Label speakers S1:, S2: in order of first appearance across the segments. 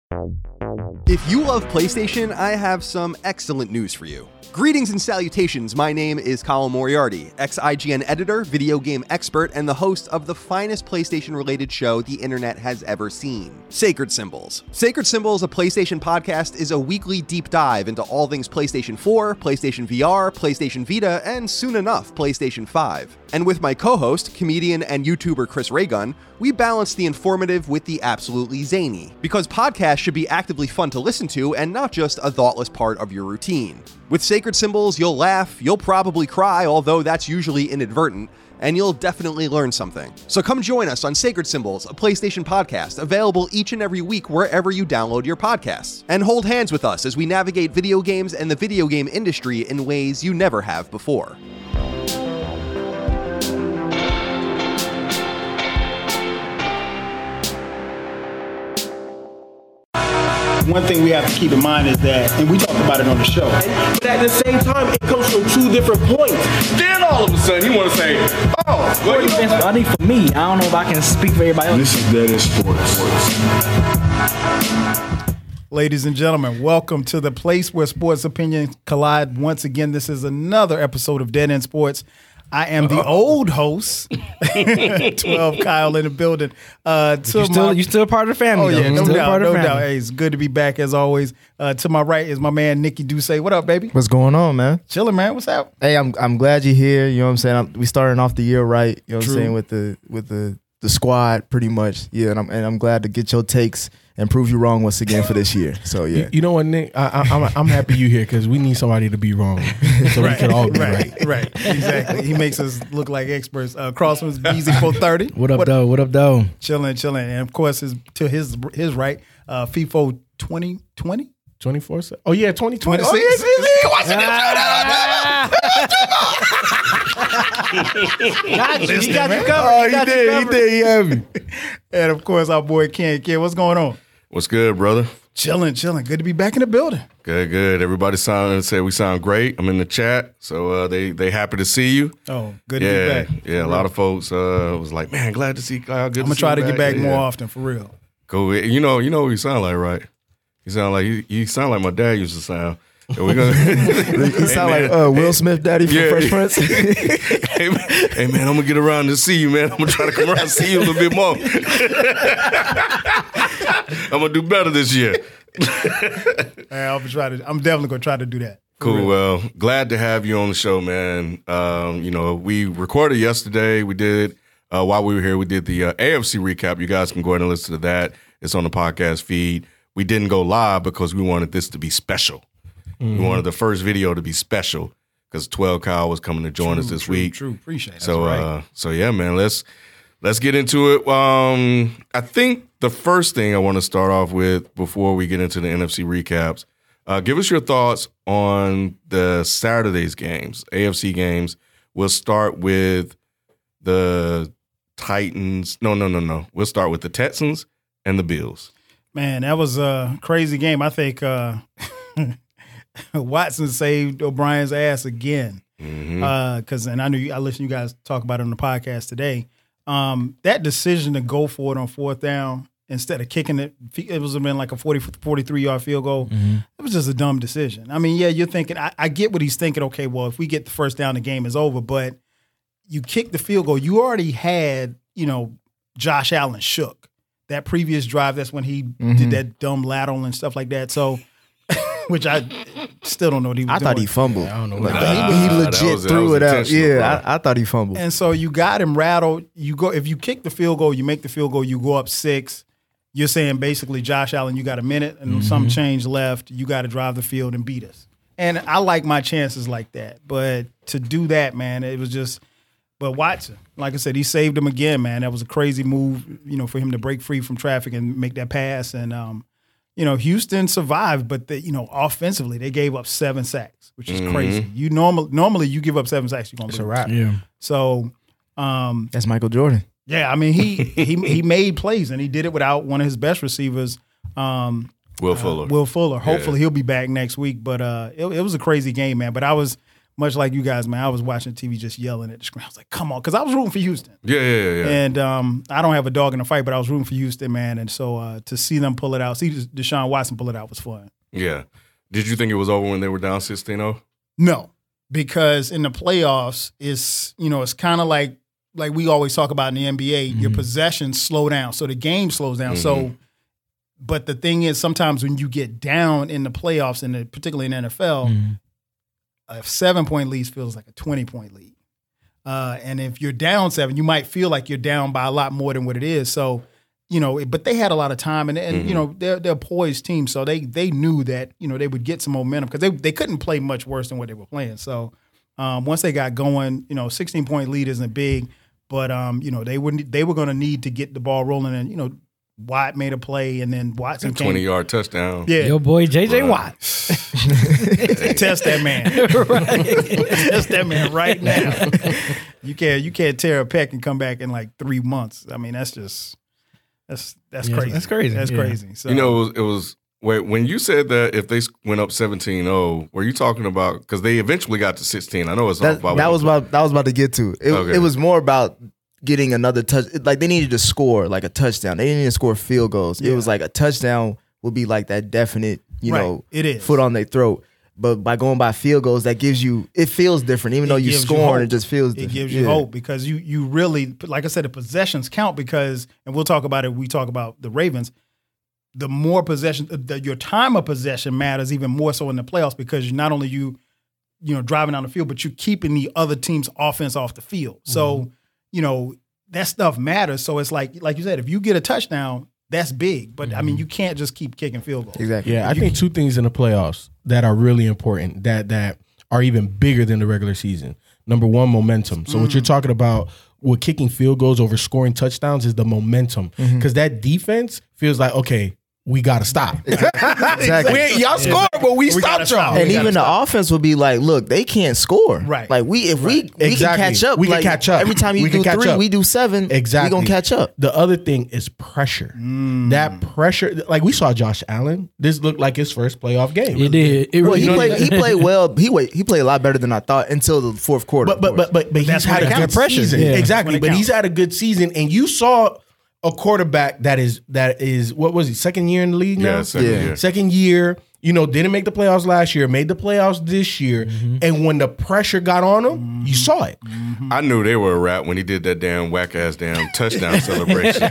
S1: If you love PlayStation, I have some excellent news for you. Greetings and salutations, my name is Colin Moriarty, ex-IGN editor, video game expert, and the host of the finest PlayStation-related show the internet has ever seen, Sacred Symbols. Sacred Symbols, a PlayStation podcast, is a weekly deep dive into all things PlayStation 4, PlayStation VR, PlayStation Vita, and soon enough, PlayStation 5. And with my co-host, comedian and YouTuber Chris Raygun, we balance the informative with the absolutely zany, because podcasts should be actively fun to listen to and not just a thoughtless part of your routine. With Sacred Symbols, you'll laugh, you'll probably cry, although that's usually inadvertent, and you'll definitely learn something. So come join us on Sacred Symbols, a PlayStation podcast, available each and every week wherever you download your podcasts. And hold hands with us as we navigate video games and the video game industry in ways you never have before.
S2: One thing we have to keep in mind is that, and we talked about it on the show,
S3: but at the same time, it comes from two different points. Then all of a sudden, you want to say, oh, well, you know,
S4: I think for me, I don't know if I can speak for everybody else.
S5: This is Dead End Sports.
S2: Ladies and gentlemen, welcome to the place where sports opinions collide. Once again, this is another episode of Dead End Sports. I am the old host, 12 Kyle in the building.
S4: You're still part of the family.
S2: Oh, yeah, no doubt. Hey, it's good to be back as always. To my right is my man, Nicky Duce. What up, baby?
S6: What's going on, man?
S2: Chilling, man. What's up?
S6: Hey, I'm glad you're here. You know what I'm saying? We starting off the year right. You know what I'm saying, with the squad pretty much. Yeah, and I'm glad to get your takes and prove you wrong once again for this year. So yeah,
S5: you know what, Nick? I'm happy you here because we need somebody to be wrong, so we can all be right.
S2: Right, exactly. He makes us look like experts. Crossman's Beezy 430.
S4: What up, though? Chilling.
S2: And of course, to his right, FIFO 2020.
S5: 24. Oh yeah, 2020.
S2: Oh,
S4: He got you covered.
S2: He did. He had me. And of course, our boy Ken. Ken, what's going on?
S7: What's good, brother?
S2: Chilling. Good to be back in the building.
S7: Good. Everybody said we sound great. I'm in the chat, so they happy to see you.
S2: Oh, good to be back.
S7: Yeah, a lot of folks was like, man, glad to see Kyle. Good.
S2: I'm gonna try to get back more often, for real.
S7: Cool. You know what you sound like, right? You sound like my dad used to sound.
S6: You sound like Will Smith, daddy from Fresh Prince.
S7: Hey man, I'm gonna get around to see you, man. I'm gonna try to come around and see you a little bit more. I'm gonna do better this year.
S2: I'm definitely gonna try to do that.
S7: Cool. Well, glad to have you on the show, man. We recorded yesterday. We did while we were here. We did the AFC recap. You guys can go ahead and listen to that. It's on the podcast feed. We didn't go live because we wanted this to be special. Mm-hmm. We wanted the first video to be special because 12 Kyle was coming to join us this week.
S2: True. Appreciate it.
S7: So yeah, man, let's get into it. I think the first thing I want to start off with before we get into the NFC recaps, give us your thoughts on the Saturday's games, AFC games. We'll start with the Titans. No. We'll start with the Texans and the Bills.
S2: Man, that was a crazy game. I think Watson saved O'Brien's ass again. Because I listened to you guys talk about it on the podcast today. That decision to go for it on fourth down instead of kicking it, it was been like a 43-yard field goal. Mm-hmm. It was just a dumb decision. I mean, yeah, you're thinking, I get what he's thinking. Okay, well, if we get the first down, the game is over. But you kick the field goal. You already had, Josh Allen shook. That previous drive, that's when he did that dumb lateral and stuff like that. So, which I still don't know what he was doing.
S6: I thought he fumbled.
S5: I don't know.
S6: He legit threw it out. Yeah, I thought he fumbled.
S2: And so you got him rattled. If you kick the field goal, you make the field goal, you go up 6. You're saying basically, Josh Allen, you got a minute and some change left. You got to drive the field and beat us. And I like my chances like that. But to do that, man, it was just. But Watson, like I said, he saved him again, man. That was a crazy move, for him to break free from traffic and make that pass. And, Houston survived, but offensively they gave up 7 sacks, which is crazy. You normally you give up 7 sacks, you're gonna lose.
S4: It's a wrap.
S5: Yeah.
S2: So
S6: that's Michael Jordan.
S2: Yeah, I mean he made plays and he did it without one of his best receivers,
S7: Will Fuller.
S2: Hopefully he'll be back next week. But it was a crazy game, man. But I was much like you guys, man, I was watching TV just yelling at the screen. I was like, come on, because I was rooting for Houston.
S7: Yeah.
S2: And I don't have a dog in the fight, but I was rooting for Houston, man. And so to see them pull it out, see Deshaun Watson pull it out was fun.
S7: Yeah. Did you think it was over when they were down 16-0?
S2: No, because in the playoffs, it's kind of like we always talk about in the NBA, your possessions slow down. So the game slows down. So, but the thing is, sometimes when you get down in the playoffs, and particularly in the NFL, a 7-point lead feels like a 20-point lead. And if you're down 7, you might feel like you're down by a lot more than what it is. So, but they had a lot of time, and they're a poised team, so they knew that they would get some momentum because they couldn't play much worse than what they were playing. So once they got going, 16-point lead isn't big, but they were going to need to get the ball rolling, and Watt made a play, and then Watson came.
S7: 20-yard touchdown.
S2: Yeah,
S4: your boy J.J. Watt.
S2: Test that man. Test that man right now. You can't tear a pec and come back in like 3 months. I mean, that's crazy.
S4: That's crazy.
S2: That's crazy. So
S7: it was. Wait, when you said that if they went up 17-0, were you talking about because they eventually got to 16? I know it's all about
S6: that was about to get to. It was more about getting another touch. Like they needed to score like a touchdown. They didn't need to score field goals. Yeah. It was like a touchdown would be like that definite,
S2: it is.
S6: foot on their throat. But by going by field goals, that gives you, it feels different. Even though you score, it just feels different.
S2: It gives you hope because you really, like I said, the possessions count because, and we'll talk about it, we talk about the Ravens, the more possession, your time of possession matters even more so in the playoffs because not only you driving down the field, but you're keeping the other team's offense off the field. So, that stuff matters. So it's like you said, if you get a touchdown, that's big. But, I mean, you can't just keep kicking field goals.
S6: Exactly.
S5: Yeah, I think two things in the playoffs that are really important that are even bigger than the regular season. Number one, momentum. So what you're talking about with kicking field goals over scoring touchdowns is the momentum. Because that defense feels like, okay, we got to stop.
S6: Exactly.
S5: Y'all scored, but we stopped y'all.
S6: And even the offense will be like, look, they can't score.
S2: Right.
S6: Like we can catch up.
S5: We can catch up.
S6: Every time you do 3, we do 7.
S5: Exactly.
S6: We going to catch up.
S5: The other thing is pressure. That pressure, like we saw Josh Allen. This looked like his first playoff game.
S4: It did.
S6: He played well. He played a lot better than I thought until the fourth quarter.
S5: But he's had a good season.
S4: Yeah.
S5: Exactly. But he's had a good season, and you saw a quarterback that is what was he, second year in the league now? Second year, didn't make the playoffs last year, made the playoffs this year, and when the pressure got on him, you saw it.
S7: I knew they were a rap when he did that damn whack-ass damn touchdown celebration.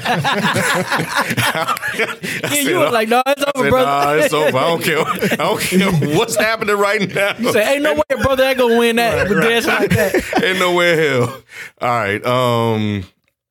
S4: You were like, no, it's over, brother.
S7: Nah, it's over. I don't care what's happening right now.
S4: You say, ain't no way, brother, I gonna win that. But dancing like that.
S7: Ain't no way in hell. All right.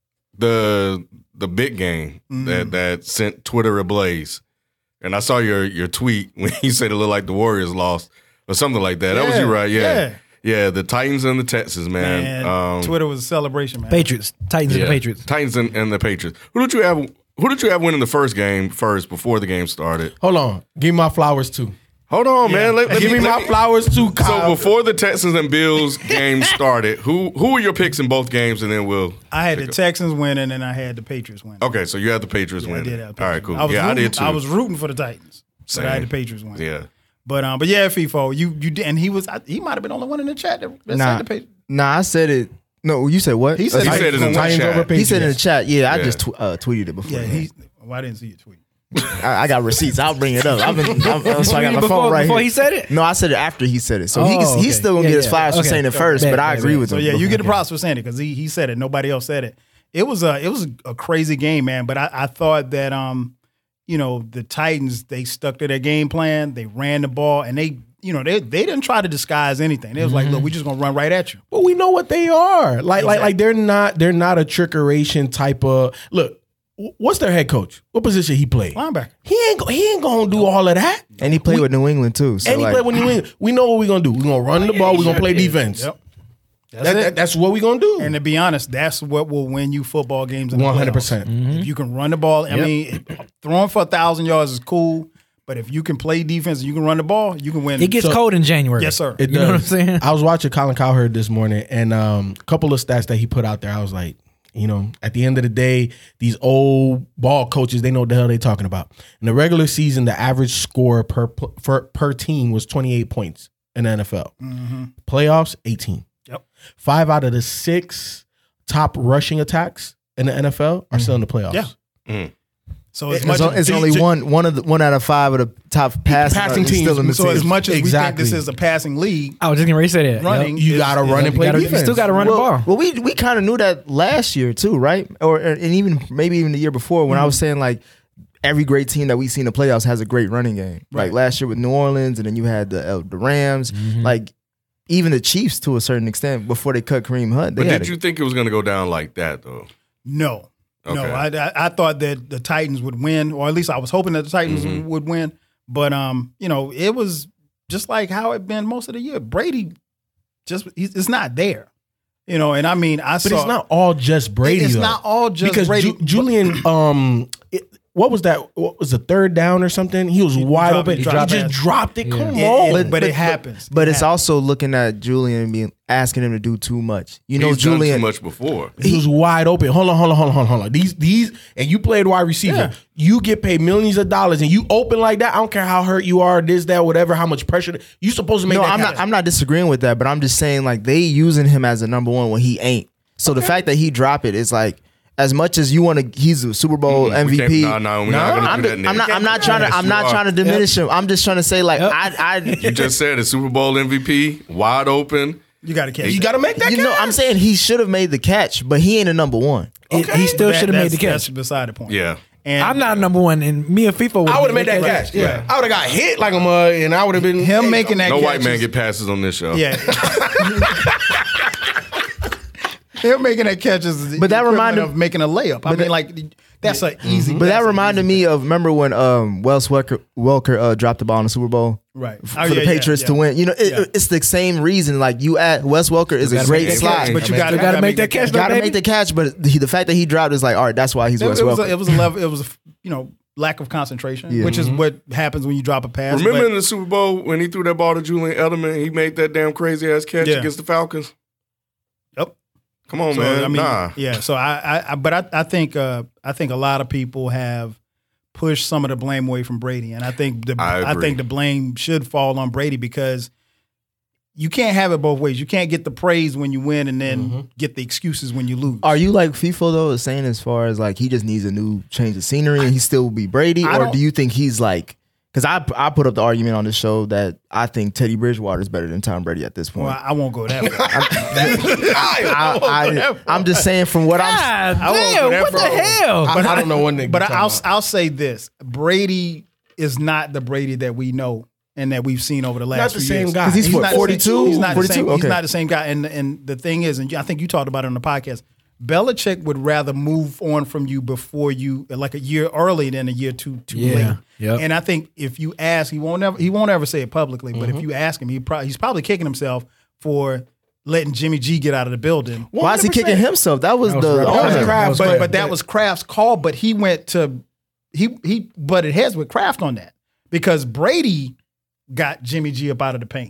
S7: The big game that sent Twitter ablaze. And I saw your tweet when you said it looked like the Warriors lost or something like that. That was you, right? Yeah, the Titans and the Texans, man.
S2: Twitter was a celebration, man.
S4: Patriots. Titans and the Patriots.
S7: Titans and the Patriots. Who did you have winning the first game before the game started?
S5: Hold on. Give me my flowers too.
S7: Hold on, man.
S5: Give me my flowers too, Kyle.
S7: So before the Texans and Bills game started, who were your picks in both games? And then
S2: I had the Texans winning, and I had the Patriots winning.
S7: Okay, so you had the Patriots winning.
S2: I did have the
S7: All
S2: Patriots.
S7: right, cool.
S2: I
S7: did too.
S2: I was rooting for the Titans.
S7: Same.
S2: But I had the Patriots winning.
S7: Yeah.
S2: But yeah, FIFO, you did, and he might have been the only one in the chat that said the Patriots.
S6: Nah, I said it. No, you said what?
S2: He said
S7: it in the chat.
S6: He said in the chat. Yeah, I just tweeted it before.
S2: Yeah, I didn't see your tweet.
S6: I got receipts. I'll bring it up. So I got my phone right
S4: before
S6: here.
S4: he said it?
S6: No, I said it after he said it. So he's still gonna get his flowers for saying it first. But I agree with him.
S2: So yeah, you get the props for saying it because he said it. Nobody else said it. It was a crazy game, man. But I thought that the Titans, they stuck to their game plan. They ran the ball and they didn't try to disguise anything. They was like, look, we're just gonna run right at you.
S5: But we know what they are. Like they're not a trickeration type of look. What's their head coach? What position he played?
S2: Linebacker.
S5: He ain't gonna do all of that.
S6: And he played with New England too. So
S5: and he played with New England. We know what we're gonna do. We're gonna run the ball. We're gonna play defense.
S2: Yep.
S5: That's what we're gonna do.
S2: And to be honest, that's what will win you football games in the
S5: 100%.
S2: If you can run the ball, I mean, throwing for 1,000 yards is cool. But if you can play defense and you can run the ball, you can win.
S4: It gets cold in January.
S2: Yes, sir.
S5: It does.
S4: You know what I'm saying?
S5: I was watching Colin Cowherd this morning, and a couple of stats that he put out there. I was like, at the end of the day, these old ball coaches, they know what the hell they're talking about. In the regular season, the average score per team was 28 points in the NFL. Playoffs, 18.
S2: Yep.
S5: 5 out of the 6 top rushing attacks in the NFL are still in the playoffs.
S2: Yeah. So as much
S6: It's
S2: as
S6: only one out of 5 of the top passing
S5: teams.
S6: still in the
S2: so as
S6: season.
S2: much as we think
S5: Exactly.
S2: this is a passing league,
S4: I was just gonna say that.
S2: running
S5: You got to run and play
S4: You
S5: defense.
S4: still got to run the ball.
S6: Well, we kind of knew that last year too, right? And even maybe even the year before when I was saying like every great team that we see in the playoffs has a great running game.
S2: Right.
S6: Like last year with New Orleans, and then you had the Rams, like even the Chiefs to a certain extent before they cut Kareem Hunt.
S7: But did you think it was going to go down like that though?
S2: No. No,
S7: Okay.
S2: I thought that the Titans would win, or at least I was hoping that the Titans would win. But it was just like how it been most of the year. Brady it's not there. And I mean,
S5: But it's not all just Brady.
S2: It's
S5: though.
S2: not all just
S5: because
S2: Brady.
S5: Julian, what was that? What was the third down or something? He was wide
S2: dropped-
S5: open.
S2: he
S5: He
S2: dropped
S5: just
S2: it.
S5: dropped it. Come
S2: It-
S5: on.
S2: but it happens.
S6: But
S2: It
S6: it's
S2: happens.
S6: also looking at Julian being asking him to do too much. You know,
S7: He's done
S6: Julian.
S7: too much before.
S5: He was wide open. Hold on. These, and you played wide receiver.
S2: Yeah.
S5: You get paid millions of dollars, and you open like that. I don't care how hurt you are, this, that, whatever, how much pressure. You supposed to make
S6: No,
S5: that
S6: I'm
S5: catch.
S6: not. I'm not disagreeing with that, but I'm just saying like they using him as a number one when he ain't. So the fact that he dropped it is like as much as you want to. He's a Super Bowl
S7: We
S6: MVP.
S7: can't- we're not going to do that. Nick.
S6: I'm not trying to. I'm not trying to diminish him. I'm just trying to say like
S7: You just said a Super Bowl MVP, wide open.
S2: You got to catch.
S5: You
S2: that.
S5: got to make that
S6: You
S5: catch.
S6: know, I'm saying he should have made the catch, but he ain't a number one.
S4: He still should have made the
S2: That's
S4: catch.
S2: beside the point.
S7: Yeah.
S2: And
S4: I'm not number one, and me and FIFA.
S5: I would have made that catch. Yeah, I would have got hit like a mud, and I would have been
S2: him making that
S7: No
S2: catch
S7: white man
S2: is-
S7: get passes on this show.
S2: Yeah. Him making that catch is
S6: But that
S2: the equivalent
S6: reminded-
S2: of making a layup. I mean, like that's an easy.
S6: But that
S2: that's an
S6: reminded
S2: easy-
S6: me of remember when Wes Welker dropped the ball in the Super Bowl
S2: right
S6: for the Patriots to win. You know, it's the same reason. Like you add Wes Welker is a great slot,
S2: But you
S7: I
S2: got
S7: mean,
S2: to
S4: make that catch.
S6: got to make the catch. But the fact that he dropped is like, all right, that's why he's Wes
S2: It was
S6: Welker.
S2: a level. It was a lack of concentration,
S6: Yeah.
S2: which is what happens when you drop a pass.
S7: Remember
S2: but-
S7: in the Super Bowl when he threw that ball to Julian Edelman, he made that damn crazy ass catch
S2: Yeah.
S7: against the Falcons?
S2: Yep.
S7: Come on,
S2: So,
S7: man.
S2: I mean,
S7: nah.
S2: yeah. So I think a lot of people have pushed some of the blame away from Brady, and I think
S7: I agree.
S2: the blame should fall on Brady because you can't have it both ways. You can't get the praise when you win and then get the excuses when you lose.
S6: Are you like FIFA though, is saying as far as like he just needs a new change of scenery and he still will be Brady,
S2: I
S6: or
S2: don't-
S6: do you think he's like? Because I put up the argument on the show that I think Teddy Bridgewater is better than Tom Brady at this point.
S2: Well, I won't go that far.
S6: I'm just saying from what I'm.
S4: God
S2: I won't
S4: damn,
S2: go that
S4: what the
S2: far.
S4: hell?
S5: I don't know when they.
S2: But I'll say this: Brady is not the Brady that we know and that we've seen over the last
S5: Not the
S2: few
S5: same
S2: years.
S5: guy. 'Cause
S6: he's what,
S2: not
S6: 42?
S2: He's not the
S6: 42?
S2: same. He's
S6: Okay.
S2: not the same guy. And the thing is, and I think you talked about it on the podcast. Belichick would rather move on from you before you, like a year early than a year too
S4: Yeah.
S2: late.
S4: Yep.
S2: And I think if you ask, he won't ever say it publicly. But if you ask him, he's probably kicking himself for letting Jimmy G get out of the building.
S6: Why is he kicking himself? That was the
S4: That was
S6: owner.
S4: Kraft.
S2: But that was Kraft's call. But he went to he butted heads with Kraft on that because Brady got Jimmy G up out of the paint.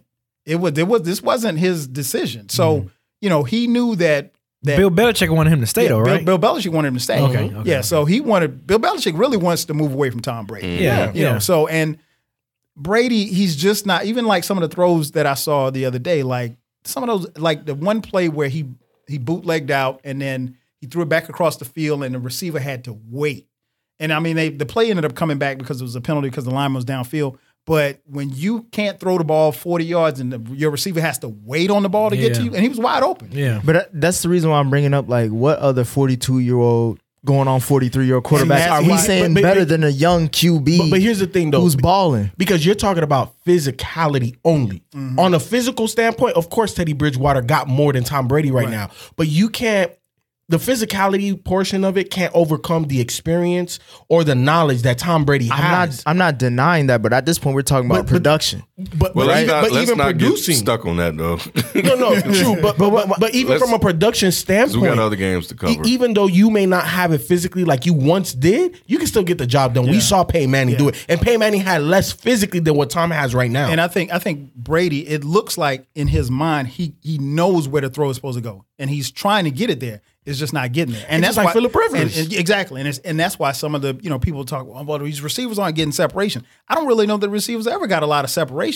S2: This wasn't his decision. So he knew that
S4: Bill Belichick wanted him to stay, though, right?
S2: Bill Belichick wanted him to stay.
S4: Okay.
S2: Yeah. So Bill Belichick really wants to move away from Tom Brady.
S4: Yeah.
S2: You know, so and Brady, he's just not even like some of the throws that I saw the other day, like some of those, like the one play where he bootlegged out and then he threw it back across the field and the receiver had to wait. And I mean, the play ended up coming back because it was a penalty because the lineman was downfield. But when you can't throw the ball 40 yards and your receiver has to wait on the ball to get to you, and he was wide open.
S4: Yeah.
S6: But that's the reason why I'm bringing up like what other 42-year-old going on 43-year-old quarterbacks
S2: that's
S6: are we
S2: why-
S6: saying
S5: but-
S6: better than a young QB?
S5: But here's the thing, though,
S6: who's balling?
S5: because you're talking about physicality only. On a physical standpoint, of course, Teddy Bridgewater got more than Tom Brady right now, but you can't. The physicality portion of it can't overcome the experience or the knowledge that Tom Brady has.
S6: I'm not denying that, but at this point we're talking about
S5: But-
S6: production.
S5: But
S7: Well, let's not
S5: even
S7: get
S5: producing,
S7: stuck on that though.
S5: no, true. But even
S7: Let's-
S5: from a production
S7: 'Cause we
S5: standpoint,
S7: got other games to cover.
S5: even though you may not have it physically like you once did, you can still get the job done. We saw Peyton Manning do it, and Peyton Manning had less physically than what Tom has right now.
S2: And I think Brady, it looks like in his mind, he knows where the throw is supposed to go. And he's trying to get it there. It's just not getting there. And
S5: It's
S2: that's
S5: just like
S2: why,
S5: Phillip Rivers.
S2: and exactly. And that's why some of the people talk, well, these receivers aren't getting separation. I don't really know that receivers ever got a lot of separation.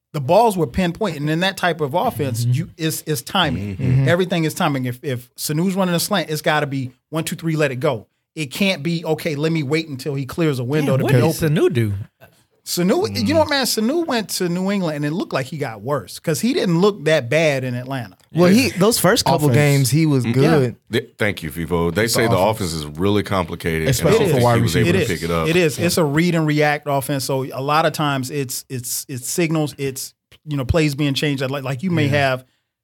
S2: the balls were pinpoint, and in that type of offense, it's timing. Everything is timing. If Sanu's running a slant, it's got to be 1, 2, 3, let it go. It can't be okay. Let me wait until he clears a window to
S4: what
S2: be
S4: did
S2: open.
S4: Sanu do?
S2: Sanu, you know what, man? Sanu went to New England, and it looked like he got worse because he didn't look that bad in Atlanta.
S6: Well, those first couple
S5: Offense.
S6: games he was good.
S7: Thank you, FIFO. They say the offense is really complicated,
S5: Especially
S7: and I
S5: for
S7: don't
S5: wide
S7: think he was able
S2: It
S7: to
S2: is.
S7: pick it up.
S2: It is. It's a read and react offense. So a lot of times it's signals. It's plays being changed. Like you may have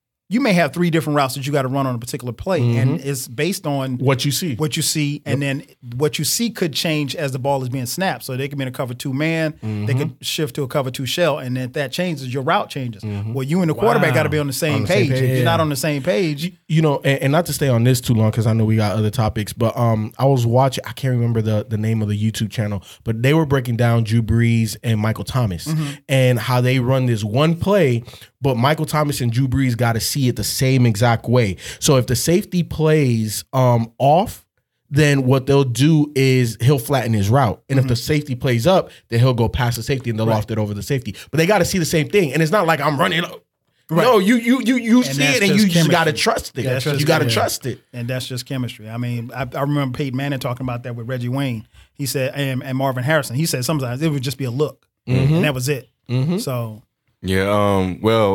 S2: 3 different routes that you got to run on a particular play, and it's based on
S5: What you see.
S2: and then what you see could change as the ball is being snapped. So they can be in a cover 2 man, they could shift to a cover 2 shell, and if that changes, your route changes. Well, you and the quarterback got to be on the same page. If you're not on the same page,
S5: And not to stay on this too long because I know we got other topics, but I was watching. I can't remember the name of the YouTube channel, but they were breaking down Drew Brees and Michael Thomas and how they run this one play, but Michael Thomas and Drew Brees got to see it the same exact way. So if the safety plays off, then what they'll do is he'll flatten his route. And if the safety plays up, then he'll go past the safety and they'll loft it over the safety. But they got to see the same thing. And it's not like I'm running up. Right. No, you see
S2: that's
S5: it and
S2: just
S5: you just got to
S2: chemistry.
S5: trust it.
S2: That's just
S5: You got to
S2: chemistry.
S5: trust it.
S2: and that's just chemistry. I mean, I remember Peyton Manning talking about that with Reggie Wayne. He said, and Marvin Harrison. He said sometimes it would just be a look, and that was it. So
S7: Yeah.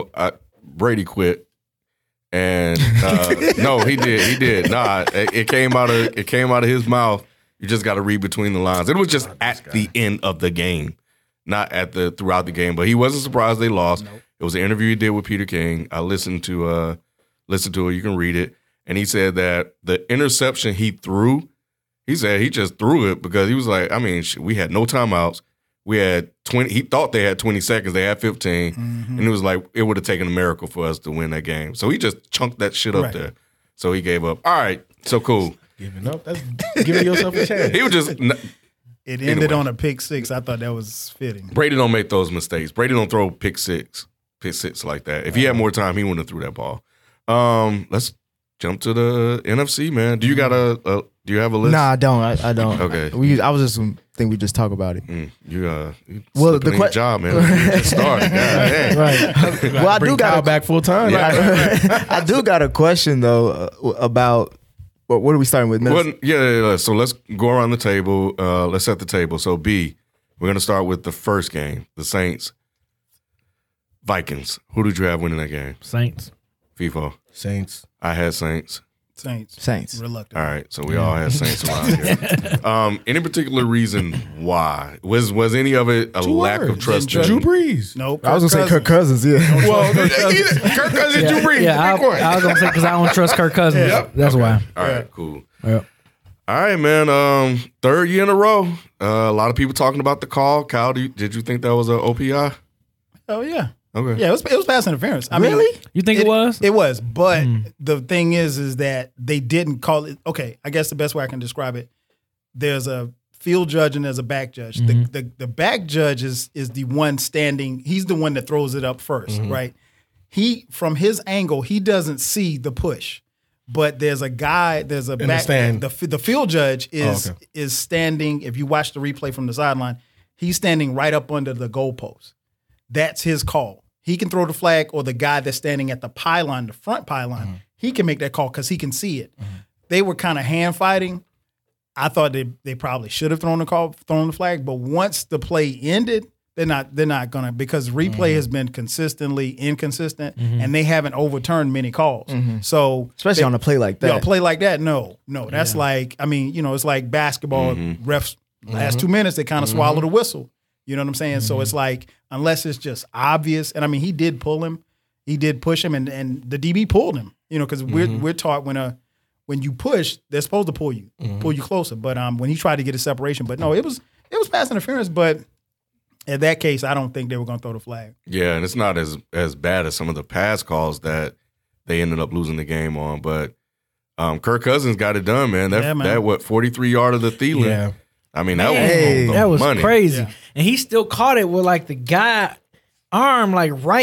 S7: Brady quit, and no, he did. Nah, it came out of his mouth. You just got to read between the lines. It was just at the end of the game, not throughout the game. But he wasn't surprised they lost. Nope. It was an interview he did with Peter King. I listened to it. You can read it. And he said that the interception he threw, he said he just threw it because he was like, I mean, we had no timeouts. We had 20. He thought they had 20 seconds. They had 15. And it was like, it would have taken a miracle for us to win that game. So he just chunked that shit up there. So he gave up. All right. So cool.
S5: Giving up. That's giving yourself a chance.
S7: He was just.
S2: it ended on a pick 6. I thought that was fitting.
S7: Brady don't make those mistakes. Brady don't throw pick six like that. If he had more time, he wouldn't have threw that ball. Let's jump to the NFC, man. Do you got do you have a list?
S6: Nah, I don't. I don't.
S7: Okay.
S6: I was just think we just talk about it.
S7: You
S6: Well,
S7: the job, man. You just started. God,
S6: Right. Well, I do got
S5: back full time.
S6: I do got a question though about what are we starting with?
S7: Well, yeah. So let's go around the table. Let's set the table. So B, we're gonna start with the first game, the Saints, Vikings. Who did you have winning that game?
S4: Saints.
S7: FIFO.
S5: Saints.
S7: I had Saints.
S2: Saints. Reluctant.
S7: All right, so we all had Saints around here. Any particular reason why? Was any of it a lack of trust?
S5: Drew Brees.
S2: Nope.
S6: I was gonna say Kirk Cousins. Yeah.
S5: Well, Kirk Cousins, Drew Brees.
S4: Yeah, I was gonna say because I don't trust Kirk Cousins. That's why.
S7: All right, cool.
S4: Yep.
S7: All right, man. Third year in a row. A lot of people talking about the call. Kyle, did you think that was an OPI?
S2: Oh yeah.
S7: Okay.
S2: Yeah, it was pass interference. I mean,
S4: You think it was?
S2: It was, but the thing is that they didn't call it. Okay, I guess the best way I can describe it, there's a field judge and there's a back judge. The back judge is the one standing. He's the one that throws it up first, right? He, from his angle, he doesn't see the push, but there's a guy. There's a back. The field judge is standing. If you watch the replay from the sideline, he's standing right up under the goalpost. That's his call. He can throw the flag, or the guy that's standing at the pylon, the front pylon, he can make that call because he can see it. They were kind of hand fighting. I thought they probably should have thrown the flag, but once the play ended, they're not gonna, because replay has been consistently inconsistent, and they haven't overturned many calls. So
S6: especially on a play like that.
S2: Yeah, a play like that, no, that's like, I mean, it's like basketball refs. Last 2 minutes, they kind of swallow the whistle. You know what I'm saying? So it's like, unless it's just obvious, and I mean, he did pull him, he did push him, and the DB pulled him. Because we're taught when you push, they're supposed to pull you closer. But when he tried to get a separation, but no, it was pass interference. But in that case, I don't think they were going to throw the flag. Yeah,
S7: and it's not as bad as some of the pass calls that they ended up losing the game on. But Kirk Cousins got it done, man. That 43 yard of the Thielen. Yeah. I mean, that was money.
S4: Crazy.
S2: Yeah.
S4: And he still caught it with like the guy arm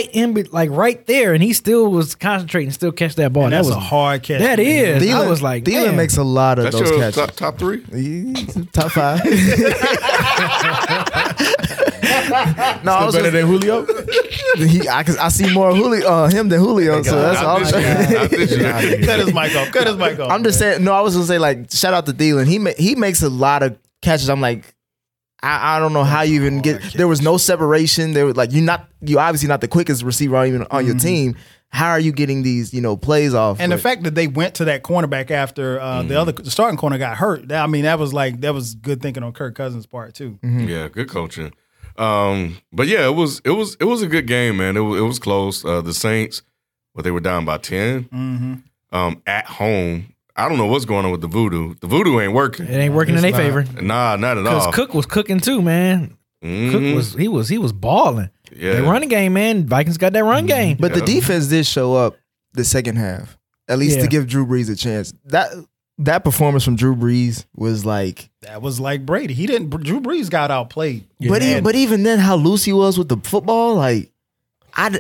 S4: right there, and he still was concentrating, still catch that ball.
S2: And
S4: that
S2: was
S4: was
S2: a hard catch.
S4: That is.
S6: Thielen,
S4: I was like,
S6: Thielen makes a lot of
S7: That's
S6: those
S7: your
S6: catches.
S7: top 3?
S6: Top 5. No, I was
S5: better than Julio.
S6: I see more him than Julio. So that's all.
S7: Not this year.
S2: Cut his mic off. Cut his mic off.
S6: I'm just saying. No, I was gonna say like shout out to Thielen. He makes a lot of catches. I'm like, I don't know how you even get. There was no separation. There was like you obviously not the quickest receiver even on your team. How are you getting these plays off?
S2: And the fact that they went to that cornerback after the starting corner got hurt. I mean, that was good thinking on Kirk Cousins' part too.
S7: Yeah, good coaching. But yeah, it was a good game, man. It was close. The Saints, they were down by 10 at home. I don't know what's going on with the voodoo. The voodoo ain't working.
S4: It ain't working in their favor.
S7: Nah, not at all.
S4: Because Cook was cooking too, man. Cook was balling.
S7: Yeah.
S4: Their running game, man. Vikings got that run game.
S6: But the defense did show up the second half, at least to give Drew Brees a chance. That performance from Drew Brees was like
S2: that was like Brady. Drew Brees got outplayed.
S6: But even then, how loose he was with the football, like they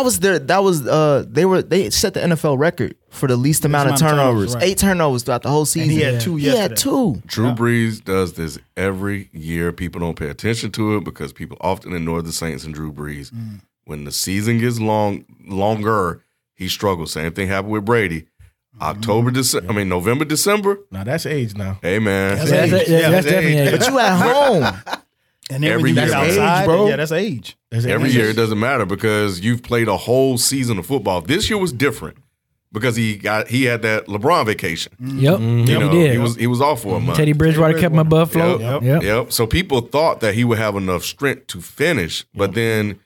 S6: set the NFL record for the least amount of turnovers. Right. 8 turnovers throughout the whole season.
S2: And he had 2 yesterday.
S6: He had 2.
S7: Drew Brees does this every year. People don't pay attention to it because people often ignore the Saints and Drew Brees. When the season gets longer, he struggles. Same thing happened with Brady. November, December.
S5: Now that's age now.
S7: Hey, man.
S4: That's definitely age.
S6: But you at home.
S2: And then
S7: every
S2: when you
S7: year,
S2: get outside,
S5: age, bro.
S2: Yeah, that's age.
S7: Every year it doesn't matter because you've played a whole season of football. This year was different because he had that LeBron vacation.
S4: Yep.
S7: He did. He was off for a month.
S4: Teddy Bridgewater kept my butt float.
S7: Yep. So people thought that he would have enough strength to finish, but then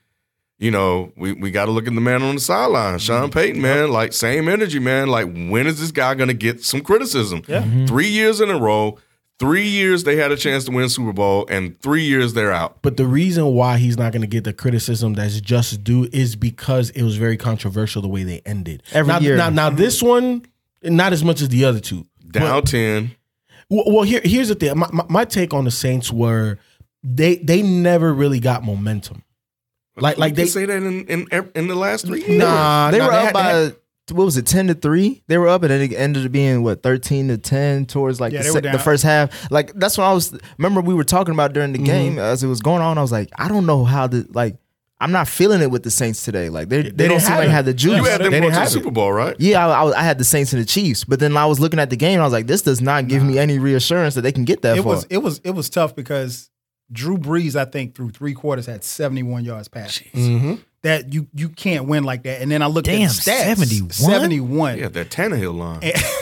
S7: we got to look at the man on the sideline, Sean Payton, man. Like same energy, man. Like when is this guy going to get some criticism? Yeah. 3 years in a row. 3 years they had a chance to win Super Bowl, and 3 years they're out.
S5: But the reason why he's not going to get the criticism that's just due is because it was very controversial the way they ended.
S6: Every year.
S5: Now this one, not as much as the other two.
S7: Down 10.
S5: Well, here's the thing. My take on the Saints were they never really got momentum. Like they
S7: say that in the last 3 years.
S6: They were up by. What was it, 10-3? They were up, and then it ended up being 13-10 towards the first half. Like that's what I was. Remember we were talking about during the game as it was going on. I was like, I don't know how I'm not feeling it with the Saints today. Like they don't seem like have the juice.
S7: You had them going to the Super Bowl, right?
S6: Yeah, I had the Saints and the Chiefs, but then I was looking at the game and I was like, this does not give me any reassurance that they can get that far.
S2: It was tough because Drew Brees, I think, through 3 quarters had 71 yards passing. That you can't win like that. And then I looked at the stats. 71.
S7: Yeah, that Tannehill line.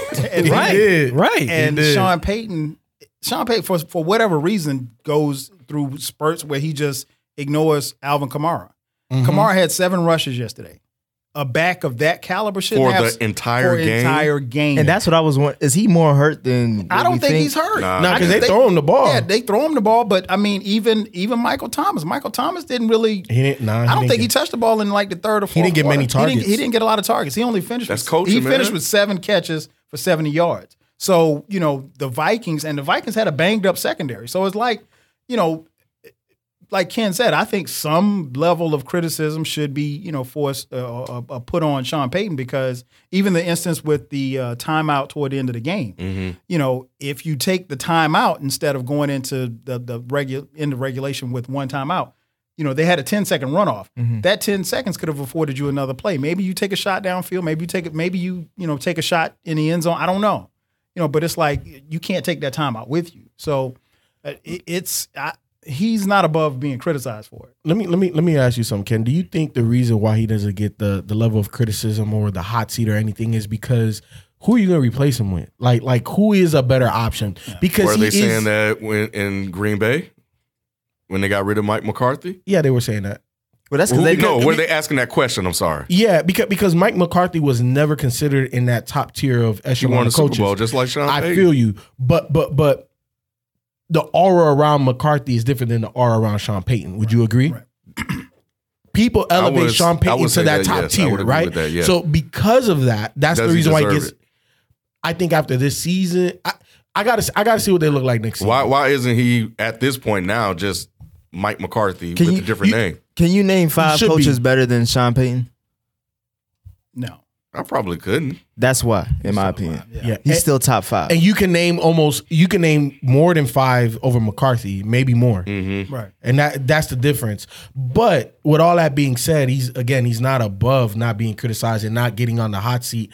S2: Right. And Sean Payton for whatever reason goes through spurts where he just ignores Alvin Kamara. Kamara had 7 rushes yesterday. A back of that caliber shouldn't have
S7: the entire game.
S6: And that's what I was wondering. Is he more hurt than
S2: I don't think he's hurt.
S5: No, because they throw him the ball.
S2: Yeah, they throw him the ball, but I mean, even Michael Thomas. Michael Thomas didn't really. I don't think he touched the ball in like the third or fourth.
S5: He didn't get many targets.
S2: He didn't get a lot of targets. He only finished.
S7: That's coaching,
S2: He finished
S7: man.
S2: with 7 catches for 70 yards. So the Vikings had a banged up secondary. So it's like like Ken said, I think some level of criticism should be, forced put on Sean Payton because even the instance with the timeout toward the end of the game, if you take the timeout instead of going into the end of regulation with 1 timeout, they had a 10-second runoff. That 10 seconds could have afforded you another play. Maybe you take a shot downfield. Maybe you take a shot in the end zone. I don't know. But it's like you can't take that timeout with you. So he's not above being criticized for it.
S5: Let me ask you something, Ken. Do you think the reason why he doesn't get the level of criticism or the hot seat or anything is because who are you going to replace him with? Like who is a better option? Because
S7: were they saying that in Green Bay when they got rid of Mike McCarthy?
S5: Yeah, they were saying that.
S6: Well, that's
S7: because were they asking that question? I'm sorry.
S5: Yeah, because Mike McCarthy was never considered in that top tier of echelon of coaches.
S7: Super Bowl, just like Sean Payton.
S5: I feel you, but the aura around McCarthy is different than the aura around Sean Payton. Would you agree? Right. People elevate Sean Payton to that top tier, right?
S7: That, yeah.
S5: So because of that, that's the reason why he gets. I think after this season, I gotta see what they look like next season.
S7: Why isn't he at this point now just Mike McCarthy with a different name?
S6: Can you name 5 coaches better than Sean Payton?
S2: No,
S7: I probably couldn't.
S6: That's why, in my opinion.
S5: Yeah.
S6: He's still top 5.
S5: And you can name more than 5 over McCarthy, maybe more.
S2: Right.
S5: And that's the difference. But with all that being said, he's not above not being criticized and not getting on the hot seat.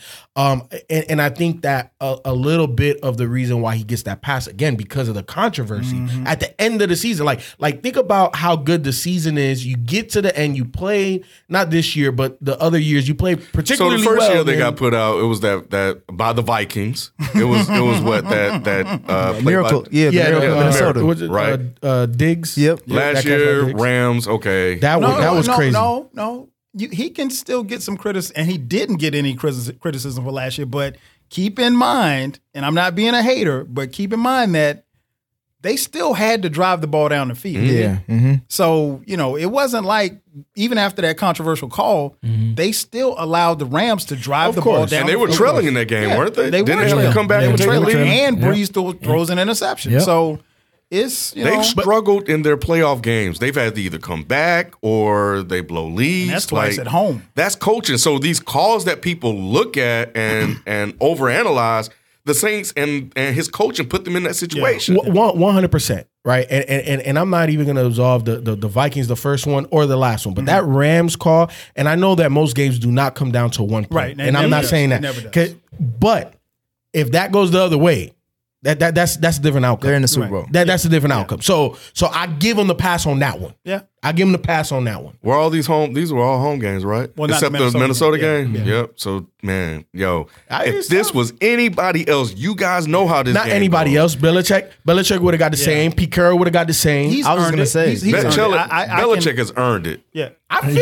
S5: And I think that a little bit of the reason why he gets that pass, again, because of the controversy at the end of the season. Like think about how good the season is. You get to the end, you play, not this year, but the other years, you play particularly
S7: So the first
S5: well,
S7: year they
S5: man.
S7: got put out, it was that by the Vikings. It was what that
S6: Miracle.
S7: played by,
S6: Miracle, Minnesota.
S5: Was it,
S7: Right.
S5: Diggs?
S6: Yep.
S7: last
S5: that
S7: year
S5: catch by Diggs.
S7: Rams. Okay,
S5: That was crazy.
S2: No. He can still get some criticism, and he didn't get any criticism for last year. But keep in mind, and I'm not being a hater, but keep in mind that they still had to drive the ball down the field.
S6: Yeah. Mm-hmm.
S2: So, it wasn't like, even after that controversial call, they still allowed the Rams to drive the ball down
S7: and they
S2: the
S7: were
S2: field.
S7: trailing in that game, weren't they?
S2: They
S7: Didn't
S2: were
S7: they have to
S2: trailing.
S7: come back
S2: They were
S7: and take the
S2: trailing.
S7: lead?
S2: And Breeze throws an interception.
S4: Yep.
S2: So it's,
S7: They've struggled in their playoff games. They've had to either come back or they blow leads.
S2: And that's twice at home.
S7: That's coaching. So these calls that people look at and overanalyze, the Saints and his coaching put them in that situation.
S5: 100%, right? And I'm not even going to absolve the Vikings, the first one or the last one, but that Rams call, and I know that most games do not come down to one play,
S2: Right,
S5: and I'm not saying
S2: It
S5: that.
S2: never does.
S5: But if that goes the other way, that's a different outcome.
S6: They're in the Super Bowl.
S5: That's a different outcome. So I give them the pass on that one.
S2: Yeah.
S5: I give them the pass on that one.
S7: Were all these were all home games, right?
S2: Well, not
S7: Except
S2: the
S7: the
S2: Minnesota
S7: Minnesota
S2: game.
S7: game.
S2: Yeah.
S7: Yep. So man,
S5: I
S7: if
S5: just
S7: this
S5: don't-
S7: was anybody else, you guys know how this
S5: Not
S7: game
S5: anybody
S7: goes.
S5: else. Belichick would have got the same. Pete Carroll would have got the same.
S2: He's
S6: I was
S2: earned
S6: gonna
S2: it.
S6: say,
S2: He's earned it.
S7: Belichick has earned it.
S2: Yeah.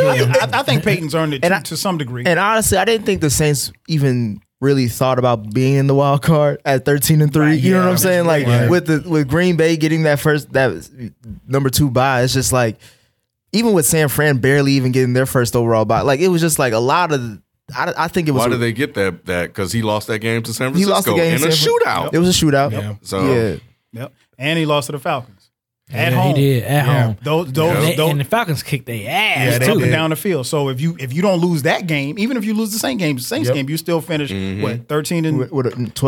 S2: I think Peyton's earned it to some degree.
S6: And honestly, I didn't think the Saints even really thought about being in the wild card at 13-3.
S2: Right,
S6: You know
S2: yeah,
S6: what I'm saying? Like
S2: right.
S6: with Green Bay getting that number 2 bye, it's just like, even with San Fran barely even getting their first overall bye, like it was just like a lot of. I think it was.
S7: Why did they get that? Because he lost that game to San Francisco
S6: He lost the game
S7: in a shootout.
S6: It was a shootout.
S5: Yeah.
S7: So
S2: Yep. And he lost to the Falcons. At
S4: Yeah,
S2: home.
S4: he did at home.
S2: Those
S4: And the Falcons kicked their ass
S2: It's
S5: they
S2: up
S4: too.
S2: and
S5: did.
S2: down the field. So if you don't lose that game, even if you lose the Saints game, you still finish 13 and
S6: With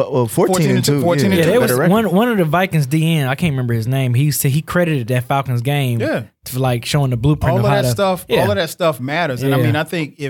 S6: 14-2.
S2: 14
S4: Yeah,
S2: and
S4: there was
S6: better record.
S4: one of the Vikings DN. I can't remember his name. He said he credited that Falcons game.
S2: Yeah.
S4: For like showing the blueprint
S2: all of
S4: of how
S2: that
S4: to,
S2: stuff.
S4: Yeah.
S2: All of that stuff matters. And I
S4: Yeah.
S2: mean, I think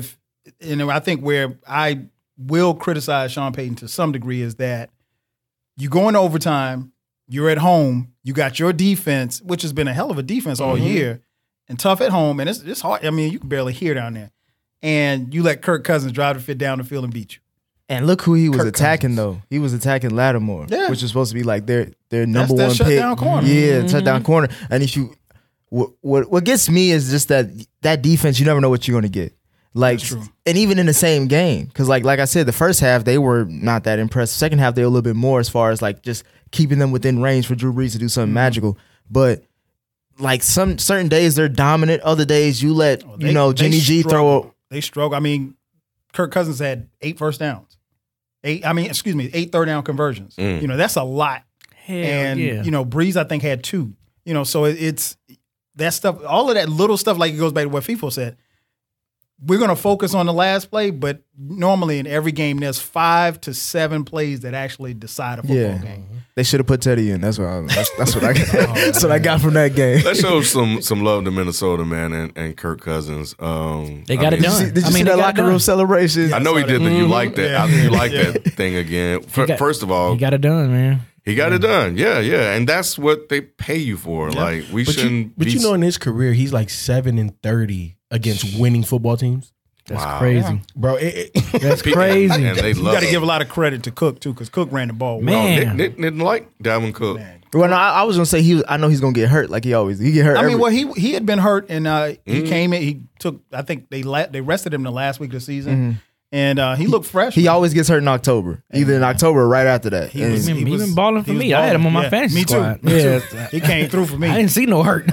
S2: I think where I will criticize Sean Payton to some degree is that you go into overtime, you're at home, you got your defense, which has been a hell of a defense all year, and tough at home, and it's hard. I mean, you can barely hear down there, and you let Kirk Cousins drive the fit down the field and beat you.
S6: And look who he was
S2: Kirk
S6: attacking
S2: Cousins.
S6: though. He was attacking Lattimore,
S2: Yeah.
S6: which is supposed to be like their number
S2: that
S6: one
S2: shutdown
S6: pick.
S2: corner.
S6: Yeah, shutdown corner. And if you, what gets me is just that defense. You never know what you're going to get. Like,
S2: That's true.
S6: and even in the same game, because like I said, the first half they were not that impressed. Second half they were a little bit more as far as like just keeping them within range for Drew Brees to do something magical. But like some certain days they're dominant. Other days you let Jimmy G throw.
S2: They struggle. I mean, Kirk Cousins had 8 first downs. 8 third down conversions. That's a lot.
S4: Hell
S2: And
S4: yeah.
S2: Breeze I think had 2. So it's that stuff. All of that little stuff, like it goes back to what FIFO said. We're going to focus on the last play, but normally in every game, there's 5 to 7 plays that actually decide a football game.
S6: They should have put Teddy in. That's what I got. That's what I got from that game.
S7: that shows some love to Minnesota, man, and Kirk Cousins.
S4: They got it done.
S6: Did you see
S4: they
S6: that
S4: got it
S6: locker room
S4: done.
S6: celebration?
S7: I know he did that. You like that.
S2: Yeah.
S7: You like that thing again. First of all,
S4: He got it done, man.
S7: he got it done. Yeah, and that's what they pay you for. Like we shouldn't.
S5: But in his career, he's like 7-30 against winning football teams.
S4: That's
S7: Wow.
S4: crazy.
S5: Bro,
S4: That's crazy.
S7: And they
S2: You
S7: love
S2: got to
S7: it.
S2: give a lot of credit to Cook, too, because Cook ran the ball well.
S4: Man.
S7: Nick didn't like Dalvin Cook.
S6: Well, no, I was gonna say I know he's gonna get hurt like he always. He get hurt.
S2: I mean,
S6: every-
S2: well, he had been hurt, and he came in. He took. I think they rested him the last week of the season, and he looked fresh.
S6: he always gets hurt in October, either in October or right after that.
S2: He
S6: And
S2: was-
S4: He
S2: was-
S4: been balling for
S2: he was
S4: me. I had him on my
S2: balling.
S4: fantasy
S2: Me too.
S4: squad.
S2: Me too.
S4: Yeah.
S2: He came through for me.
S4: I didn't see no hurt.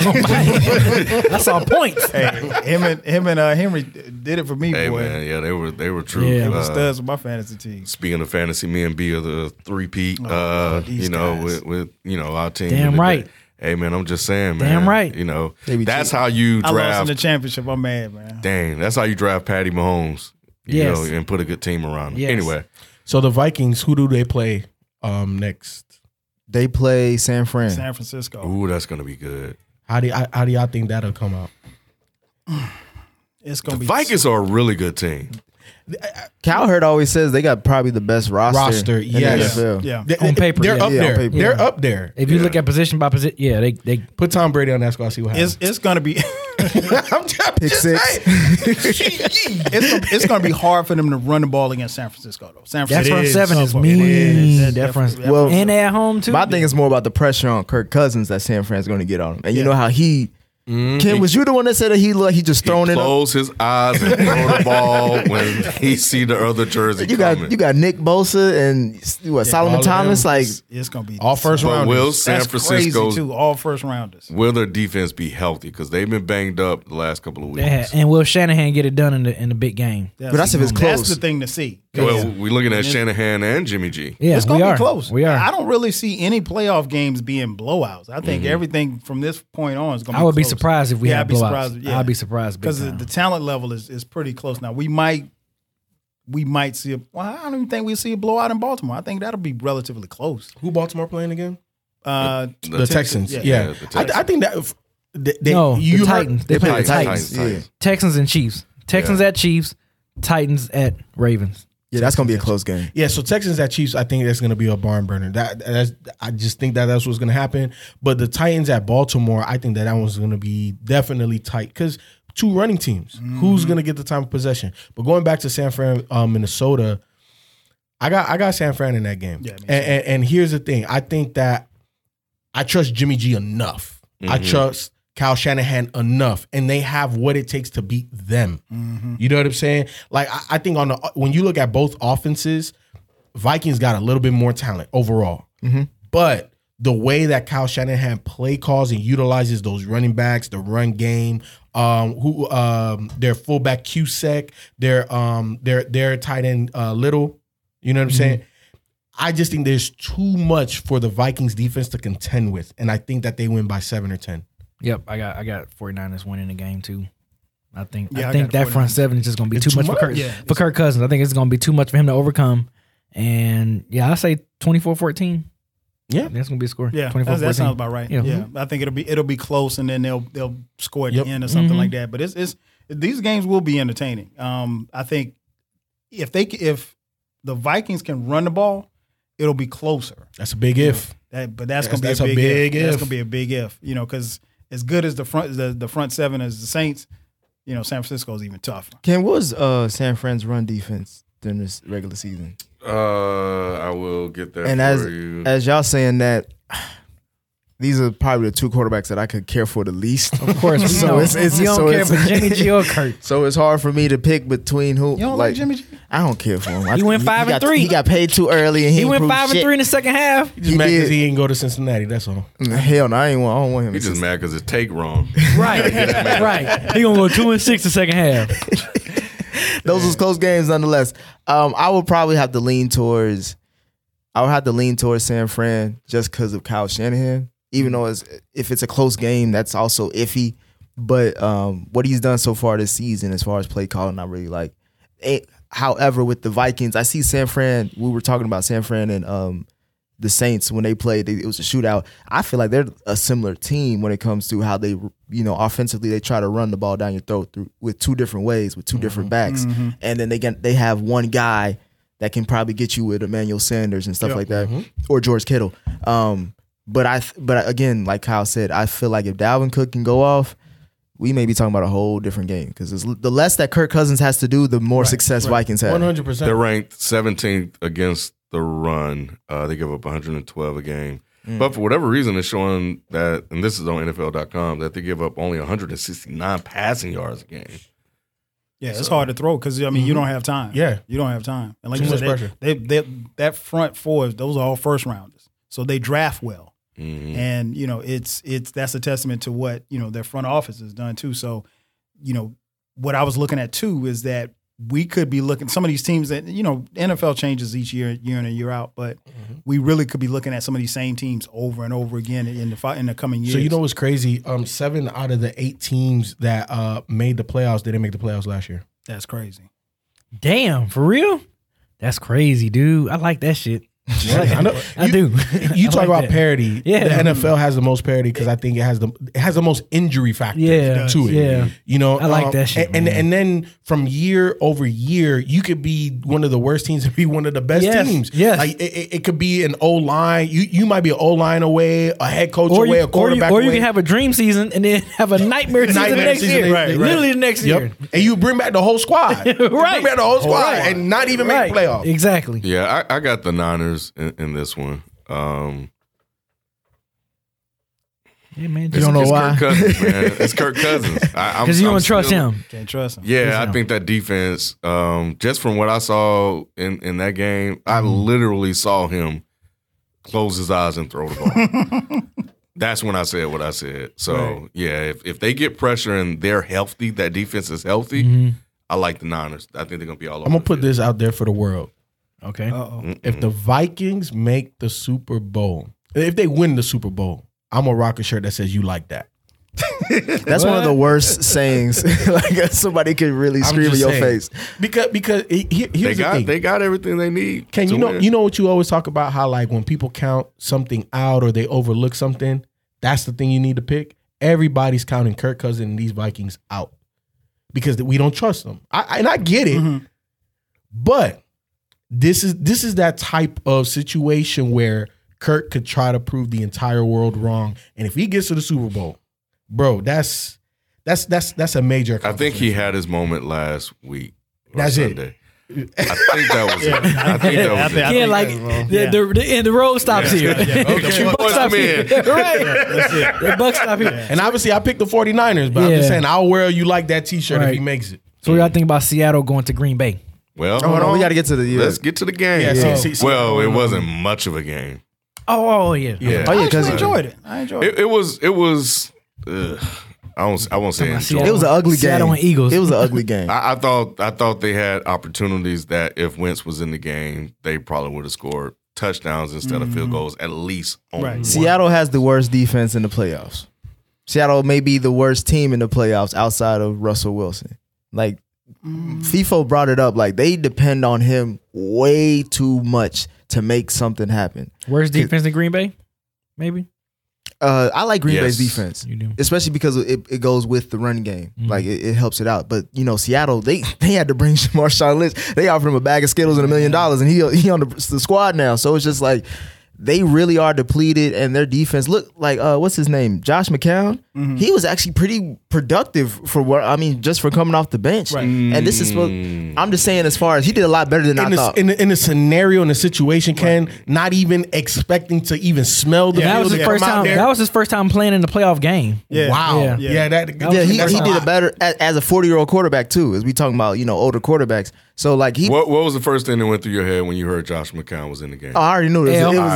S4: I saw points.
S2: Him and Henry did it for me,
S7: Hey
S2: boy.
S7: man, yeah, they were true.
S4: Yeah.
S2: They were studs with my fantasy team.
S7: Speaking of fantasy, me and B are the three-peat.
S2: these guys.
S7: with our team.
S4: Damn
S7: today.
S4: right.
S7: Hey man, I'm just saying, man.
S4: Damn right.
S6: They be
S7: That's how you
S2: I lost in
S7: draft.
S2: the championship. I'm mad, man.
S7: Dang, that's how you draft Patty Mahomes. You
S4: Yes.
S7: know, and put a good team around him.
S4: Yes.
S7: Anyway,
S5: So the Vikings, who do they play next?
S6: They play San
S2: Francisco.
S7: Ooh, that's gonna be good.
S5: How do y'all think that'll come out?
S2: It's gonna
S7: The
S2: be
S7: Vikings are a really good team.
S6: Cowherd always says they got probably the best roster in the
S5: yes.
S6: NFL.
S2: Yeah.
S5: They,
S4: On paper,
S5: they're
S4: yeah.
S5: up
S6: Yeah, on
S5: there.
S6: paper.
S5: They're
S4: Yeah.
S5: up there.
S4: If you look at position by position, yeah, they
S5: Put Tom Brady on that squad. See what happens.
S2: It's gonna be
S5: I'm just
S6: Pick six.
S5: saying.
S2: it's gonna be hard for them to run the ball against San Francisco though. San
S4: that
S2: Francisco
S4: front
S2: is
S4: seven is
S2: tough.
S4: mean.
S2: It is.
S4: That front,
S6: Well,
S4: and they at home too.
S6: My thing is more about the pressure on Kirk Cousins that San Fran's going to get on him. And you know how he. Ken, was you the one that said that he just thrown
S7: He
S6: it up?
S7: close his eyes and throw the ball when he see the other jersey
S6: You
S7: coming.
S6: got Nick Bosa and Solomon
S5: all of
S6: Thomas.
S5: them.
S6: Like
S2: It's gonna be
S5: All first
S7: But
S5: rounders.
S7: will San
S2: that's
S7: Francisco
S2: crazy too. All first rounders.
S7: will their defense be healthy? Because they've been banged up the last couple of weeks.
S4: Yeah, and will Shanahan get it done in the big game?
S6: But that's if it's close.
S2: That's the thing to see.
S7: Well, we're looking at Shanahan and Jimmy G.
S4: Yeah,
S2: It's
S4: we
S2: gonna
S4: are
S2: be close.
S4: We are.
S2: I don't really see any playoff games being blowouts. I think everything from this point on is gonna be
S4: I would be
S2: close.
S4: surprised if we
S2: Yeah,
S4: had
S2: I'd be
S4: blowouts.
S2: surprised. Yeah.
S4: I'd be surprised
S2: because
S4: because
S2: the talent level is pretty close now. We might see I don't even think we'll see a blowout in Baltimore. I think that'll be relatively close.
S5: Who Baltimore playing again?
S7: The
S5: Texans.
S2: yeah.
S5: Yeah,
S7: the Texans.
S5: I think that they
S4: no,
S5: you
S4: the
S5: heard-
S4: Titans. They play the Titans.
S7: Titans.
S4: Texans and Chiefs. Texans at Chiefs. Titans at Ravens.
S6: yeah, that's going to be a close game.
S5: Yeah, so Texans at Chiefs, I think that's going to be a barn burner. I just think that's what's going to happen. But the Titans at Baltimore, I think that one's going to be definitely tight because two running teams. Who's going to get the time of possession? But going back to San Fran, Minnesota, I got San Fran in that game.
S2: Yeah, me too.
S5: And here's the thing: I think that I trust Jimmy G enough. I trust Kyle Shanahan enough, and they have what it takes to beat them. You know what I'm saying? Like I think when you look at both offenses, Vikings got a little bit more talent overall, but the way that Kyle Shanahan play calls and utilizes those running backs, the run game, their fullback Cusack, their tight end Little. You know what I'm saying? I just think there's too much for the Vikings defense to contend with, and I think that they win by 7 or 10.
S4: Yep, I got 49ers winning the game too. I think
S2: Yeah, I
S4: that
S2: got
S4: front
S2: 49ers.
S4: seven is just going to be
S5: It's
S4: too
S5: too
S4: much for
S5: much.
S4: Kirk,
S2: Yeah,
S4: for Kirk Cousins. I think it's going to be too much for him to overcome. And yeah, I say 24-14.
S5: Yeah.
S4: That's going to be a score.
S2: Yeah,
S4: 24-14.
S2: that sounds about right.
S4: Yeah.
S2: Yeah, I think it'll be close, and then they'll score at
S5: Yep.
S2: the end or something like that. But it's these games will be entertaining. I think if the Vikings can run the ball, it'll be closer.
S5: That's a big if.
S2: But that's gonna be
S5: That's
S2: a
S5: a
S2: big
S5: big
S2: if. That's
S5: if.
S2: gonna be a big if. Because as good as the front seven as the Saints, San Francisco's even tougher.
S6: Ken, what was San Fran's run defense during this regular season?
S7: I will get that
S6: And
S7: for you.
S6: as y'all saying that, these are probably the two quarterbacks that I could care for the least.
S4: Of course, we
S6: So
S4: know.
S6: it's-
S4: you don't
S6: so
S4: care
S6: it's-
S4: for Jimmy G or Kurt.
S6: So it's hard for me to pick between who.
S2: You don't like Jimmy G?
S6: I don't care for him.
S4: He went 5-3.
S6: He got paid too early, and he
S4: He went
S6: improved
S4: 5-3 in the second half.
S5: He's just
S6: He
S5: mad because
S6: did.
S5: he didn't go to Cincinnati. That's all.
S6: Hell no, I don't want him.
S7: He's just mad because his take wrong.
S4: Right, right. He gonna go 2-6 the second half.
S6: Those was close games nonetheless. I would probably have to lean towards. I would have to lean towards San Fran just because of Kyle Shanahan. Even though if it's a close game, that's also iffy. But what he's done so far this season, as far as play calling, I really like. However, with the Vikings, I see San Fran. We were talking about San Fran and the Saints when they played. It was a shootout. I feel like they're a similar team when it comes to how they, offensively they try to run the ball down your throat with two different ways, with two different backs, and then they have one guy that can probably get you with Emmanuel Sanders and stuff like that, or George Kittle. But again, like Kyle said, I feel like if Dalvin Cook can go off, we may be talking about a whole different game because the less that Kirk Cousins has to do, the more success Vikings have.
S5: 100%.
S7: They're ranked 17th against the run. They give up 112 a game. But for whatever reason, it's showing that, and this is on NFL.com, that they give up only 169 passing yards a game.
S2: Yeah, it's hard to throw because you don't have time.
S5: Yeah.
S2: You don't have time. And like
S5: Too
S2: you
S5: much
S2: said, that front four, those are all first rounders, so they draft well. And it's that's a testament to what their front office has done too. So what I was looking at too is that we could be looking some of these teams that NFL changes each year in and year out, but we really could be looking at some of these same teams over and over again in the coming years.
S5: So you know what's crazy? 7 out of the 8 teams that made the playoffs didn't make the playoffs last year.
S2: That's crazy.
S4: Damn, for real? That's crazy, dude. I like that shit.
S5: I know.
S4: I do.
S5: You
S4: I
S5: talk
S4: like
S5: about
S4: that.
S5: parity.
S4: Yeah.
S5: The NFL has the most parity because I think it has the most injury factor
S4: Yeah,
S5: to it.
S4: yeah.
S5: You know,
S4: I like that shit, man.
S5: And then from year over year, you could be one of the worst teams and be one of the best
S4: Yes,
S5: teams.
S4: yes.
S5: Like it could be an O line. You might be an O line away, a head coach away, a quarterback
S4: or
S5: away.
S4: you can have a dream season and then have a nightmare season the next year.
S2: right.
S4: Literally the next year.
S5: And you bring back the whole squad. You bring back the whole squad and not even make the playoffs.
S4: Exactly.
S7: Yeah, I got the Niners in this one.
S4: Yeah, man.
S6: You don't know
S7: it's
S6: why?
S7: Kirk Cousins, man. It's Kirk Cousins.
S4: Because you don't trust him.
S2: Can't trust him.
S7: Yeah, I think that defense, just from what I saw in that game, I literally saw him close his eyes and throw the ball. That's when I said what I said. So, yeah, if they get pressure and they're healthy, that defense is healthy, I like the Niners. I think they're going to be all over.
S5: I'm going to put this out there for the world.
S4: Okay.
S5: If the Vikings make the Super Bowl, if they win the Super Bowl, I'm going to rock a shirt that says you like that.
S6: That's one of the worst sayings. Like somebody could really scream in your face.
S5: Because here's the thing.
S7: They got everything they need.
S5: Can
S7: to win.
S5: you know what you always talk about, how like when people count something out or they overlook something, that's the thing you need to pick. Everybody's counting Kirk Cousins and these Vikings out because we don't trust them. I get it, but this is that type of situation where Kirk could try to prove the entire world wrong, and if he gets to the Super Bowl, bro, that's a major.
S7: I think he had his moment last week.
S5: That's
S7: Sunday. I think that was it. I think that was it.
S4: Yeah, like the road stops here.
S7: The
S4: buck stops here. Right.
S2: That's it.
S4: The buck stop here.
S5: And obviously, I picked the 49ers, but I'm just
S4: Yeah.
S5: saying I'll wear you like that T-shirt if
S4: Right.
S5: he makes it.
S4: So what y'all think about Seattle going to Green Bay?
S7: Well,
S6: Hold on, we got to get to the.
S7: Let's get to the game.
S5: Yeah, see,
S7: well, it wasn't much of a game.
S4: Oh yeah.
S7: Yeah.
S6: Oh yeah,
S2: I
S6: because
S2: enjoyed it. I enjoyed it.
S7: It was. I won't say enjoy.
S6: it was an ugly game.
S4: Seattle and Eagles.
S6: It was an ugly game.
S7: I thought they had opportunities that if Wentz was in the game, they probably would have scored touchdowns instead of field goals at least on one.
S6: Seattle has the worst defense in the playoffs. Seattle may be the worst team in the playoffs outside of Russell Wilson. Like FIFO brought it up, like they depend on him way too much to make something happen.
S4: Where's defense in Green Bay? Maybe.
S6: I like Green Bay's
S7: Yes.
S6: defense,
S4: You do.
S6: especially because it goes with the run game. Like it helps it out. But Seattle, they had to bring Marshawn Lynch. They offered him a bag of Skittles and $1 million, and he on the squad now. So it's just like they really are depleted, and their defense look like what's his name, Josh McCown. He was actually pretty productive for just for coming off the bench.
S2: Right.
S6: And this is what I'm just saying. As far as he did a lot better than I thought.
S5: In the scenario, in the situation, Ken, not even expecting to even smell the
S4: That
S5: field
S4: was his
S5: to
S4: first
S5: come out
S4: time.
S5: there.
S4: That was his first time playing in the playoff game.
S2: Yeah.
S5: Wow.
S4: Yeah.
S5: Yeah,
S4: That
S6: Yeah,
S4: was
S6: he
S4: the first
S6: did
S4: time.
S6: it better as a 40-year-old quarterback too. As we talking about, older quarterbacks. So like he,
S7: What was the first thing that went through your head when you heard Josh McCown was in the game?
S6: I already knew this.
S4: L.
S6: It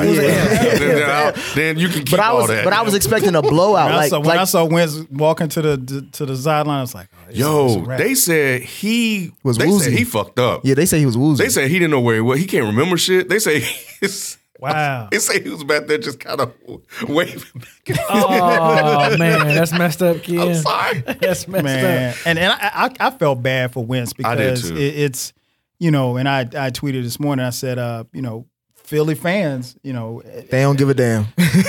S6: was
S7: Then you can keep
S6: but I
S7: all
S6: was,
S7: that.
S6: but I was expecting a blowout.
S2: When I saw Wentz walking to the sideline, I was like, oh, it's a
S7: Yo,
S2: wrap.
S7: they said he
S6: Was
S7: They
S6: woozy.
S7: said he fucked up.
S6: Yeah, they say he was woozy.
S7: They said he didn't know where he was. He can't remember shit. They say
S2: Wow.
S7: They say he was back there just kind of waving back.
S4: Oh man, that's messed up, kid.
S7: I'm sorry.
S4: That's messed
S2: Man,
S4: up.
S2: and I felt bad for Wentz
S7: I did
S2: because
S7: too.
S2: it's and I tweeted this morning. I said, Philly fans,
S6: they don't give a damn.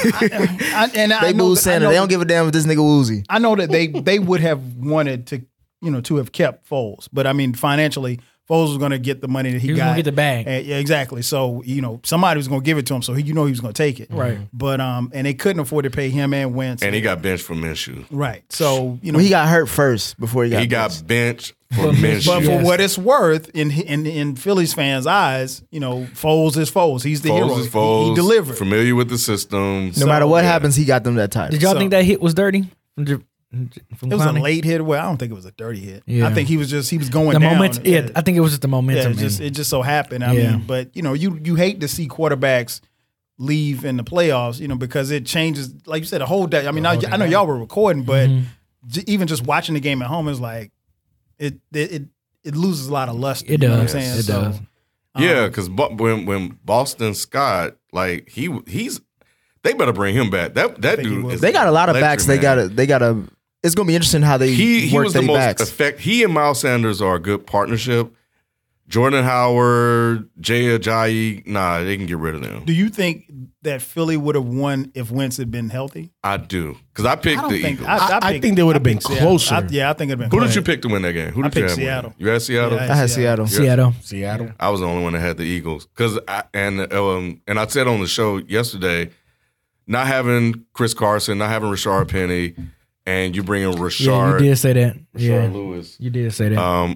S6: They boo Santa. They don't give a damn if this nigga woozy.
S2: I know that they would have wanted to to have kept Foles, but I mean financially, Foles was going to get the money that he
S4: He was
S2: got.
S4: gonna get the bag.
S2: Yeah, exactly. So somebody was going to give it to him, so he was going to take it.
S4: Right.
S2: But and they couldn't afford to pay him and Wentz.
S7: And he got benched for Minshew.
S2: right. So
S6: Well, he got hurt first before he got.
S7: He got
S6: benched.
S7: benched for Minshew.
S2: But for
S4: Yes.
S2: what it's worth, in Phillies fans' eyes, Foles is Foles. He's the hero.
S7: Foles is Foles.
S2: He delivered.
S7: Familiar with the system.
S6: No matter what
S7: yeah.
S6: happens, he got them that title.
S4: Did y'all
S2: So-
S4: think that hit was dirty? From
S2: It was a
S4: Clowney?
S2: late hit. Well, I don't think it was a dirty hit.
S4: Yeah.
S2: I think he was going
S4: The
S2: down.
S4: moment. Yeah, I think it was just the
S2: Yeah,
S4: momentum.
S2: it just so happened. I
S4: Yeah.
S2: mean, but you hate to see quarterbacks leave in the playoffs, because it changes, like you said, the whole day. I mean, I know y'all were recording, but even just watching the game at home is like it loses a lot of luster.
S4: It
S2: You know what I'm
S4: does.
S2: saying?
S4: It
S2: So,
S4: does.
S7: Yeah, because when Boston Scott, like he's, they better bring him back. That
S2: he
S7: dude
S2: will.
S7: is
S6: They got a lot of
S7: electric,
S6: backs.
S7: man.
S6: They got to. It's gonna be interesting how they
S7: He
S6: work
S7: was the
S6: their
S7: most
S6: backs.
S7: effective. He and Miles Sanders are a good partnership. Jordan Howard, Jay Ajayi, nah, they can get rid of them.
S2: Do you think that Philly would have won if Wentz had been healthy?
S7: I do. Because I picked the Eagles.
S5: I think they would have been closer.
S2: I think it would have been
S7: Who
S2: closer.
S7: did you pick to win that game? Who did
S2: I
S7: you
S2: picked
S7: have
S2: Seattle.
S7: win? You had Seattle?
S2: Yeah,
S6: I had Seattle.
S5: Seattle.
S7: I was the only one that had the Eagles. And I said on the show yesterday, not having Chris Carson, not having Rashard Penny, and you bring in Rashard.
S4: Yeah, you did say that.
S7: Rashard Lewis.
S4: You did say that.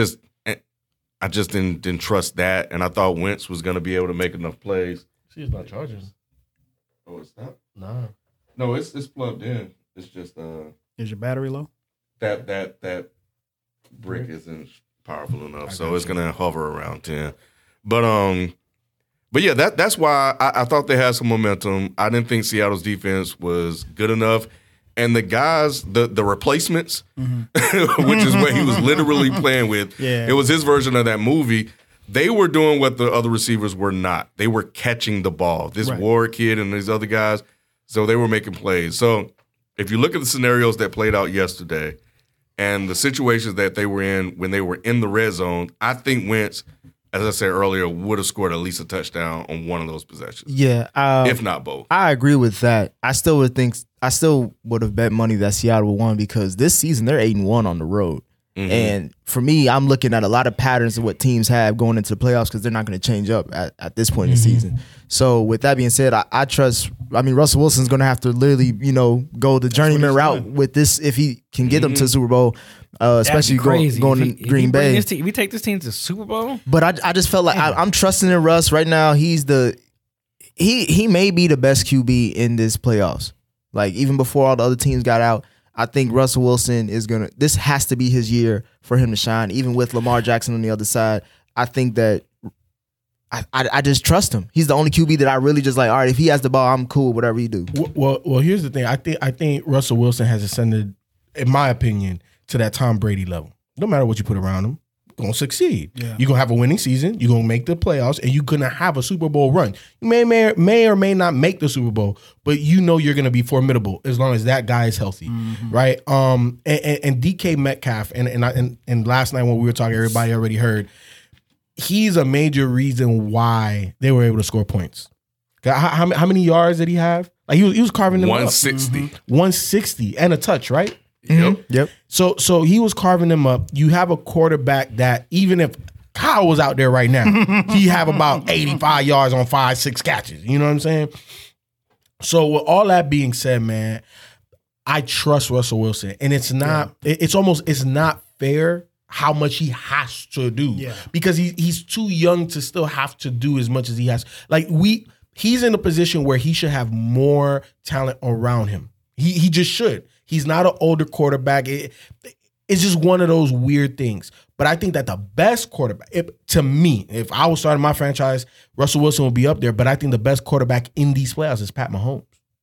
S7: I just didn't trust that, and I thought Wentz was going to be able to make enough plays.
S5: She's not charging.
S7: Oh, it's not?
S5: Nah.
S7: No, it's plugged in. It's just
S2: Is your battery low?
S7: that brick isn't powerful enough, so it's going to hover around 10. But yeah, that's why I thought they had some momentum. I didn't think Seattle's defense was good enough. And the guys, the replacements, which is what he was literally playing with, it was his version of that movie. They were doing what the other receivers were not. They were catching the ball. This Ward kid and these other guys, so they were making plays. So if you look at the scenarios that played out yesterday and the situations that they were in when they were in the red zone, I think Wentz, as I said earlier, would have scored at least a touchdown on one of those possessions.
S6: Yeah.
S7: If not both.
S6: I agree with that. I still would have bet money that Seattle won because this season they're 8-1 on the road. Mm-hmm. And for me, I'm looking at a lot of patterns of what teams have going into the playoffs because they're not going to change up at this point in the season. So with that being said, I trust. I mean, Russell Wilson's going to have to literally, go the journeyman route with this if he can get them to the Super Bowl, especially going to Green Bay.
S4: If we take this team to the Super Bowl,
S6: but I just felt like I'm trusting in Russ right now. He may be the best QB in this playoffs. Like even before all the other teams got out. I think Russell Wilson this has to be his year for him to shine, even with Lamar Jackson on the other side. I think that I just trust him. He's the only QB that I really just like, all right, if he has the ball, I'm cool, whatever you do.
S5: Well, here's the thing. I think Russell Wilson has ascended, in my opinion, to that Tom Brady level. No matter what you put around him, going to succeed. Yeah. You're going to have a winning season. You're going to make the playoffs, and you're going to have a Super Bowl run. You may or may not make the Super Bowl, but you're going to be formidable as long as that guy is healthy, right? And DK Metcalf, and last night when we were talking, everybody already heard, he's a major reason why they were able to score points. How many yards did he have? Like he was carving them
S7: 160.
S5: up. 160 and a touch, right?
S7: Yep.
S5: So he was carving them up. You have a quarterback that even if Kyle was out there right now, he have about 85 yards on 5-6 catches. You know what I'm saying? So with all that being said, man, I trust Russell Wilson, and it's not. It's not fair how much he has to do because he's too young to still have to do as much as he has. He's in a position where he should have more talent around him. He just should. He's not an older quarterback. It's just one of those weird things. But I think that the best quarterback, to me, if I was starting my franchise, Russell Wilson would be up there. But I think the best quarterback in these playoffs is Pat Mahomes.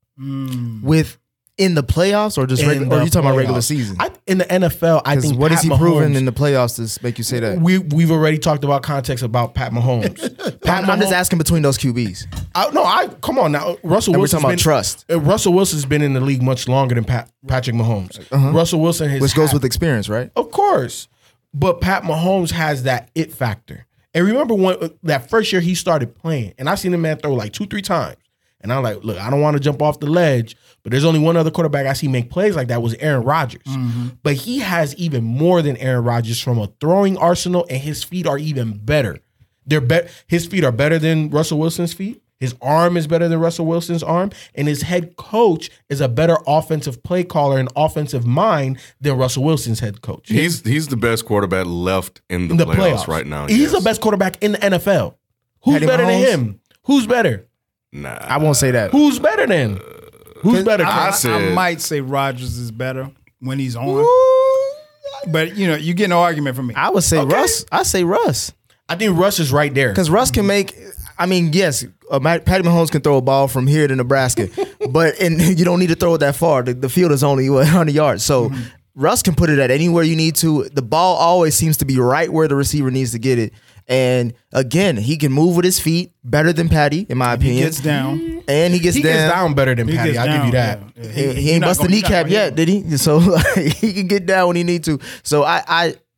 S6: In the playoffs or just or are you talking about regular season?
S5: In the NFL, I think
S6: what
S5: Pat
S6: is he
S5: Mahomes,
S6: proven in the playoffs to make you say that?
S5: We've already talked about context about Pat Mahomes.
S6: I'm just asking between those QBs.
S5: Come on now.
S6: We're talking about trust.
S5: Russell Wilson's been in the league much longer than Patrick Mahomes. Russell Wilson has,
S6: which goes with experience, right?
S5: Of course, but Pat Mahomes has that it factor. And remember that first year he started playing, and I seen the man throw like 2-3 times. And I'm like, look, I don't want to jump off the ledge, but there's only one other quarterback I see make plays like that was Aaron Rodgers. But he has even more than Aaron Rodgers from a throwing arsenal, and his feet are even better. His feet are better than Russell Wilson's feet. His arm is better than Russell Wilson's arm, and his head coach is a better offensive play caller and offensive mind than Russell Wilson's head coach.
S7: He's the best quarterback left in the playoffs right now.
S5: He's the best quarterback in the NFL. Who's better than him? Who's better?
S7: Nah,
S6: I won't say that.
S5: Who's better then? Who's better?
S2: I might say Rodgers is better when he's on. But you get no argument from me.
S6: I would say Russ. I say Russ.
S5: I think Russ is right there
S6: because Russ can make. I mean, yes, Patty Mahomes can throw a ball from here to Nebraska, and you don't need to throw it that far. The field is only 100 yards, so Russ can put it at anywhere you need to. The ball always seems to be right where the receiver needs to get it. And again, he can move with his feet better than Patty, in my opinion.
S2: He gets down.
S6: And he gets
S5: down better than Patty. I'll give you that.
S6: Yeah. He ain't bust the kneecap yet, did he? So he can get down when he need to. So I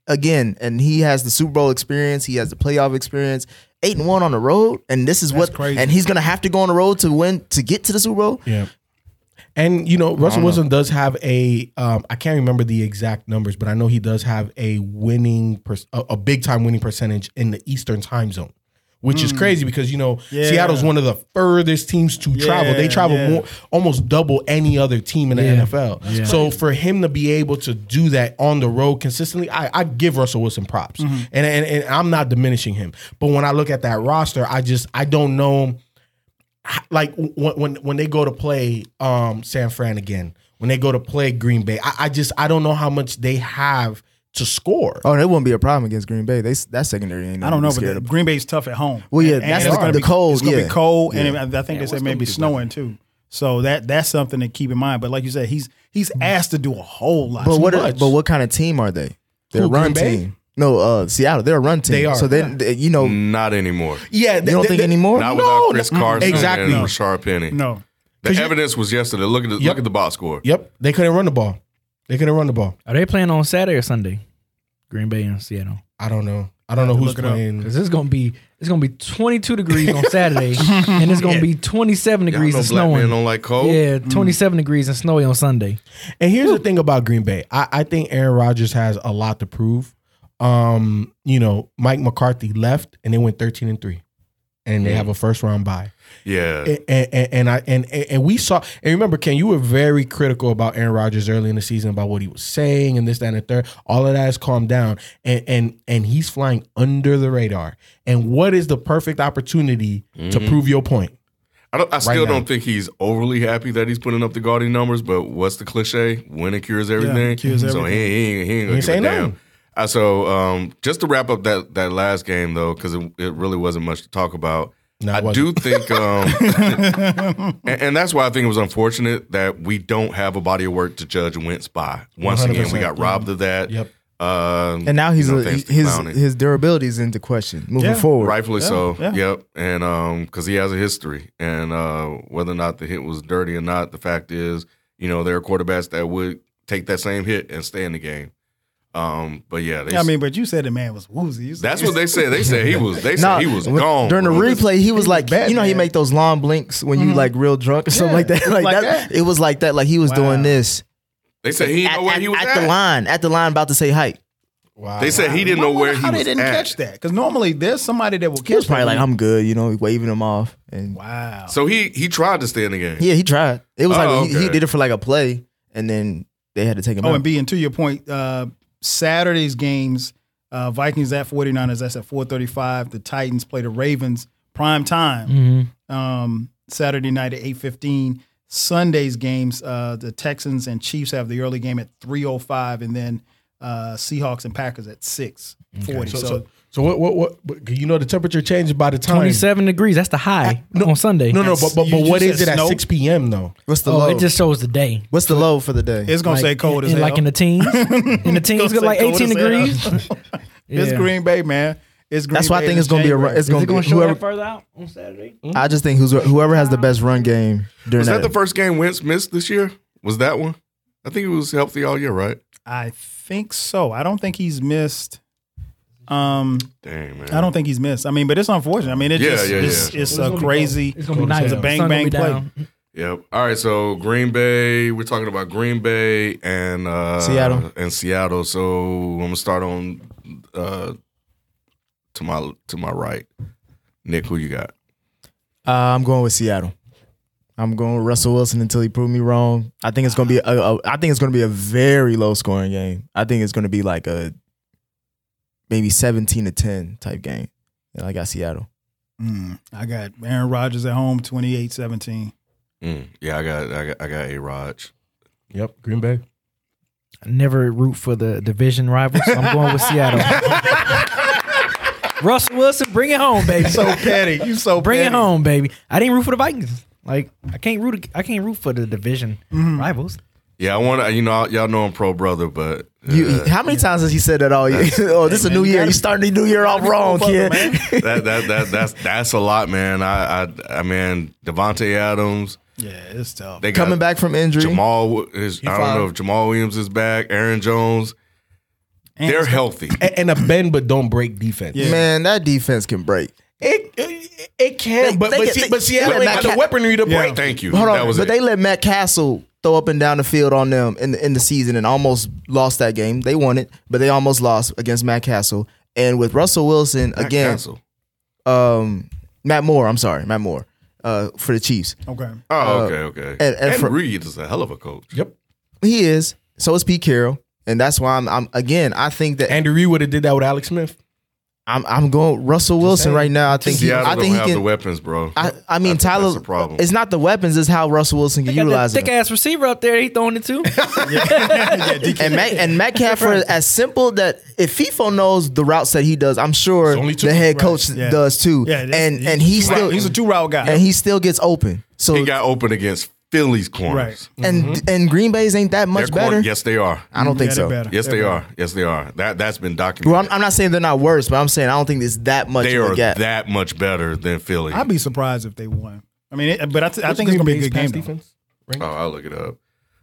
S6: again, and he has the Super Bowl experience. He has the playoff experience. 8-1 on the road, and this is
S2: That's crazy.
S6: And he's gonna have to go on the road to win to get to the Super Bowl.
S5: Yeah. And Russell Wilson does have a I can't remember the exact numbers, but I know he does have a a big time winning percentage in the Eastern time zone, which is crazy because Seattle's one of the furthest teams to travel. They travel almost double any other team in the NFL. Yeah. So for him to be able to do that on the road consistently, I give Russell Wilson props, and I'm not diminishing him. But when I look at that roster, I don't know. Like when they go to play San Fran again, when they go to play Green Bay, I don't know how much they have to score.
S6: Oh, that wouldn't be a problem against Green Bay. That secondary ain't.
S2: I don't know, but Green Bay's tough at home.
S6: Well, yeah, that's the cold.
S2: It's gonna be cold, and I think they said maybe snowing too. So that's something to keep in mind. But like you said, he's asked to do a whole lot.
S6: But what kind of team are they? They're a run team. No, Seattle. They're a run team.
S5: They are.
S6: So they
S7: not anymore.
S6: Yeah, you don't think anymore?
S7: Not without Chris Carson
S5: exactly.
S7: and Rashard Penny.
S2: No,
S7: the evidence was yesterday. Look at the box score.
S5: Yep, they couldn't run the ball.
S4: Are they playing on Saturday or Sunday? Green Bay and Seattle.
S5: I don't know. I don't know who's playing.
S4: Because it's gonna be 22 degrees on Saturday, and it's gonna be 27 degrees and snowing.
S7: Black men don't like cold.
S4: Yeah, 27 degrees and snowy on Sunday.
S5: And here's the thing about Green Bay. I think Aaron Rodgers has a lot to prove. Mike McCarthy left and they went 13-3, and they have a first round bye.
S7: Yeah,
S5: and we saw. And remember, Ken, you were very critical about Aaron Rodgers early in the season about what he was saying and this, that, and the third. All of that has calmed down, and he's flying under the radar. And what is the perfect opportunity to prove your point?
S7: I still don't think he's overly happy that he's putting up the gaudy numbers. But what's the cliche? Winning cures everything.
S2: Yeah, cures everything.
S7: So he ain't gonna give a damn. So just to wrap up that last game though, because it really wasn't much to talk about.
S5: No,
S7: I do think, and that's why I think it was unfortunate that we don't have a body of work to judge Wentz by. Once again, we got robbed of that.
S5: Yep.
S6: And now his durability is into question moving forward.
S7: Rightfully so. Yeah. Yep. And because he has a history, and whether or not the hit was dirty or not, the fact is, there are quarterbacks that would take that same hit and stay in the game. But yeah,
S2: but you said the man was woozy.
S7: That's what they said. They said he was. They said he was gone
S6: during the replay. He was like, bad, he make those long blinks when you like real drunk or something like that. Like that. It was like that. Like he was doing this.
S7: They said he didn't know where he was
S6: at the line, about to say hi.
S7: Wow. They said he didn't know where he was at. How they didn't
S2: catch that? Because normally there's somebody that will catch.
S6: He was probably like, I'm good, waving him off. And
S2: wow.
S7: So he tried to stay in the game.
S6: Yeah, he tried. It was he did it for like a play, and then they had to take him out.
S2: And B, and to your point, Saturday's games, Vikings at 49ers, that's at 4:35. The Titans play the Ravens prime time. Saturday night at 8:15. Sunday's games, the Texans and Chiefs have the early game at 3:05, and then Seahawks and Packers at 6:40.
S5: So what the temperature changes by the time
S4: 27 degrees. That's the high on Sunday.
S5: No, but what is it at 6 p.m. though?
S6: What's the low?
S4: It just shows the day.
S6: What's the low for the day?
S2: It's gonna say cold as hell.
S4: Like in the teens. In the teens, it's like 18 degrees.
S2: It's Green Bay, man.
S6: That's why I think it's gonna be a. It's
S4: gonna be show that further out on Saturday.
S6: I just think whoever has the best run game during
S7: was that the first game Wentz missed this year? Was that one? I think he was healthy all year, right?
S2: I think so. I don't think he's missed.
S7: Dang, man.
S2: I don't think he's missed. I mean, but it's unfortunate. I mean, it's a crazy.
S4: It's gonna be nice.
S2: It's a bang play.
S7: Yep. All right. So Green Bay. We're talking about Green Bay and Seattle. So I'm gonna start on to my right. Nick, who you got?
S6: I'm going with Seattle. I'm going with Russell Wilson until he proved me wrong. I think it's gonna be a very low scoring game. I think it's gonna be like a maybe 17-10 type game. And I got Seattle.
S2: I got Aaron Rodgers at home, 28-17.
S7: Yeah, I got A-Rod.
S5: Yep, Green Bay.
S4: I never root for the division rivals, so I'm going with Seattle. Russell Wilson, bring it home, baby.
S2: So petty. You so
S4: bring
S2: petty.
S4: it home, baby. I didn't root for the Vikings. Like I can't root for the division rivals.
S7: Yeah, I want to. Y'all know I'm pro brother, but
S6: how many times has he said that all year? Oh, this is a new year. You starting the new year off wrong, kid.
S7: That's a lot, man. I mean, Devontae Adams.
S2: Yeah, it's tough.
S6: They coming back from injury.
S7: I don't know if Jamal Williams is back. Aaron Jones. They're healthy.
S5: And a bend but don't break defense.
S2: Yeah.
S6: Man, that defense can break.
S5: It can, but Seattle ain't got the weaponry to break.
S7: Thank you.
S6: Hold
S7: That
S6: on,
S7: was
S6: but
S7: it.
S6: they let Matt Castle throw up and down the field on them in the season and almost lost that game. They won it, but they almost lost against Matt Castle. And with Russell Wilson
S7: Matt
S6: again,
S7: Castle.
S6: Matt Moore for the Chiefs.
S2: Okay.
S7: Oh, okay.
S6: and
S7: Reed is a hell of a coach.
S5: Yep.
S6: He is. So is Pete Carroll, and that's why I'm again. I think that
S5: Andy Reid would have did that with Alex Smith.
S6: I'm going Russell Wilson right now. I think
S7: Seattle
S6: I think
S7: don't
S6: he
S7: have
S6: can.
S7: the weapons, bro.
S6: I mean, Tyler.
S7: That's the problem.
S6: It's not the weapons; it's how Russell Wilson can
S4: Got
S6: utilize
S4: that
S6: it.
S4: thick ass receiver out there. He throwing it too.
S6: And Metcalf, for as simple that if FIFO knows the routes that he does, I'm sure
S5: It's only two.
S6: the head
S2: Right,
S6: coach
S2: yeah.
S6: does too.
S2: Yeah,
S6: and he still
S2: he's a 2-route guy.
S6: and he still gets open. So
S7: He got open against Philly's corners.
S6: and Green Bay's ain't that much better.
S7: Yes, they are.
S6: I don't think
S2: Yeah,
S6: so.
S2: they're better.
S7: Yes,
S2: They're
S7: they
S2: better.
S7: are. Yes, they are. That's been documented.
S6: Well, I'm not saying they're not worse, but I'm saying I don't think it's that much
S7: They
S6: of
S7: are
S6: a gap.
S7: that much better than Philly.
S2: I'd be surprised if they won. I mean, but I think it's gonna be a good game. Though.
S5: defense.
S7: Oh, I'll look it up.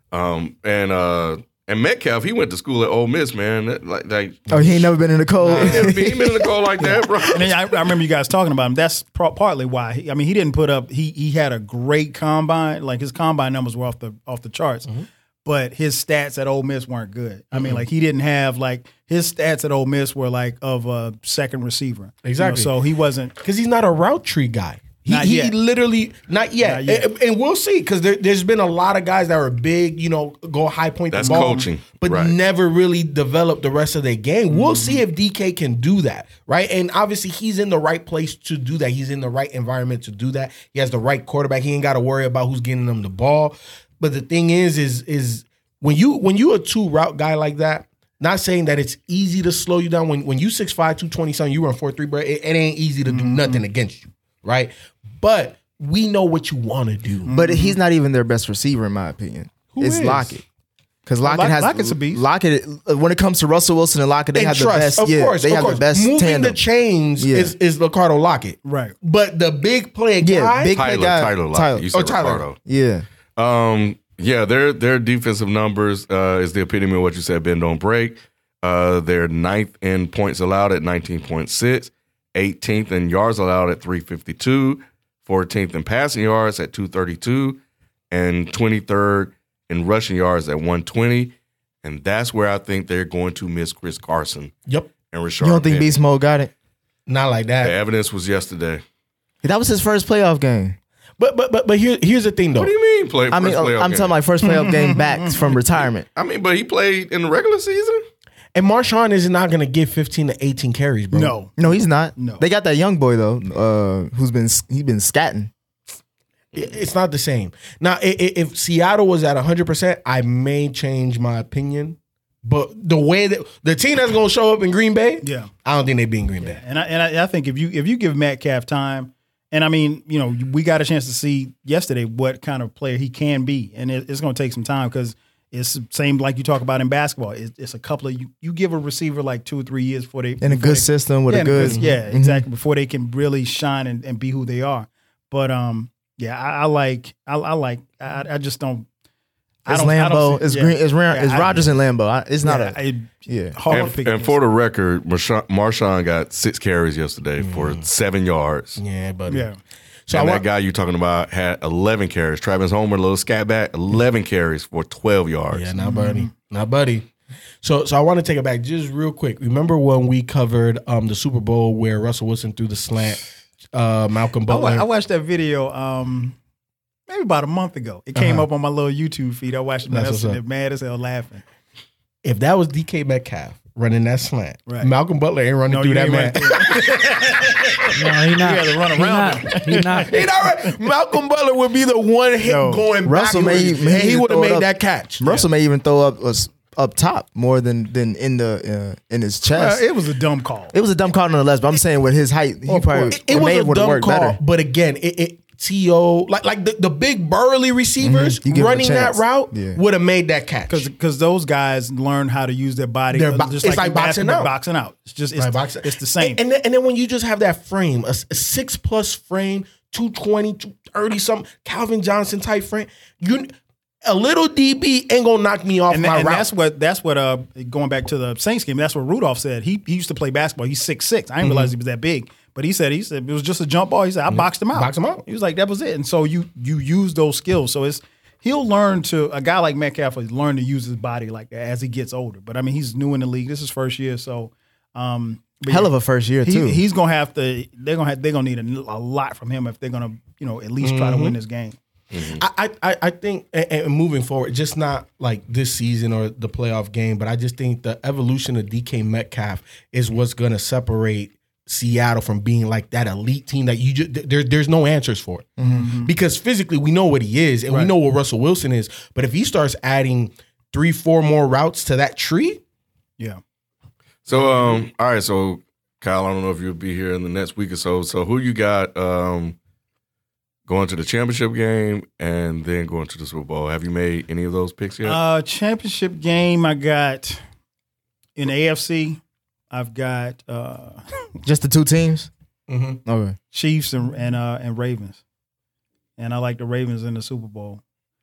S7: And Metcalf, he went to school at Ole Miss, man. Like
S6: Oh, he ain't never been in the cold.
S7: he ain't been in the goal like that, bro.
S2: And then I remember you guys talking about him. That's partly why. He didn't put up. He had a great combine. Like his combine numbers were off the charts, but his stats at Ole Miss weren't good. I mean, like he didn't have like his stats at Ole Miss were like of a second receiver.
S5: Exactly.
S2: So he wasn't.
S5: Because he's not a route tree guy.
S2: Not
S5: He
S2: yet.
S5: literally not yet.
S2: Not yet.
S5: And we'll see because there's been a lot of guys that are big, go high point
S7: That's
S5: the ball,
S7: coaching,
S5: but
S7: right.
S5: never really develop the rest of their game. We'll see if DK can do that, right? And obviously he's in the right place to do that. He's in the right environment to do that. He has the right quarterback. He ain't got to worry about who's getting him the ball. But the thing is when you a 2-route guy like that. Not saying that it's easy to slow you down. When you 6'5", 220 something, you run 4.3, bro. It ain't easy to do nothing against you, right? But we know what you want to do.
S6: But he's not even their best receiver, in my opinion. It's
S5: is?
S6: Lockett. Because Lockett has
S2: Lockett's a beast.
S6: Lockett, when it comes to Russell Wilson and Lockett, they
S5: And
S6: have
S5: trust,
S6: the best.
S5: of course,
S6: they
S5: of
S6: have
S5: course.
S6: the best
S5: Moving
S6: tandem.
S5: the chains
S6: Yeah.
S5: is Ricardo Lockett,
S2: Right.
S5: But the big play guy,
S6: Yeah, big play guy.
S7: Tyler Lockett. You said
S5: Tyler.
S7: Ricardo.
S6: Yeah.
S7: Their defensive numbers is the epitome of what you said, bend don't break. They're 9th in points allowed at 19.6, 18th in yards allowed at 352, 14th in passing yards at 232, and 23rd in rushing yards at 120. And that's where I think they're going to miss Chris Carson
S5: Yep,
S7: and Rashard
S6: You don't think
S7: Penny.
S6: Beast Mode got it?
S5: not like
S7: The
S5: that.
S7: evidence was yesterday.
S6: That was his first playoff game.
S5: But here's the thing though.
S7: What do you mean? Play?
S6: I mean,
S7: first playoff
S6: I'm
S7: game?
S6: talking like first playoff game back from retirement.
S7: I mean, but he played in the regular season.
S5: And Marshawn is not going to get 15 to 18 carries, bro.
S2: No.
S6: No, he's not.
S2: No.
S6: They got that young boy though, he's been scatting.
S5: It's not the same. Now, if Seattle was at 100%, I may change my opinion. But the way that the team that's going to show up in Green Bay,
S2: Yeah.
S5: I don't think they be in Green Bay.
S2: And I think if you give Metcalf time, and I mean, we got a chance to see yesterday what kind of player he can be, and it's going to take some time because it's the same like you talk about in basketball. It's a couple of you give a receiver like 2 or 3 years before they
S6: In a good system with a good
S2: exactly before they can really shine and be who they are. But I just don't.
S6: It's
S2: I don't
S6: Lambeau.
S2: see-
S6: It's
S2: yeah.
S6: Green. It's
S2: Yeah,
S6: Rodgers and Lambeau. It's not
S2: hard to pick
S7: And
S2: against.
S7: for the record, Marshawn got 6 carries yesterday for 7 yards.
S5: Yeah, buddy.
S2: Yeah.
S5: So
S7: And
S5: I
S7: that
S5: want,
S7: guy you talking about had 11 carries. Travis Homer, little scat back, 11 carries for 12 yards.
S5: yeah, not buddy. Not buddy. So I want to take it back just real quick. Remember when we covered the Super Bowl where Russell Wilson threw the slant, Malcolm Butler?
S2: I watched that video maybe about a month ago. It came up on my little YouTube feed. I watched it. Man, I
S5: That's
S2: was
S5: what's up.
S2: mad as hell laughing.
S5: If that was DK Metcalf running that slant,
S2: Right.
S5: Malcolm Butler ain't running through
S2: you
S5: that
S2: ain't
S5: man.
S2: running
S4: No, he not.
S2: had to run
S4: He
S2: around
S4: not. He not.
S5: He not right. Malcolm Butler would be the one hit
S2: Yo,
S5: going
S6: Russell
S5: backwards,
S6: may
S5: and he
S6: even
S5: would have
S6: throw it
S5: made
S6: up.
S5: that catch.
S6: Russell may even throw up top more than in the in his chest.
S2: It was a dumb call.
S6: It was a dumb call nonetheless, but I'm saying with his height, he probably
S5: It was a
S6: would have
S5: dumb
S6: worked
S5: call,
S6: better.
S5: but again, T.O. like the big burly receivers
S6: You give him a
S5: running that
S6: chance.
S5: route
S6: Yeah.
S5: would have made that catch.
S2: Because those guys learn how to use their body.
S5: It's like
S2: in
S5: boxing
S2: basketball,
S5: out.
S2: Boxing out. It's just
S5: Right, boxing.
S2: it's the same.
S5: And then when you just have that frame, a 6+ frame, 220, 230 something, Calvin Johnson type frame, a little DB ain't gonna knock me off my route.
S2: That's what going back to the Saints game, that's what Rudolph said. He used to play basketball. He's 6'6". I didn't realize he was that big. But he said it was just a jump ball. He said, I boxed him out.
S5: Boxed him out.
S2: He was like, that was it. And so you use those skills. So he'll learn to, a guy like Metcalf will learn to use his body like that as he gets older. But I mean, he's new in the league. This is his first year. So
S6: hell of a first year too.
S2: He's gonna have to. They're gonna need a lot from him if they're gonna at least try to win this game.
S5: I think, and moving forward, just not like this season or the playoff game, but I just think the evolution of DK Metcalf is what's going to separate Seattle from being like that elite team that you just there's no answers for it. Because physically we know what he is and we know what Russell Wilson is, but if he starts adding 3-4 more routes to that tree,
S2: yeah.
S7: So all right, so Kyle, I don't know if you'll be here in the next week or so. So who you got going to the championship game and then going to the Super Bowl? Have you made any of those picks yet?
S2: Championship game, I got in the AFC. I've got
S6: just the two teams.
S2: Okay, Chiefs and Ravens, and I like the Ravens in the Super Bowl.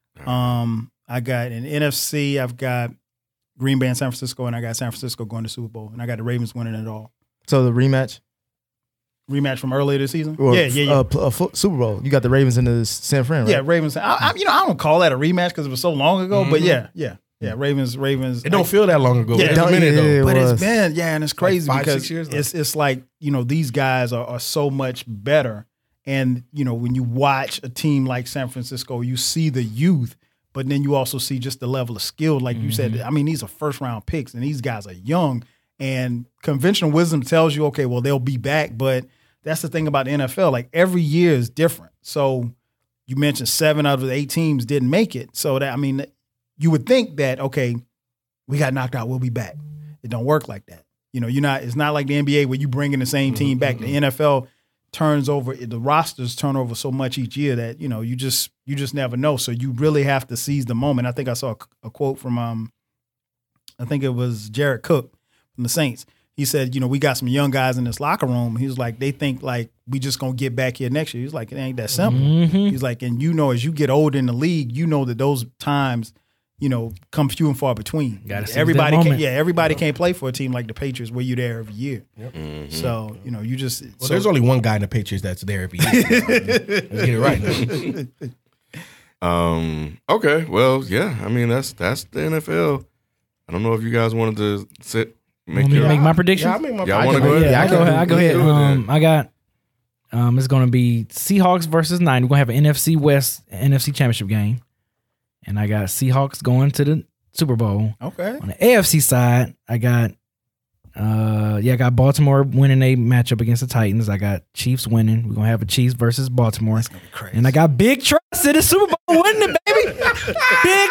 S2: I got in NFC. I've got Green Bay and San Francisco, and I got San Francisco going to Super Bowl, and I got the Ravens winning it all.
S6: So the rematch
S2: from earlier this season.
S6: Or Super Bowl. You got the Ravens in the San Fran, right?
S2: Yeah, Ravens. I don't call that a rematch because it was so long ago, but yeah. Ravens.
S5: It don't feel that long ago. It's a minute though.
S2: But it's been, and it's crazy
S5: like 5,
S2: because
S5: 6 years
S2: it's like, these guys are so much better. And, when you watch a team like San Francisco, you see the youth, but then you also see just the level of skill. Like you said, I mean, these are first-round picks, and these guys are young. And conventional wisdom tells you, okay, well, they'll be back. But that's the thing about the NFL. Like, every year is different. So you mentioned 7 out of the 8 teams didn't make it. So, you would think that, okay, we got knocked out, we'll be back. It don't work like that. It's not like the NBA where you bring in the same team back. The NFL turns over, the rosters turn over so much each year that, you just never know. So you really have to seize the moment. I think I saw a quote from, I think it was Jared Cook from the Saints. He said, we got some young guys in this locker room. He was like, they think like we just going to get back here next year. He's like, it ain't that simple. He's like, and as you get older in the league, that those times, come few and far between. Everybody can't play for a team like the Patriots where you're there every year. Yep. So, you just...
S5: Well, there's only one guy in the Patriots that's there every year. Let's get it right now.
S7: Okay, well, yeah. I mean, that's the NFL. I don't know if you guys wanted to make
S4: my prediction.
S5: Yeah, I make my
S7: Y'all want to go ahead?
S4: Yeah, I go ahead. I got... it's going to be Seahawks versus 9. We're going to have an NFC West, NFC Championship game. And I got Seahawks going to the Super Bowl.
S2: Okay.
S4: On the AFC side, I got Baltimore winning a matchup against the Titans. I got Chiefs winning. We're gonna have a Chiefs versus Baltimore. That's gonna be crazy. And I got Big Trust in the Super Bowl winning it, baby. Big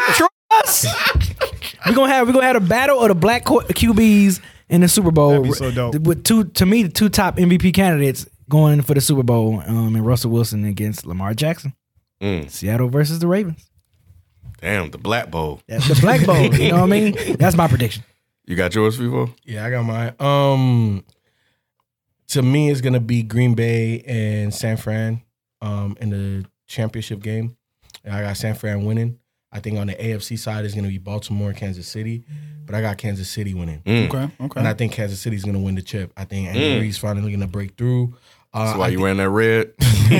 S4: Trust. We're gonna have a battle of the black QBs in the Super Bowl.
S2: That'd be so dope.
S4: With the two top MVP candidates going for the Super Bowl, and Russell Wilson against Lamar Jackson. Seattle versus the Ravens.
S7: Damn, the Black Bowl.
S4: That's the Black Bowl. You know what I mean? That's my prediction.
S7: You got yours, Vivo?
S5: Yeah, I got mine. To me, it's gonna be Green Bay and San Fran in the championship game. And I got San Fran winning. I think on the AFC side, it's gonna be Baltimore and Kansas City, but I got Kansas City winning.
S2: Okay.
S5: And I think Kansas City's gonna win the chip. I think Andy Reid's finally gonna break through.
S7: That's why you wearing that red.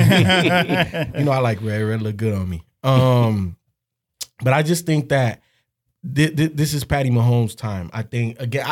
S5: I like red. Red look good on me. But I just think that this is Patty Mahomes' time. I think, again,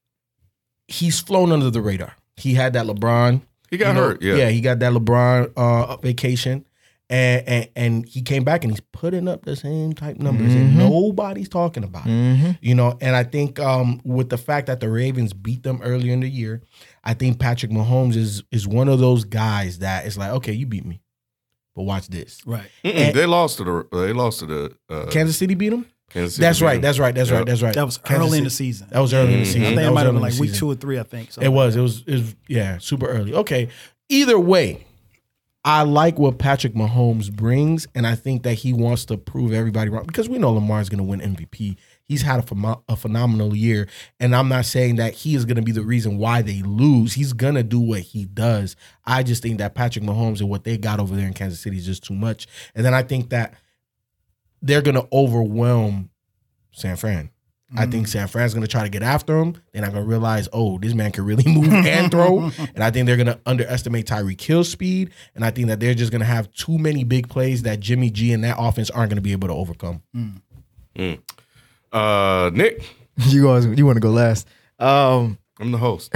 S5: he's flown under the radar. He had that LeBron.
S7: He got hurt, yeah.
S5: Yeah, he got that LeBron vacation. And he came back and he's putting up the same type numbers and nobody's talking about it. And I think with the fact that the Ravens beat them earlier in the year, I think Patrick Mahomes is one of those guys that is like, okay, you beat me. But watch this.
S2: Right.
S7: They lost to the
S5: Kansas City beat them?
S7: Kansas City
S5: That's
S7: beat
S5: right.
S7: them.
S5: That's right.
S2: That was early in the season.
S5: That was early in the season.
S2: I think it might have been like week
S5: 2
S2: 2 or 3, I think. So
S5: it was super early. Okay. Either way, I like what Patrick Mahomes brings, and I think that he wants to prove everybody wrong because we know Lamar's going to win MVP. He's had a phenomenal year, and I'm not saying that he is going to be the reason why they lose. He's going to do what he does. I just think that Patrick Mahomes and what they got over there in Kansas City is just too much. And then I think that they're going to overwhelm San Fran. I think San Fran's going to try to get after him. They're not going to realize, oh, this man can really move and throw. And I think they're going to underestimate Tyreek Hill's speed. And I think that they're just going to have too many big plays that Jimmy G and that offense aren't going to be able to overcome.
S7: Nick,
S6: you want to go last?
S7: I'm the host.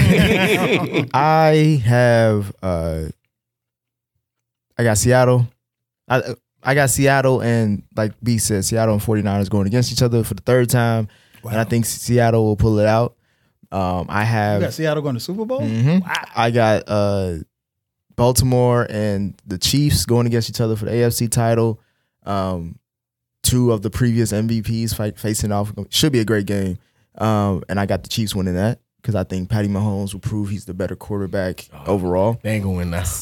S6: I have I got Seattle. I got Seattle and, like B said, Seattle and 49ers going against each other for the third time. Wow. And I think Seattle will pull it out.
S2: You got Seattle going to Super Bowl?
S6: Mm-hmm. Wow. I got Baltimore and the Chiefs going against each other for the AFC title. Two of the previous MVPs facing off. Should be a great game. And I got the Chiefs winning that because I think Patty Mahomes will prove he's the better quarterback overall.
S5: They ain't going to win that.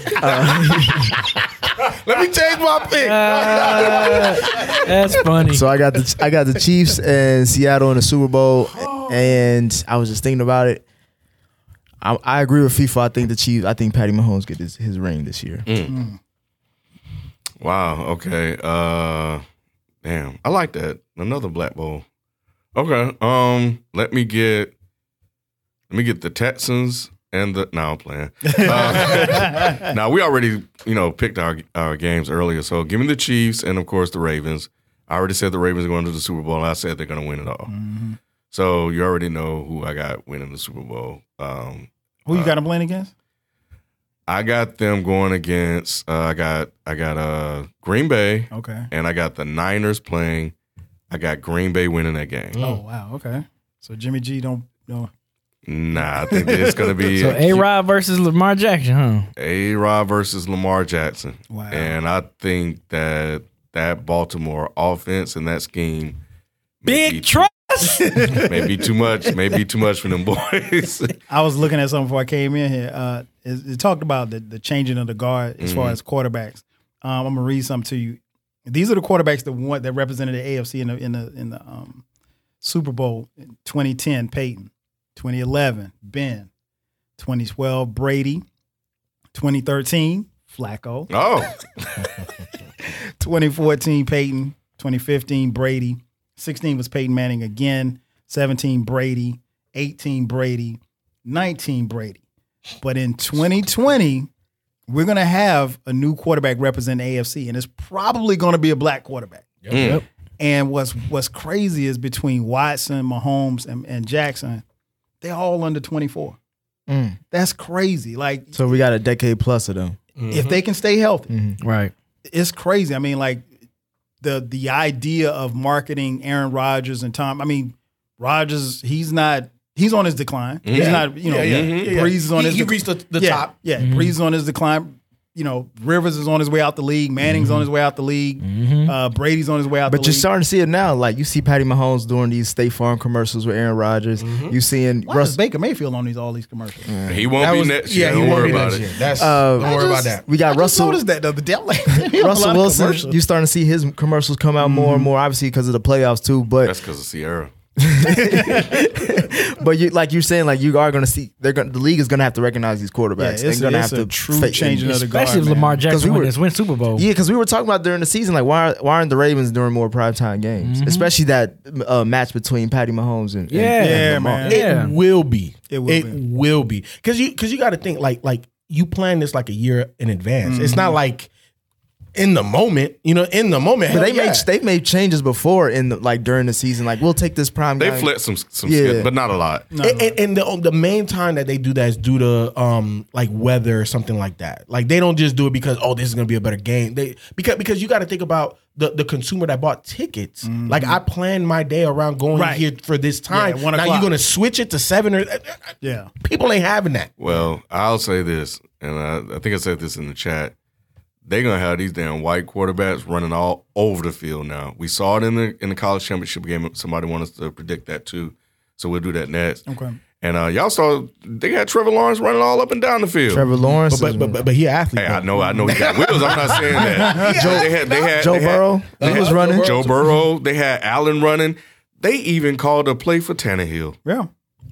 S5: Let me change my pick.
S4: That's funny.
S6: So I got the Chiefs and Seattle in the Super Bowl, and I was just thinking about it. I agree with FIFA. I think the Chiefs. I think Patty Mahomes get his ring this year.
S7: Wow. Okay. Damn. I like that. Another Black Bowl. Okay. Let me get the Texans. And I'm playing. Now we already, picked our games earlier. So give me the Chiefs and of course the Ravens. I already said the Ravens are going to the Super Bowl. And I said they're going to win it all. Mm-hmm. So you already know who I got winning the Super Bowl.
S2: Who you got them playing against?
S7: I got them going against. I got Green Bay.
S2: Okay.
S7: And I got the Niners playing. I got Green Bay winning that game.
S2: Oh wow. Okay. So Jimmy G don't.
S7: Nah, I think it's going to be...
S4: So A-Rod versus Lamar Jackson, huh?
S7: A-Rod versus Lamar Jackson.
S2: Wow.
S7: And I think that Baltimore offense and that scheme...
S4: Big trust!
S7: Maybe too much for them boys.
S2: I was looking at something before I came in here. It talked about the changing of the guard as far as quarterbacks. I'm going to read something to you. These are the quarterbacks that represented the AFC in the Super Bowl in 2010, Peyton. 2011, Ben. 2012, Brady. 2013, Flacco.
S7: Oh.
S2: 2014, Peyton. 2015, Brady. 16 was Peyton Manning again. 17, Brady. 18, Brady. 19, Brady. But in 2020, we're going to have a new quarterback represent the AFC, and it's probably going to be a black quarterback.
S5: Yep.
S2: And what's crazy is between Watson, Mahomes, and Jackson, they're all under 24. That's crazy. Like,
S6: so we got a decade plus of them.
S2: If they can stay healthy.
S4: Right.
S2: It's crazy. I mean, like the idea of marketing Aaron Rodgers and Tom. I mean, Rodgers, he's on his decline. He's not, Breeze is on his
S5: decline. He reached the top.
S2: Yeah, Breeze is on his decline. Rivers is on his way out the league. Manning's on his way out the league. Brady's on his way out the league.
S6: But you're starting to see it now. Like, you see Patty Mahomes doing these State Farm commercials with Aaron Rodgers. You seeing
S2: Russ Baker Mayfield on all these commercials.
S7: He won't be next year. Don't worry about it.
S5: Don't worry about that.
S6: We got Russell.
S2: Noticed that though.
S6: Russell Wilson. You starting to see his commercials come out more and more, obviously because of the playoffs too. But
S7: that's because of Sierra.
S6: But you're saying, like, you are going to see the league is going to have to recognize these quarterbacks.
S2: Yeah,
S6: They're going to have to
S2: true changing of the guard,
S4: especially if Lamar Jackson win Super Bowl.
S6: Yeah, because we were talking about during the season, like, why aren't the Ravens doing more primetime games, especially that match between Patty Mahomes and
S2: man.
S5: It will be. It will be because you got to think like you plan this like a year in advance. It's not like in the moment. But
S6: they've made changes before during the season. Like, we'll take this prime.
S7: They flip some skit, but not a lot.
S5: And the main time that they do that is due to like weather or something like that. Like, they don't just do it because this is gonna be a better game. Because you got to think about the consumer that bought tickets. Like, I planned my day around going here for this time.
S2: Yeah, 1
S5: now
S2: o'clock.
S5: you're gonna switch it to 7 or people ain't having that.
S7: Well, I'll say this, and I think I said this in the chat. They're gonna have these damn white quarterbacks running all over the field now. We saw it in the college championship game. Somebody wanted us to predict that too, so we'll do that next.
S2: Okay.
S7: And y'all saw they got Trevor Lawrence running all up and down the field.
S6: Trevor Lawrence,
S5: but he an athlete.
S7: Hey, I know he got wheels. I'm not saying that. They had
S6: Joe Burrow. He was running.
S7: Joe Burrow. They had Allen running. They even called a play for Tannehill.
S2: Yeah.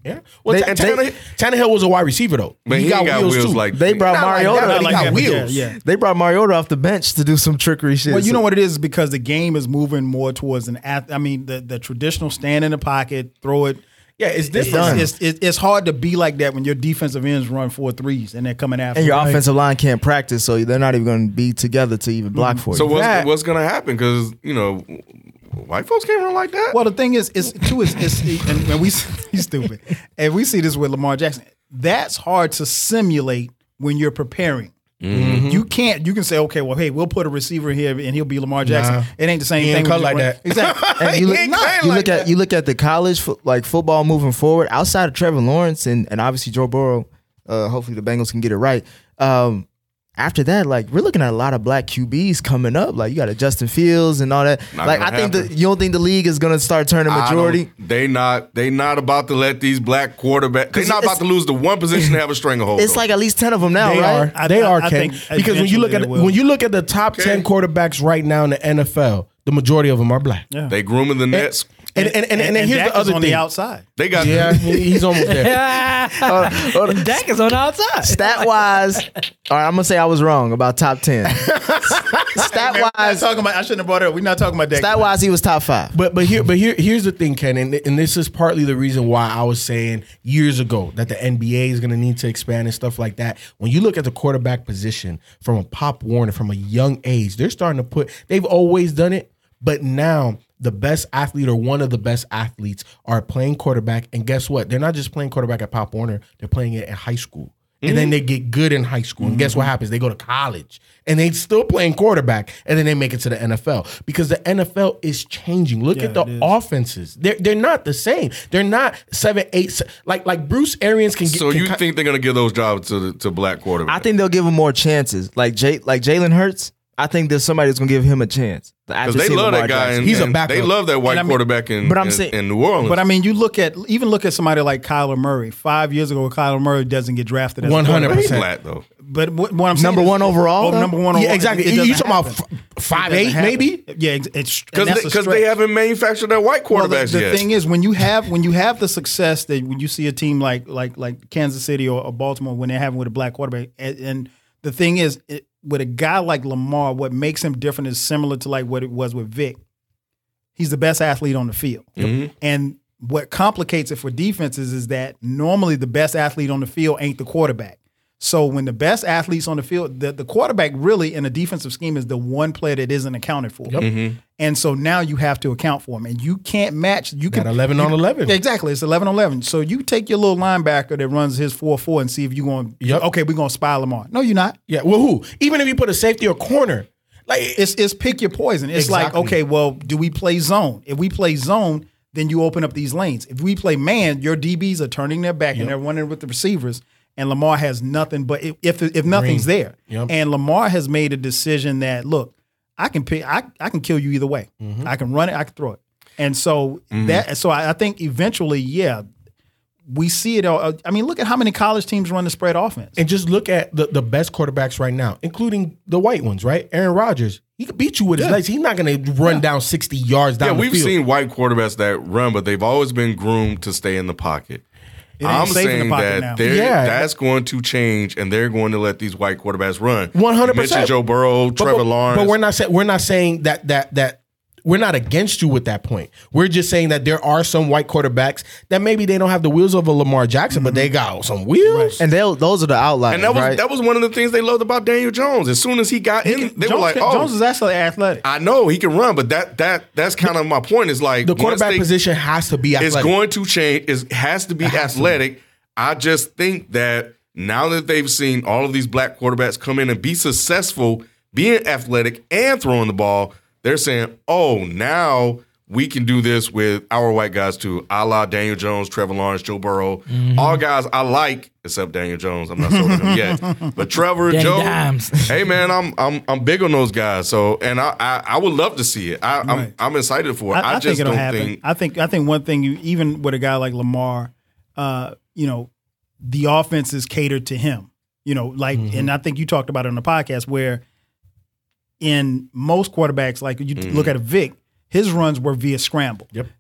S5: Yeah. Well, Tannehill was a wide receiver though.
S7: But he got wheels too.
S6: Like they brought Mariota.
S5: He got wheels.
S2: Yeah.
S6: They brought Mariota off the bench to do some trickery shit.
S2: Well, you know what it is, because the game is moving more towards the traditional stand in the pocket, throw it.
S5: Yeah, it's different.
S2: It's hard to be like that when your defensive ends run 4 threes and they're coming after.
S6: And your offensive line can't practice, so they're not even going to be together to even block for you.
S7: So what's going to happen? Because white folks can't run like that.
S2: Well, the thing is, and he's stupid. And we see this with Lamar Jackson. That's hard to simulate when you're preparing. Mm-hmm. You can say, okay, well, hey, we'll put a receiver here and he'll be Lamar Jackson. Nah, it ain't the same thing.
S5: Cut like that.
S2: Exactly.
S6: And you look at the college football moving forward outside of Trevor Lawrence and obviously Joe Burrow. Hopefully the Bengals can get it right. After that, like, we're looking at a lot of black QBs coming up. Like, you got a Justin Fields and all that. I think you don't think the league is gonna start turning majority?
S7: They not about to let these black quarterbacks. They're not about to lose the one position to have a stranglehold.
S6: It's like at least 10 of them now, right?
S5: They are, Ken. Because when you look at the top 10 quarterbacks right now in the NFL, the majority of them are black.
S7: Yeah. They grooming the Nets.
S5: And here's
S2: Dak
S5: the other
S2: is on
S5: thing.
S2: The outside.
S7: They got
S5: he's almost there.
S4: Dak is on the outside.
S6: Stat wise, all right, I'm gonna say I was wrong about top 10. Stat wise,
S2: I shouldn't have brought it up. We're not talking about Dak.
S6: Stat wise, he was top 5.
S5: But here's the thing, Ken, and this is partly the reason why I was saying years ago that the NBA is gonna need to expand and stuff like that. When you look at the quarterback position from a Pop Warner from a young age, they're starting to they've always done it, but now the best athlete or one of the best athletes are playing quarterback. And guess what? They're not just playing quarterback at Pop Warner. They're playing it in high school. And then they get good in high school. And guess what happens? They go to college. And they still playing quarterback. And then they make it to the NFL. Because the NFL is changing. Look at the offenses. They're not the same. They're not 7, 8. Like Bruce Arians can get.
S7: So you think they're going to give those jobs to black quarterbacks?
S6: I think they'll give them more chances. Like Jalen Hurts, I think there's somebody that's going to give him a chance.
S7: Because they love that guy. And,
S5: he's a backup.
S7: They love that white quarterback in New Orleans.
S2: But I mean, you look at somebody like Kyler Murray. 5 years ago, Kyler Murray doesn't get drafted as
S5: 100%.
S7: Flat though.
S2: But what I'm saying
S6: number one overall.
S2: Number one overall.
S5: Yeah, exactly. You talking about 5'8", maybe?
S2: Yeah,
S7: because they haven't manufactured that white quarterbacks yet.
S2: The thing is, when you have the success that when you see a team like Kansas City or Baltimore when they're having with a black quarterback, and the thing is, with a guy like Lamar, what makes him different is similar to like what it was with Vic. He's the best athlete on the field. Mm-hmm. And what complicates it for defenses is that normally the best athlete on the field ain't the quarterback. So when the best athlete's on the field, the quarterback really in a defensive scheme is the one player that isn't accounted for. Yep. Mm-hmm. And so now you have to account for him. And you can't match. You can
S5: 11 on 11.
S2: Exactly. It's 11 on 11. So you take your little linebacker that runs his 4-4 and see if you're going, okay, we're going to spy Lamar. No, you're not.
S5: Yeah. Well, who? Even if you put a safety or corner.
S2: Like it's pick your poison. It's exactly. Like, okay, well, do we play zone? If we play zone, then you open up these lanes. If we play man, your DBs are turning their back and they're running with the receivers. And Lamar has nothing but if nothing's there. Yep. And Lamar has made a decision that, look, I can kill you either way. Mm-hmm. I can run it, I can throw it. And so I think eventually, we see it. I mean, look at how many college teams run the spread offense.
S5: And just look at the best quarterbacks right now, including the white ones, right? Aaron Rodgers. He could beat you with his legs. He's not going to run down 60 yards down the field.
S7: Yeah, we've seen white quarterbacks that run, but they've always been groomed to stay in the pocket. I'm saying that that's going to change, and they're going to let these white quarterbacks run.
S5: 100%.
S7: You mentioned Joe Burrow, Trevor Lawrence,
S5: but we're not saying that we're not against you with that point. We're just saying that there are some white quarterbacks that maybe they don't have the wheels of a Lamar Jackson, but they got some wheels.
S6: Right. And those are the outliers.
S7: And that was one of the things they loved about Daniel Jones. As soon as he got in, they were like, "Oh,
S2: Jones is actually athletic."
S7: I know he can run, but that's kind of my point. Is like
S5: the quarterback position has to be athletic.
S7: It's going to change. It has to be athletic. I just think that now that they've seen all of these black quarterbacks come in and be successful, being athletic and throwing the ball, they're saying, oh, now we can do this with our white guys too, a la Daniel Jones, Trevor Lawrence, Joe Burrow, all guys I like, except Daniel Jones. I'm not sold on him yet. But Trevor,
S4: Danny
S7: Joe,
S4: Dimes.
S7: Hey man, I'm big on those guys. So, and I would love to see it. I'm excited for it.
S2: I just think it'll happen. I think one thing, even with a guy like Lamar, the offense is catered to him, and I think you talked about it on the podcast where in most quarterbacks, like you look at a Vic, his runs were via scramble.
S5: Yep.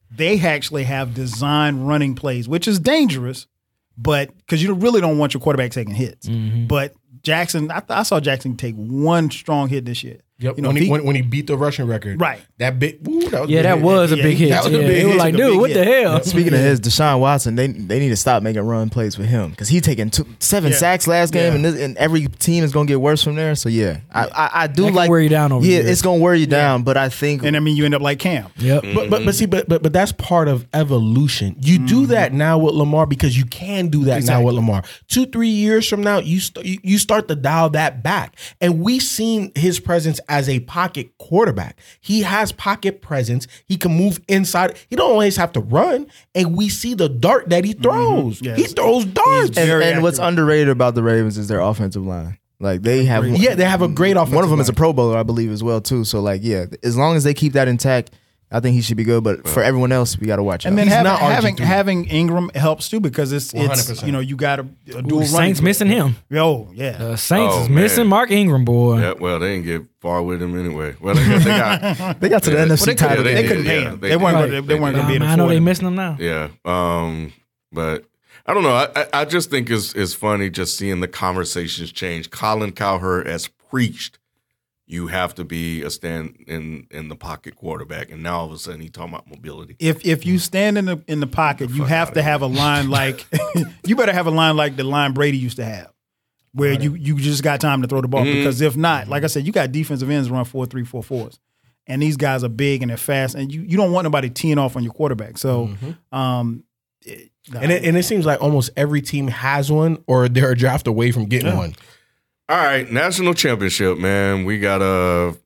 S2: they actually have designed running plays, which is dangerous, but because you really don't want your quarterback taking hits. But Jackson, I saw Jackson take one strong hit this year.
S5: Yep. When he beat the rushing record,
S2: right?
S5: That big,
S4: that was a big hit. They were like, dude, what the hell?
S6: Speaking of his, Deshaun Watson, they need to stop making run plays with him because he taking 7 sacks last game, and every team is gonna get worse from there. So I do like
S4: wear you down over here.
S6: It's gonna wear you down, but I think,
S2: and I mean you end up like Cam.
S4: Yep.
S5: But that's part of evolution. You do that now with Lamar because you can do that now with Lamar. 2-3 years from now, you start to dial that back, and we've seen his presence as a pocket quarterback. He has pocket presence. He can move inside. He don't always have to run, and we see the dart that he throws. He throws darts.
S6: And what's underrated about the Ravens is their offensive line. Like they have,
S5: they have a great offensive
S6: one of them
S5: line.
S6: is a Pro Bowler, I believe, as well too. So as long as they keep that intact, I think he should be good. But for everyone else, we got to watch out.
S2: And then having Ingram helps too because it's 100%. You got a dual running.
S4: Saints missing him.
S2: Oh yeah,
S4: the Saints is missing Mark Ingram, boy.
S7: Yeah, well, they didn't get far with him anyway. Well, I guess
S6: they got to the NFC title.
S2: They couldn't pay him. They weren't going to be in the
S4: I know they missing him now.
S7: Yeah, but I don't know. I just think it's funny just seeing the conversations change. Colin Cowherd has preached you have to be a stand in the pocket quarterback, and now all of a sudden he's talking about mobility.
S2: If you stand in the pocket, you have to have a line like you better have a line like the line Brady used to have, where you just got time to throw the ball. Because if not, like I said, you got defensive ends run 4-3, 4-4s, and these guys are big and they're fast, and you don't want nobody teeing off on your quarterback. So,
S5: and it seems like almost every team has one, or they're a draft away from getting one.
S7: All right, national championship, man. We got the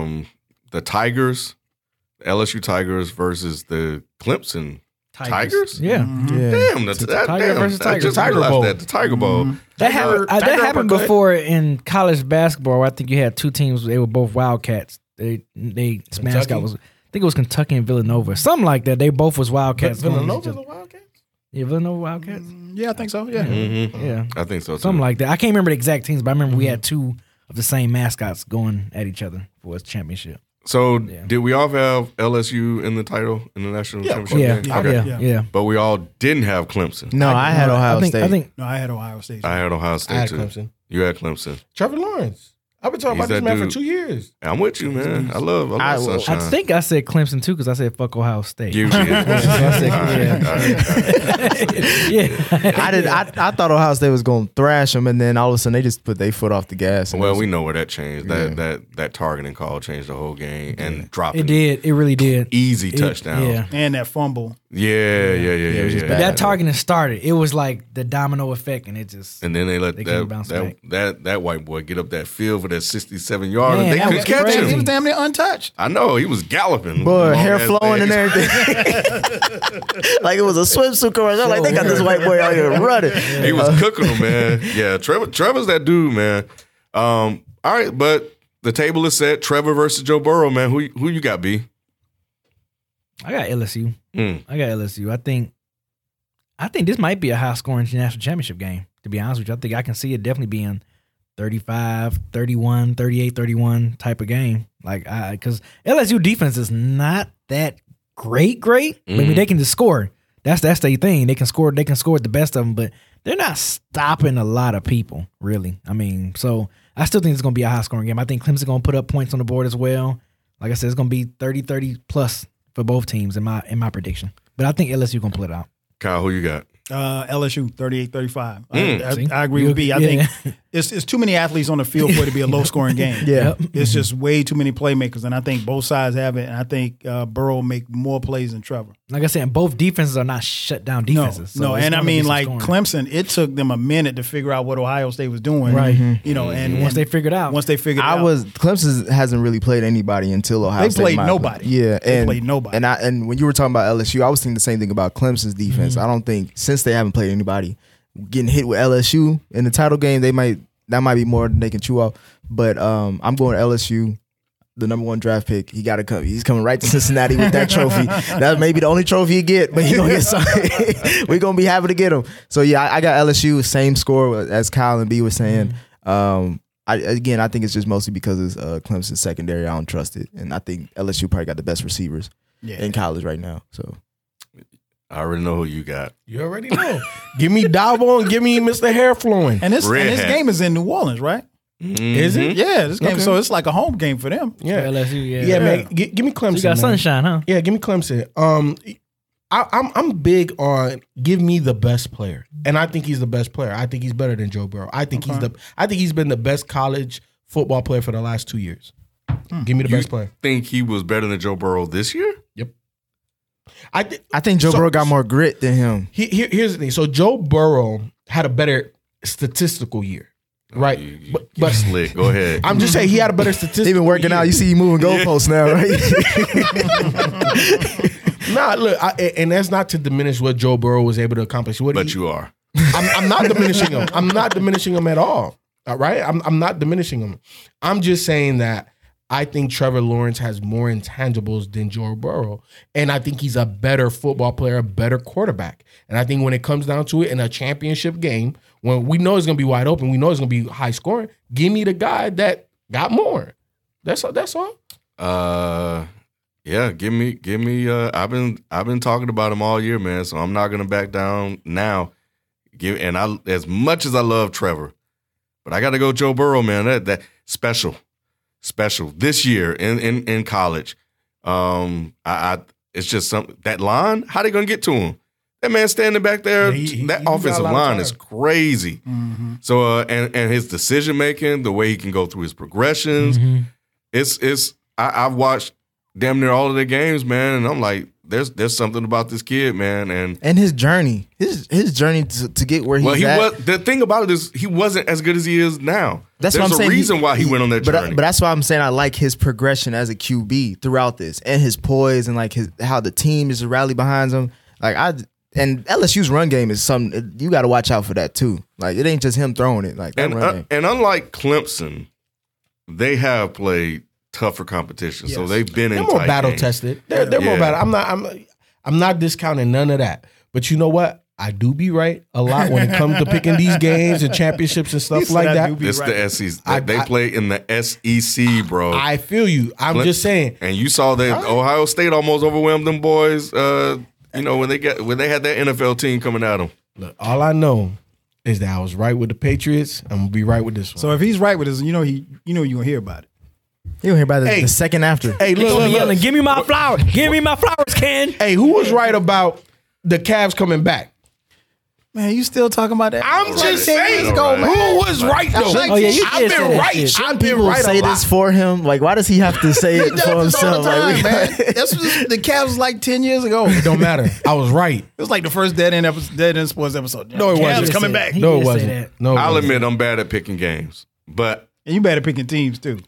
S7: Tigers, LSU Tigers versus the Clemson Tigers.
S4: Yeah.
S7: Damn,
S4: Tiger versus Tiger.
S7: The Tiger Bowl.
S4: That happened before in college basketball. Where I think you had two teams. They were both Wildcats. They mascot was, I think it was Kentucky and Villanova, something like that. They both was Wildcats.
S5: Villanova the Wildcats.
S4: Yeah, Villanova Wildcats.
S2: Yeah, I think so. Yeah,
S4: yeah,
S7: I think so too.
S4: Something like that. I can't remember the exact teams, but I remember we had two of the same mascots going at each other for a championship.
S7: So did we all have LSU in the title in the national championship game?
S4: Yeah.
S7: But we all didn't have Clemson.
S6: No, I had Ohio State.
S2: I had Ohio State.
S7: I had Ohio State
S5: I had
S7: too.
S5: Clemson.
S7: You had Clemson.
S5: Trevor Lawrence. I've been talking about this man for 2 years.
S7: I'm with you, man. I love Sunshine.
S4: I think I said Clemson too because I said fuck Ohio State.
S7: You did.
S6: I thought Ohio State was going to thrash them, and then all of a sudden they just put their foot off the gas.
S7: Well, we know where that changed. That targeting call changed the whole game and dropped
S4: it. Did. It really did.
S7: Easy touchdown.
S2: Yeah. And that fumble.
S7: Yeah.
S4: That targeting started. It was like the domino effect, and it just.
S7: And then they let that white boy get up that field for that 67-yard, and they couldn't catch him.
S2: He was damn near untouched.
S7: I know, he was galloping.
S6: Boy, hair flowing and everything. Like it was a swimsuit commercial. Like they got this white boy out here running.
S7: He was cooking them, man. Yeah, Trevor's that dude, man. All right, but the table is set. Trevor versus Joe Burrow, man. Who you got, B?
S4: I got LSU. I think this might be a high-scoring national championship game, to be honest with you. I think I can see it definitely being 35, 31, 38, 31 type of game. Like, because LSU defense is not that great. I mean, they can just score. That's their thing. They can score the best of them, but they're not stopping a lot of people, really. I mean, so I still think it's going to be a high-scoring game. I think Clemson's going to put up points on the board as well. Like I said, it's going to be 30 plus for both teams in my prediction. But I think LSU going to pull it out.
S7: Kyle, who you got?
S2: LSU 38-35. I agree with B. I think it's too many athletes on the field for it to be a low-scoring game. It's just way too many playmakers, and I think both sides have it, and I think Burrow will make more plays than Trevor.
S4: Like I said, both defenses are not shut down defenses.
S2: No, and I mean, like Clemson, it took them a minute to figure out what Ohio State was doing.
S4: Right.
S2: And
S4: once they figured out.
S6: Clemson hasn't really played anybody until Ohio State.
S2: They played nobody.
S6: Yeah.
S2: They played nobody.
S6: And when you were talking about LSU, I was thinking the same thing about Clemson's defense. I don't think, since they haven't played anybody, getting hit with LSU in the title game, that might be more than they can chew off. But I'm going to LSU. The number 1 draft pick, he got to come. He's coming right to Cincinnati with that trophy. That may be the only trophy he get, but he's gonna get something. We're gonna be happy to get him. So yeah, I got LSU, same score as Kyle and B was saying. I think it's just mostly because it's Clemson's secondary. I don't trust it, and I think LSU probably got the best receivers in college right now. So
S7: I already know who you got.
S5: You already know. Give me Dabo and give me Mr. Hair Flowing.
S2: And this game is in New Orleans, right?
S5: Is it?
S2: Yeah, this game. Okay. So it's like a home game for them.
S5: Yeah,
S4: LSU.
S5: Yeah, man. Give me Clemson.
S4: So you got Sunshine, huh?
S5: Yeah, give me Clemson. I'm big on give me the best player, and I think he's the best player. I think he's better than Joe Burrow. I think he's been the best college football player for the last 2 years. Give me the best player.
S7: Think he was better than Joe Burrow this year?
S5: Yep.
S6: I think Joe Burrow got more grit than him.
S5: Here's the thing. So Joe Burrow had a better statistical year. Right,
S7: but slick. Go ahead.
S5: I'm just saying he had a better statistic.
S6: He been working out. You see, you moving goalposts now, right?
S5: Nah, look, and that's not to diminish what Joe Burrow was able to accomplish.
S7: You are.
S5: I'm not diminishing him. I'm not diminishing him at all. All right, I'm not diminishing him. I'm just saying that I think Trevor Lawrence has more intangibles than Joe Burrow, and I think he's a better football player, a better quarterback. And I think when it comes down to it in a championship game, when we know it's going to be wide open, we know it's going to be high scoring, give me the guy that got more. That's all.
S7: Yeah, give me. I've been talking about him all year, man. So I'm not going to back down now. As much as I love Trevor, but I got to go Joe Burrow, man. That special this year in college. It's just something that line. How they going to get to him? That man standing back there, that offensive line is crazy. Mm-hmm. So and his decision making, the way he can go through his progressions, I've watched damn near all of their games, man, and I'm like, there's something about this kid, man, and his journey, his journey to get where he's at. The thing about it is he wasn't as good as he is now. There's what I'm saying. There's a reason why he went on that journey. But that's why I'm saying I like his progression as a QB throughout this, and his poise, and like how the team is rally behind him. And LSU's run game is something you got to watch out for that too. Like it ain't just him throwing it. Like that and unlike Clemson, they have played tougher competition, so they've been in
S5: more
S7: tight
S5: battle
S7: games.
S5: tested. They're more battle. I'm not discounting none of that. But you know what? I do be right a lot when it comes to picking these games and championships and stuff like that.
S7: It's the SEC. They play in the SEC, bro.
S5: I feel you. I'm just saying.
S7: And you saw that Ohio State almost overwhelmed them boys. When they had that NFL team coming at them.
S5: Look, all I know is that I was right with the Patriots. I'm gonna be right with this one.
S2: So if he's right with this, you're gonna hear about it.
S6: You'll hear about it the second after.
S5: Hey, look,
S4: yelling, give me my flowers. Give me my flowers, Ken.
S5: Hey, who was right about the Cavs coming back?
S2: Man, you still talking about that?
S5: I'm just saying. Who was right though?
S4: I've
S5: been right.
S6: Shouldn't people say this for him? Like, why does he have to say it for himself?
S2: Man. That's the Cavs was like 10 years ago.
S5: It don't matter. I was right.
S2: It was like the first Dead End Sports episode.
S5: No, it wasn't.
S2: Cavs coming back.
S5: No, it wasn't.
S7: I'll admit I'm bad at picking games, but
S2: and you bad at picking teams too.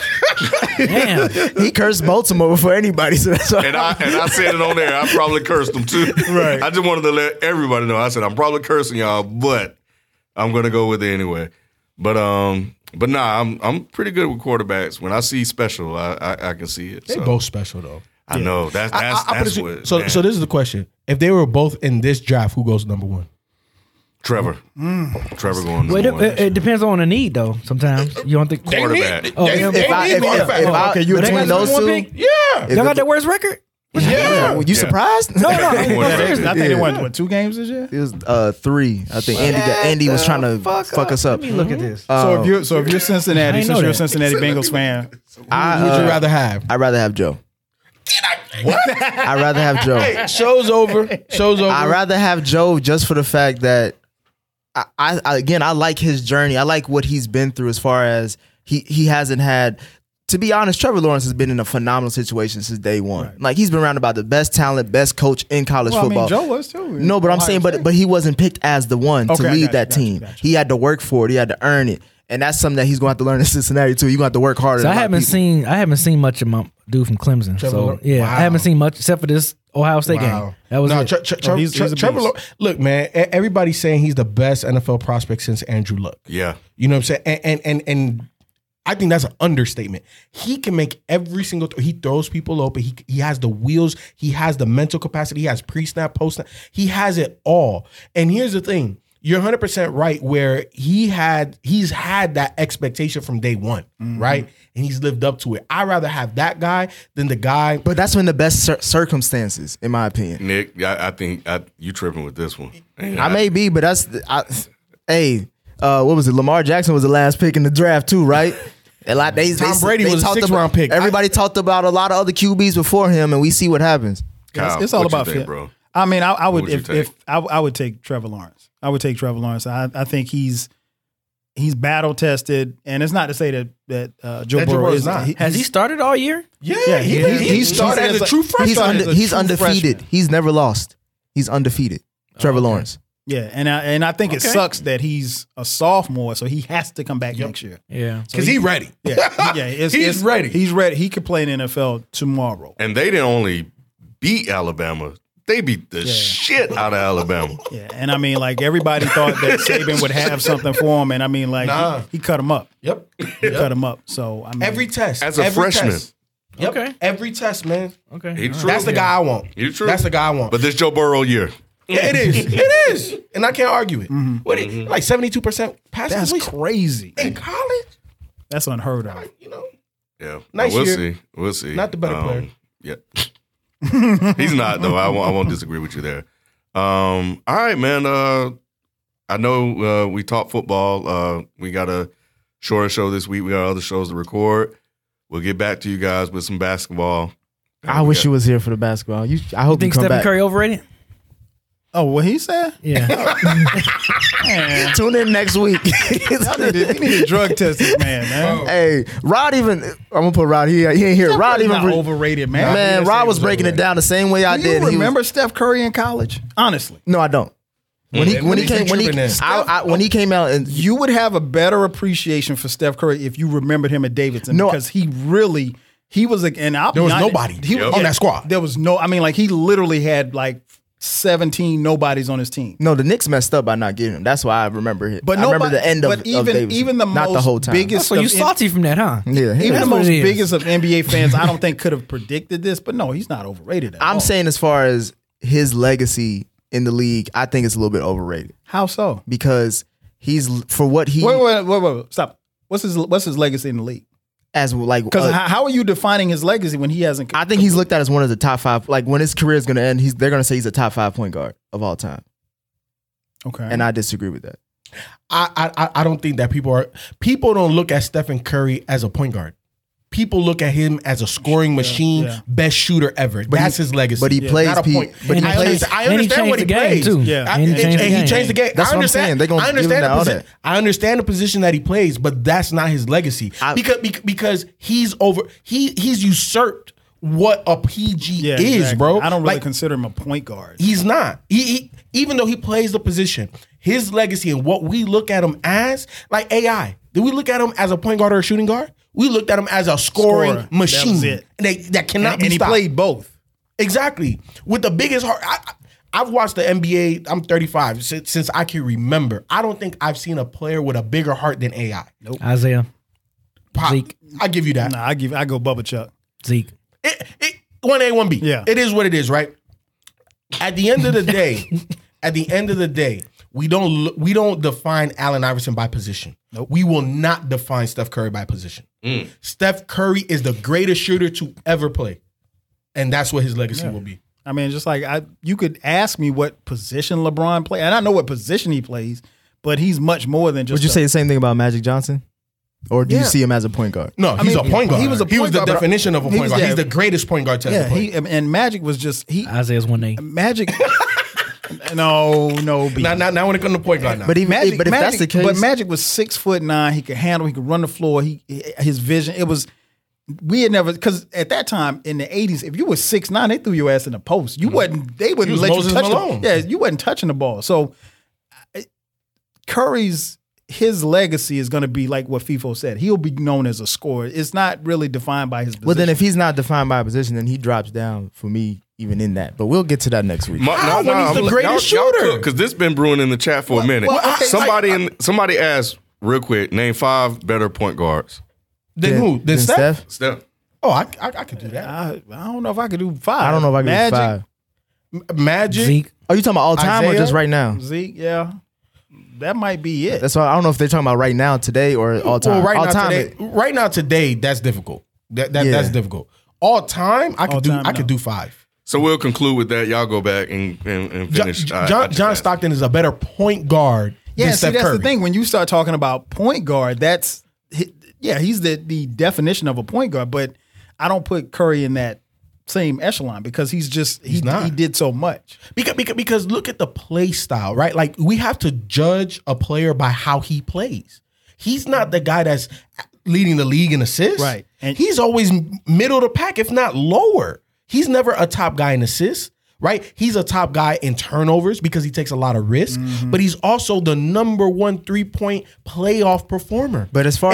S4: Damn.
S6: He cursed Baltimore before anybody, so that's why.
S7: And I said it on there. I probably cursed them too.
S2: Right.
S7: I just wanted to let everybody know. I said I'm probably cursing y'all, but I'm gonna go with it anyway. But nah, I'm pretty good with quarterbacks. When I see special, I can see it.
S5: They're both special though.
S7: I know that's what.
S5: So this is the question: if they were both in this draft, who goes number one?
S7: Trevor. Trevor going number one.
S4: It depends on the need though. Sometimes you don't think
S7: quarterback.
S6: If you between those two,
S5: yeah,
S4: y'all got their worst record.
S6: Yeah. You surprised?
S2: No. I think they won 2 games this year.
S6: It was 3. I think Andy was trying to fuck us up.
S4: Let me look at this.
S2: So if you're Cincinnati, since you're a Cincinnati Bengals fan,
S5: who would you rather have?
S6: I'd rather have Joe.
S5: What?
S6: I'd rather have Joe.
S5: Hey, show's over.
S6: I'd rather have Joe just for the fact that I like his journey. I like what he's been through as far as he hasn't had. To be honest, Trevor Lawrence has been in a phenomenal situation since day one. Right. Like he's been around about the best talent, best coach in college football.
S2: I mean, Joe was too.
S6: No, but I'm saying, but he wasn't picked as the one to lead that team. He had to work for it. He had to earn it, and that's something that he's going to have to learn in Cincinnati too. You're going to have to work harder.
S4: So I haven't seen much of my dude from Clemson. So yeah, wow. I haven't seen much except for this Ohio State game. That was it.
S5: Trevor. Look, man, everybody's saying he's the best NFL prospect since Andrew Luck.
S7: Yeah,
S5: you know what I'm saying, and I think that's an understatement. He can make every single he throws people open. He has the wheels. He has the mental capacity. He has pre-snap, post-snap. He has it all. And here's the thing. you're 100% right where he's had that expectation from day one, right? And he's lived up to it. I'd rather have that guy than the guy.
S6: But that's when the best circumstances, in my opinion.
S7: Nick, I think you tripping with this one.
S6: I may be, but what was it? Lamar Jackson was the last pick in the draft too, right?
S5: Tom Brady was a 6th-round pick.
S6: Everybody talked about a lot of other QBs before him, and we see what happens.
S7: Kyle,
S2: it's all about
S7: fit,
S2: bro. I mean, I would I would take Trevor Lawrence. I would take Trevor Lawrence. I think he's battle tested, and it's not to say that Joe Burrow is not.
S4: Has he started all year?
S5: Yeah, he started as a true freshman.
S6: He's undefeated. He's never lost. He's undefeated. Trevor Lawrence.
S2: Yeah, and I think it sucks that he's a sophomore, so he has to come back next year.
S4: Yeah,
S5: because he's ready.
S2: He's ready. He's ready. He could play in the NFL tomorrow.
S7: And they didn't only beat Alabama. They beat the shit out of Alabama.
S2: Yeah, and I mean, like, everybody thought that Saban would have something for him, and I mean, like, he cut him up.
S5: Yep.
S2: He cut him up. So, I mean.
S5: Every test.
S7: As a freshman.
S5: Test. Yep. Okay. Every test, man.
S4: Okay.
S5: That's the guy I want. That's the guy I want.
S7: But this Joe Burrow year.
S5: Yeah, it is. It is. And I can't argue it. What like 72% pass
S2: That's
S5: completion?
S2: crazy.
S5: In college?
S2: That's unheard of.
S5: You know?
S7: Yeah.
S5: Nice
S7: we'll
S5: year.
S7: see. We'll see.
S5: Not the better player.
S7: Yeah. He's not, though. I won't disagree with you there. All right, man. I know we talk football. We got a shorter show this week. We got other shows to record. We'll get back to you guys with some basketball.
S6: I wish you was here for the basketball. I hope you come
S4: Stephen
S6: back.
S4: Curry overrated?
S2: Oh, what he said?
S4: Yeah.
S2: Man,
S6: Tune in next week.
S2: you need to drug test this man.
S6: Hey, Rod even. I'm gonna put Rod here. He ain't here. Rod even
S2: Not overrated, man.
S6: Man, Rod was breaking it down the same way I
S2: Do
S6: did.
S2: you remember Steph Curry in college? Honestly,
S6: No, I don't. When he came out and
S2: you would have a better appreciation for Steph Curry if you remembered him at Davidson.
S6: No.
S2: Because he was like, and
S5: There was nobody on that squad.
S2: There was no. I mean, like, he literally had like 17 nobodies on his team.
S6: No, the Knicks messed up by not getting him. That's why I remember it.
S2: But
S6: I remember the end of Davidson.
S2: Even the
S6: not
S2: most
S6: the whole time.
S2: biggest.
S4: So you salty from that, huh?
S6: Yeah,
S2: Even
S4: That's
S2: the
S4: what
S2: most
S4: it is.
S2: biggest of NBA fans, I don't think could have predicted this. But no, he's not overrated at all.
S6: I'm saying as far as his legacy in the league, I think it's a little bit overrated
S2: How so?
S6: because he's for what he
S2: Wait, stop. What's his legacy in the league?
S6: as like
S2: Because how are you defining his legacy when he hasn't?
S6: I think he's looked at as one of the top 5. Like when his career is going to end, they're going to say he's a top 5 point guard of all time,
S2: Okay.
S6: and I disagree with that.
S5: I don't think that people don't look at Stephen Curry as a point guard. People look at him as a scoring machine, best shooter ever. That's his legacy.
S6: But he plays.
S5: Not a point.
S6: But he
S4: And
S6: plays.
S5: I understand what he plays.
S4: Too.
S2: Yeah.
S4: And he changed the game.
S6: That's what I'm saying. They're gonna give him all that.
S5: I understand the position that he plays, but that's not his legacy. Because he's usurped what a PG is,
S2: exactly.
S5: bro.
S2: I don't really
S5: Like,
S2: consider him a point guard.
S5: He's not. He even though he plays the position, his legacy and what we look at him as, like AI. Did we look at him as a point guard or a shooting guard? We looked at him as a scoring
S2: Scorer.
S5: machine.
S2: That was it.
S5: That cannot be
S2: And he
S5: stopped.
S2: played both.
S5: Exactly. With the biggest heart. I've watched the NBA. I'm 35 since I can remember. I don't think I've seen a player with a bigger heart than AI.
S2: Nope.
S4: Isaiah.
S5: Pop,
S4: Zeke.
S5: I give you that.
S2: Nah, I go Bubba Chuck.
S4: Zeke.
S5: 1A, 1B.
S2: Yeah.
S5: It is what it is, right? At the end of the day, we don't define Allen Iverson by position.
S2: Nope.
S5: We will not define Steph Curry by position. Steph Curry is the greatest shooter to ever play. And that's what his legacy will be.
S2: I mean, just like you could ask me what position LeBron plays, and I know what position he plays, but he's much more than just.
S6: Would you say the same thing about Magic Johnson, or do you see him as a point guard?
S5: No, he's a point guard.
S2: He was
S5: the
S2: guard,
S5: definition of a point guard.
S2: yeah.
S5: He's the greatest point guard to ever play.
S2: and Magic was just
S4: Isaiah's 1A.
S2: Magic. No, B.
S5: Now when it comes to point guard now.
S6: But if that's the case,
S2: but Magic was 6'9". He could handle. He could run the floor. His vision. It was. We had never, because at that time in the 80s, if you were 6'9", they threw your ass in the post. You wasn't. They wouldn't let
S5: Moses
S2: you touch
S5: Malone.
S2: the. Yeah, you wasn't touching the ball. So Curry's his legacy is going to be like what FIFO said. He'll be known as a scorer. It's not really defined by his position.
S6: well, then if he's not defined by a position, then he drops down for me even in that. But we'll get to that next week.
S5: When he's the greatest shooter.
S7: Because this been brewing in the chat for a minute. Somebody asked real quick, name 5 better point guards.
S5: Then who? Then Steph?
S7: Steph.
S5: Oh, I could do that.
S2: I don't know if I could do 5.
S6: I don't know if I can
S2: Magic,
S6: do 5.
S5: Magic.
S4: Zeke.
S6: Are you talking about all time or
S5: Isaiah?
S6: just right now?
S2: Zeke, yeah. that might be it.
S6: That's why I don't know if they're talking about right now, today, or all time.
S5: Well, right now, today, that's difficult. That's difficult. All time, I could do 5.
S7: So we'll conclude with that. Y'all go back and finish.
S5: John Stockton is a better point guard than Steph
S2: that's
S5: Curry.
S2: the thing. When you start talking about point guard, he's the definition of a point guard. But I don't put Curry in that same echelon because he did so much.
S5: Because look at the play style, right? Like, we have to judge a player by how he plays. He's not the guy that's leading the league in assists.
S2: Right.
S5: And he's always middle of the pack, if not lower. He's never a top guy in assists, right? He's a top guy in turnovers because he takes a lot of risk, but he's also the number 1 3-point playoff performer.
S6: But as far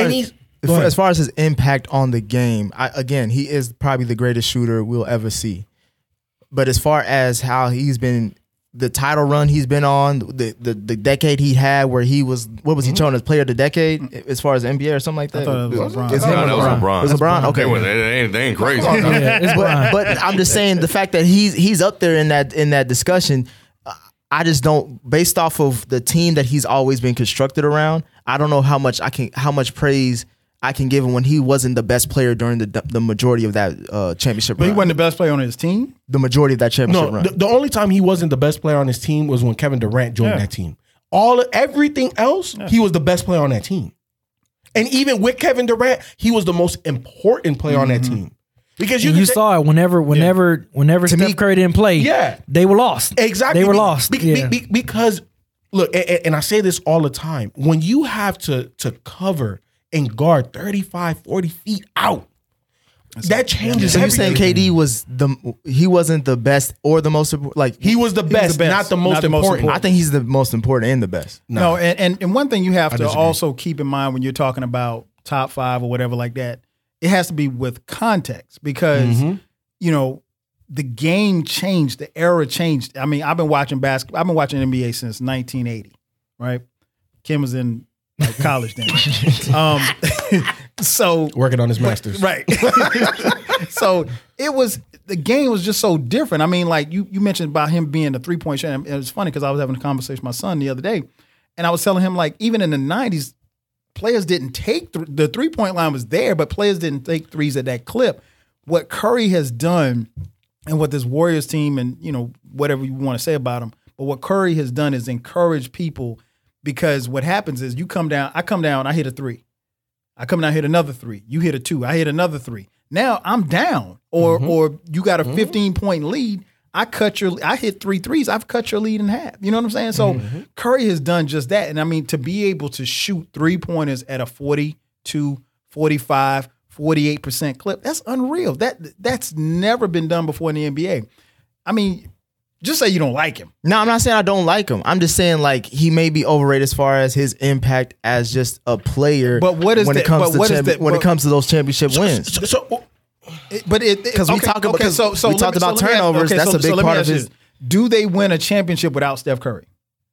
S6: as his impact on the game, again, he is probably the greatest shooter we'll ever see. But as far as how he's been, the title run he's been on, the decade he had where he was, what was he chosen as player of the decade as far as NBA or something like that?
S2: I thought it was LeBron.
S6: It's him or LeBron. It was LeBron. Okay.
S7: They ain't crazy.
S6: But I'm just saying the fact that he's up there in that discussion, I just don't, based off of the team that he's always been constructed around, I don't know how much praise I can give him when he wasn't the best player during the majority of that championship run.
S2: But he wasn't the best player on his team?
S6: The majority of that championship run.
S5: The only time he wasn't the best player on his team was when Kevin Durant joined that team. Everything else, he was the best player on that team. And even with Kevin Durant, he was the most important player on that team. Because you
S4: saw it whenever Steph Curry didn't play, they were lost.
S5: Exactly.
S4: They were lost.
S5: Because, look, and I say this all the time, when you have to cover and guard 35, 40 feet out, that changes.
S6: So you're saying KD he wasn't the best or the most, like,
S5: he was the best, not the most important.
S6: I think he's the most important and the best.
S2: No, and one thing you have to also keep in mind when you're talking about top 5 or whatever like that, it has to be with context because the game changed, the era changed. I mean, I've been watching basketball. I've been watching NBA since 1980, right? Kim was in college then. So
S5: working on his master's.
S2: Right. So the game was just so different. I mean, like you mentioned about him being a 3-point shot. It was funny because I was having a conversation with my son the other day, and I was telling him, like, even in the 90s, players didn't take the 3-point line was there, but players didn't take threes at that clip. What Curry has done and what this Warriors team and, whatever you want to say about him, but what Curry has done is encourage people. Because what happens is I come down, I hit a 3. I come down, hit another 3. You hit a 2, I hit another 3. Now I'm down, or you got a 15-point lead. I hit 3 threes. I've cut your lead in half. You know what I'm saying? So Curry has done just that. And I mean, to be able to shoot 3-pointers at a 42, 45, 48% clip, that's unreal. That's never been done before in the NBA. I mean, just say you don't like him.
S6: No, I'm not saying I don't like him. I'm just saying, like, he may be overrated as far as his impact as just a player.
S2: But when it comes
S6: to those championship wins? Because we talked about turnovers. That's a big part of his.
S2: Do they win a championship without Steph Curry?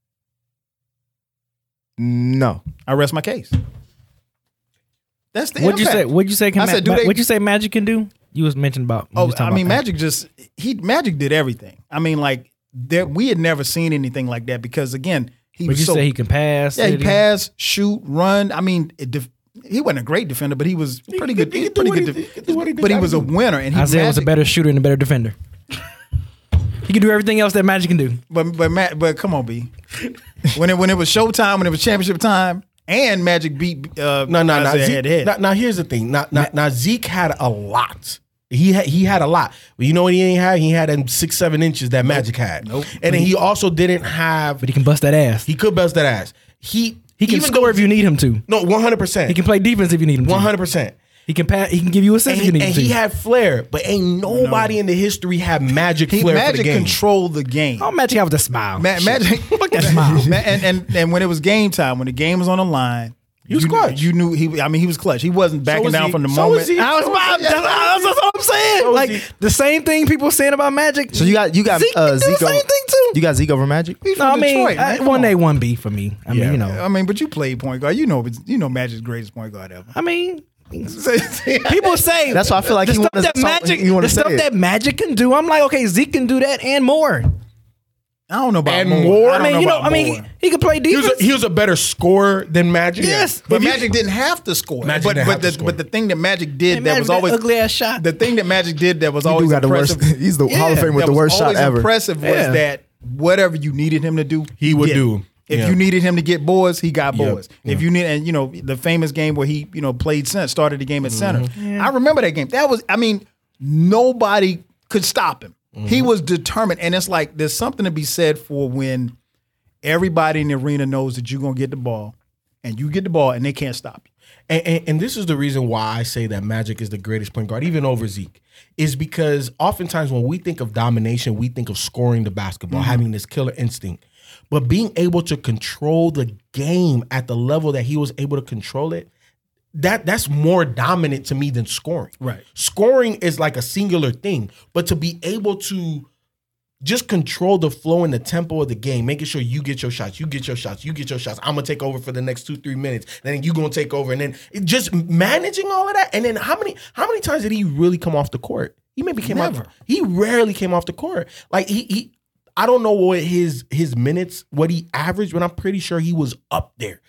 S6: No.
S2: I rest my case. That's the
S4: What'd you say? What'd you say Magic can do? You was mentioning about.
S2: Magic Magic did everything. I mean, like, we had never seen anything like that because, again,
S4: say he can pass.
S2: Yeah, he pass, shoot, run. I mean, he wasn't a great defender, but he was pretty good. But he was a winner. And
S4: Isaiah was a better shooter and a better defender. He can do everything else that Magic can do.
S2: But come on, B. When it was showtime, when it was championship time. And Magic beat
S5: Now here's the thing. Now Zeke had a lot. He had a lot. But you know what he ain't have? He had them 6-7 inches that Magic had.
S2: Nope.
S5: And then he also didn't have.
S4: But he can bust that ass.
S5: He could bust that ass. He
S4: can score if you need him to.
S5: No, 100%.
S4: He can play defense if you need him to.
S5: 100%.
S4: He can pass. He can give you assists if you need him to.
S5: And he had flair, but ain't nobody in the history had Magic flair for the
S2: Magic
S5: game.
S2: Controlled the game.
S4: Oh, Magic have the smile.
S2: Magic,
S4: fuck that smile.
S2: And when it was game time, when the game was on the line.
S5: He was clutch.
S2: You knew he was clutch. He wasn't backing down from the moment.
S4: That's what I'm saying. The same thing people saying about Magic.
S6: So you got Zeke.
S4: The same thing too.
S6: You got Zeke over Magic?
S2: No, I mean,
S6: Detroit,
S2: 1A,
S4: 1B for me. I mean,
S2: but you played point guard. You know Magic's greatest point guard ever.
S4: I mean, people say
S6: that's why I feel like
S4: the stuff that Magic can do. I'm like, okay, Zeke can do that and more.
S2: I don't know about
S5: and
S2: more.
S5: more.
S2: I mean,
S4: he could play defense.
S5: He was a better scorer than Magic.
S4: Yes.
S2: but Magic didn't have to score.
S5: Magic
S2: but
S5: didn't have to score.
S2: But the thing that Magic did
S4: Man,
S2: that
S4: Magic
S2: was
S4: that
S2: always
S4: ugly ass shot.
S2: The thing that Magic did that was
S6: He
S2: always
S6: do got the worst.
S2: impressive.
S6: He's the Hall of Fame with
S2: that
S6: the
S2: was
S6: worst shot
S2: always
S6: ever.
S2: Impressive was that whatever you needed him to do,
S5: He would
S2: did.
S5: do.
S2: If
S5: Yeah.
S2: you needed him to get boards, he got
S5: Yep.
S2: boards. If you need, and the famous game where he played center, started the game at center. I remember that game. That was, nobody could stop him. He was determined, and it's like there's something to be said for when everybody in the arena knows that you're gonna get the ball, and you get the ball, and they can't stop you.
S5: And this is the reason why I say that Magic is the greatest point guard, even over Zeke, is because oftentimes when we think of domination, we think of scoring the basketball, having this killer instinct. But being able to control the game at the level that he was able to control it, that's more dominant to me than scoring.
S2: Right.
S5: Scoring is like a singular thing, but to be able to just control the flow and the tempo of the game, making sure you get your shots, you get your shots, you get your shots. I'm gonna take over for the next 2-3 minutes. Then you gonna take over, and then just managing all of that. And then how many times did he really come off the court? He maybe came
S2: Never.
S5: off. He rarely came off the court. Like he I don't know what his minutes, what he averaged, but I'm pretty sure he was up there.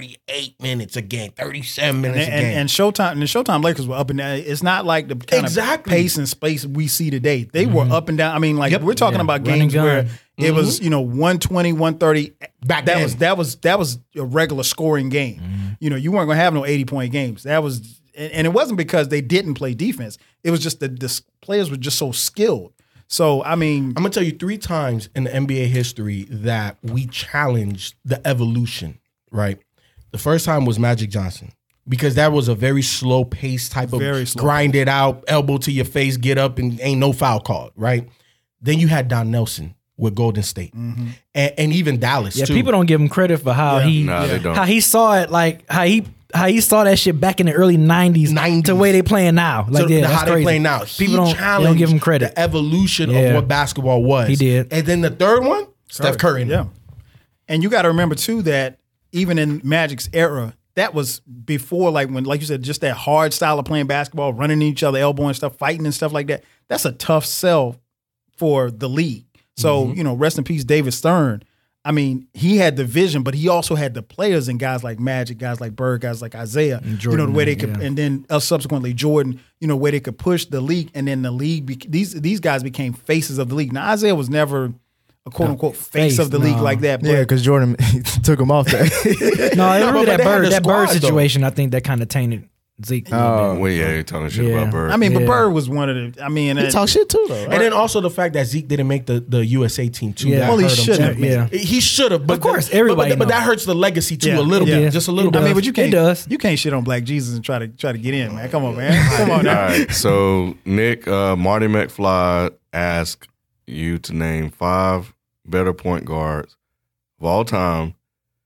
S5: 38 minutes a game, 37 minutes a game.
S2: And the Showtime Lakers were up and down. It's not like the kind of pace and space we see today. They were up and down. I mean, we're talking about games where it was 120, 130.
S5: Back
S2: that
S5: then.
S2: was a regular scoring game. You weren't gonna have no 80-point games. That was, and it wasn't because they didn't play defense. It was just that the players were just so skilled. So I mean,
S5: I'm gonna tell you 3 times in the NBA history that we challenged the evolution. Right. The first time was Magic Johnson, because that was a very slow pace type of grind it out, elbow to your face, get up, and ain't no foul called, right? Then you had Don Nelson with Golden State, and even Dallas.
S4: Yeah,
S5: too.
S4: people don't give him credit for how
S7: they don't.
S4: how he saw it, like how he saw that shit back in the early 90s to the way they playing now. Like,
S5: So
S4: that's
S5: how they
S4: crazy.
S5: play now.
S4: People
S5: He
S4: they don't give him credit.
S5: The evolution of what basketball was.
S4: He did.
S5: And then the third one, Steph Curry.
S2: Yeah. And you got to remember too that even in Magic's era, that was before, like you said, just that hard style of playing basketball, running each other, elbowing stuff, fighting and stuff like that. That's a tough sell for the league. So, rest in peace, David Stern. I mean, he had the vision, but he also had the players and guys like Magic, guys like Bird, guys like Isaiah,
S4: Jordan,
S2: the way they could, and then subsequently Jordan, where they could push the league, and then the league, these guys became faces of the league. Now, Isaiah was never a quote unquote face of the league like that. But
S6: because Jordan took him off that.
S4: No, it really
S5: but they had the
S4: that Bird
S5: squad,
S4: situation. I think that kind of tainted Zeke.
S7: Well, you're talking shit about Bird.
S2: I mean, but Bird was one of the. I mean,
S6: He talk shit too, though.
S5: And then also the fact that Zeke didn't make the USA team too.
S4: Yeah.
S5: That
S2: Well, he
S5: hurt him
S2: should
S5: too.
S2: have.
S4: Yeah.
S5: He should have. But
S4: Of course,
S5: then-
S4: everybody
S5: but that
S4: knows.
S5: hurts the legacy too
S2: Yeah.
S5: a little
S4: Yeah.
S5: bit, just a little
S2: I
S5: bit.
S2: mean, but
S4: It does.
S2: you can't shit on Black Jesus and try to get in, man. Come on, man. Come on
S7: All
S2: now.
S7: right. So, Nick, Marty McFly asked you to name 5 better point guards of all time.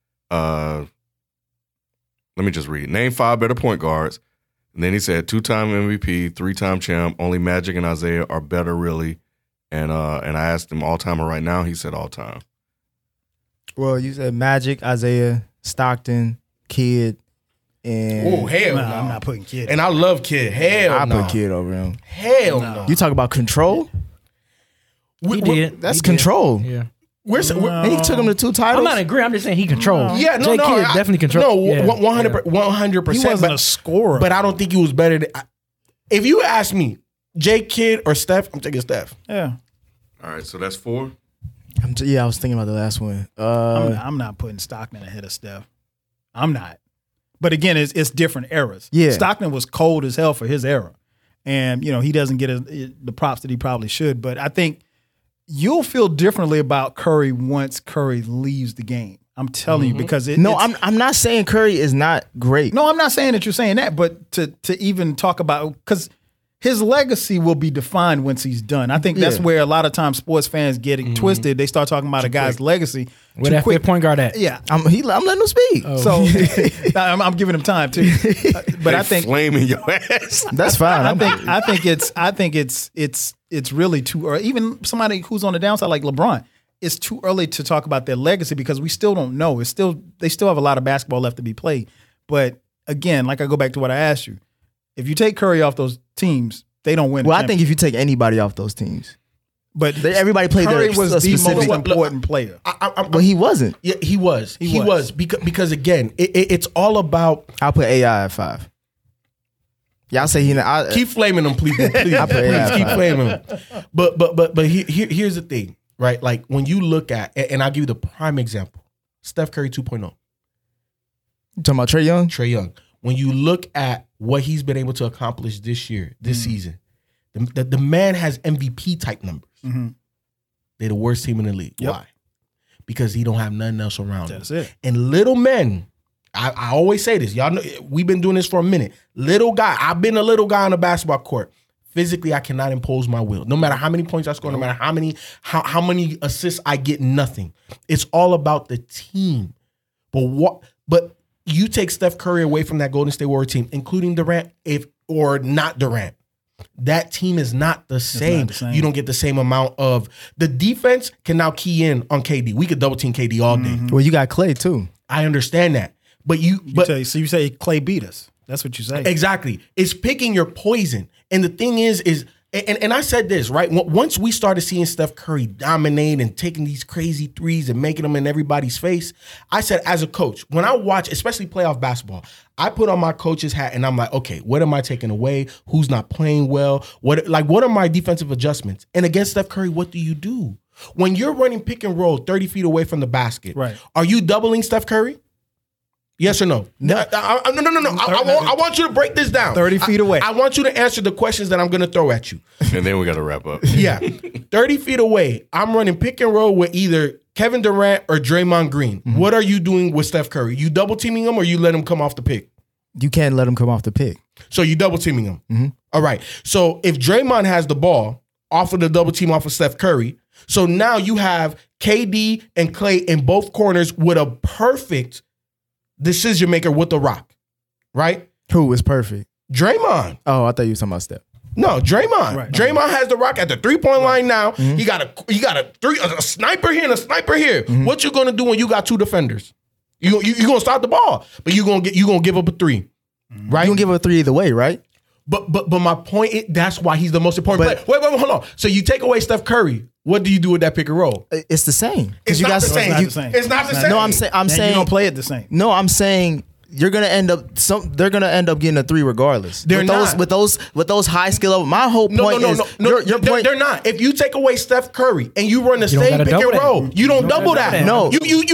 S7: Let me just read. Name 5 better point guards. And then he said 2-time MVP, 3-time champ. Only Magic and Isaiah are better, really. And I asked him all time or right now. He said all time.
S6: Well, you said Magic, Isaiah, Stockton, Kidd, and
S5: Oh, hell no.
S2: I'm not putting Kidd.
S5: And I love Kid. Hell
S6: I
S5: no.
S6: put Kidd over him.
S5: Hell no.
S6: You talk about control?
S4: He did.
S6: That's
S4: He did.
S6: control.
S4: Yeah.
S6: And he took him to 2 titles.
S4: I'm not agreeing. I'm just saying he controlled.
S5: Yeah, no,
S4: Jay
S5: no.
S4: Kidd definitely controlled.
S5: No,
S4: Yeah.
S5: 100%.
S2: He wasn't a scorer.
S5: But I don't think he was better than. If you ask me, Jay Kidd or Steph, I'm taking Steph.
S2: yeah,
S7: All right. So, that's 4.
S6: I was thinking about the last one.
S2: I'm not putting Stockton ahead of Steph. I'm not. But again, it's different eras.
S6: Yeah.
S2: Stockton was cold as hell for his era, and he doesn't get the props that he probably should. But I think you'll feel differently about Curry once Curry leaves the game. I'm telling you, because
S6: I'm not saying Curry is not great.
S2: No, I'm not saying that you're saying that, but to even talk about, because his legacy will be defined once he's done. I think that's where a lot of times sports fans get it twisted. They start talking about a guy's legacy.
S4: Where that fifth point guard at?
S2: Yeah.
S6: I'm letting him speak.
S2: So I'm giving him time too. But I think
S7: flaming your ass.
S6: That's fine.
S2: I think it's really too early. Even somebody who's on the downside like LeBron, it's too early to talk about their legacy because we still don't know. They still have a lot of basketball left to be played. But again, like I go back to what I asked you, if you take Curry off those teams, they don't win.
S6: Well, I think if you take anybody off those teams,
S2: But
S6: everybody played
S2: Curry
S6: their
S2: was the
S6: specific.
S2: most important player.
S6: Well, he wasn't.
S5: Yeah, he was because again, it's all about.
S6: I'll put AI at 5. Y'all say
S5: keep flaming him, please. Please keep flaming him. But here's the thing, right? Like when you look at, and I'll give you the prime example, Steph Curry 2.0.
S6: You talking about Trae Young?
S5: Trae Young. When you look at what he's been able to accomplish this year, this season, the man has MVP type numbers.
S2: Mm-hmm.
S5: They're the worst team in the league.
S2: Yep.
S5: Why? Because he don't have nothing else around him.
S2: That's it.
S5: And little men, I always say this. Y'all know we've been doing this for a minute. Little guy, I've been a little guy on the basketball court. Physically, I cannot impose my will. No matter how many points I score, no matter how many assists I get, nothing. It's all about the team. But you take Steph Curry away from that Golden State Warriors team, including Durant, or not Durant. That team is not the same. You don't get the same amount of the defense can now key in on KD. We could double team KD all day.
S6: Well, you got Clay too.
S5: I understand that. But
S2: so you say Clay beat us. That's what you say.
S5: Exactly. It's picking your poison. And the thing is and I said this, right? Once we started seeing Steph Curry dominate and taking these crazy threes and making them in everybody's face, I said, as a coach, when I watch, especially playoff basketball, I put on my coach's hat and I'm like, okay, what am I taking away? Who's not playing well? What are my defensive adjustments? And against Steph Curry, what do you do? When you're running pick and roll 30 feet away from the basket,
S2: right,
S5: are you doubling Steph Curry? Yes or no? No. No. I want you to break this down.
S2: 30 feet away.
S5: I want you to answer the questions that I'm going to throw at you.
S7: And then we got to wrap up.
S5: Yeah. 30 feet away, I'm running pick and roll with either Kevin Durant or Draymond Green. Mm-hmm. What are you doing with Steph Curry? You double teaming him or you let him come off the pick?
S6: You can't let him come off the pick.
S5: So you double teaming him.
S6: Mm-hmm.
S5: All right. So if Draymond has the ball off of the double team off of Steph Curry, so now you have KD and Clay in both corners with a perfect decision maker with the rock, right?
S6: Who is perfect?
S5: Draymond.
S6: Oh, I thought you were talking about Steph.
S5: No, Draymond. Right. Draymond has the rock at the 3-point line now.
S6: Mm-hmm.
S5: He got a sniper here and a sniper here.
S6: Mm-hmm.
S5: What you gonna do when you got two defenders? You gonna stop the ball, but you gonna give up a 3, right?
S6: You gonna give up a 3 either way, right?
S5: But my point, that's why he's the most important player. Wait, hold on. So you take away Steph Curry. What do you do with that pick and roll?
S6: It's the same.
S5: It's not the same. It's not the same.
S6: No, I'm saying
S2: you don't play it the same.
S6: No, I'm saying you're gonna end up they're gonna end up getting a 3 regardless.
S5: They're not.
S6: With those high skill level. My whole point is your point.
S5: They're not. If you take away Steph Curry and you run the same pick and roll, you don't double that.
S6: No,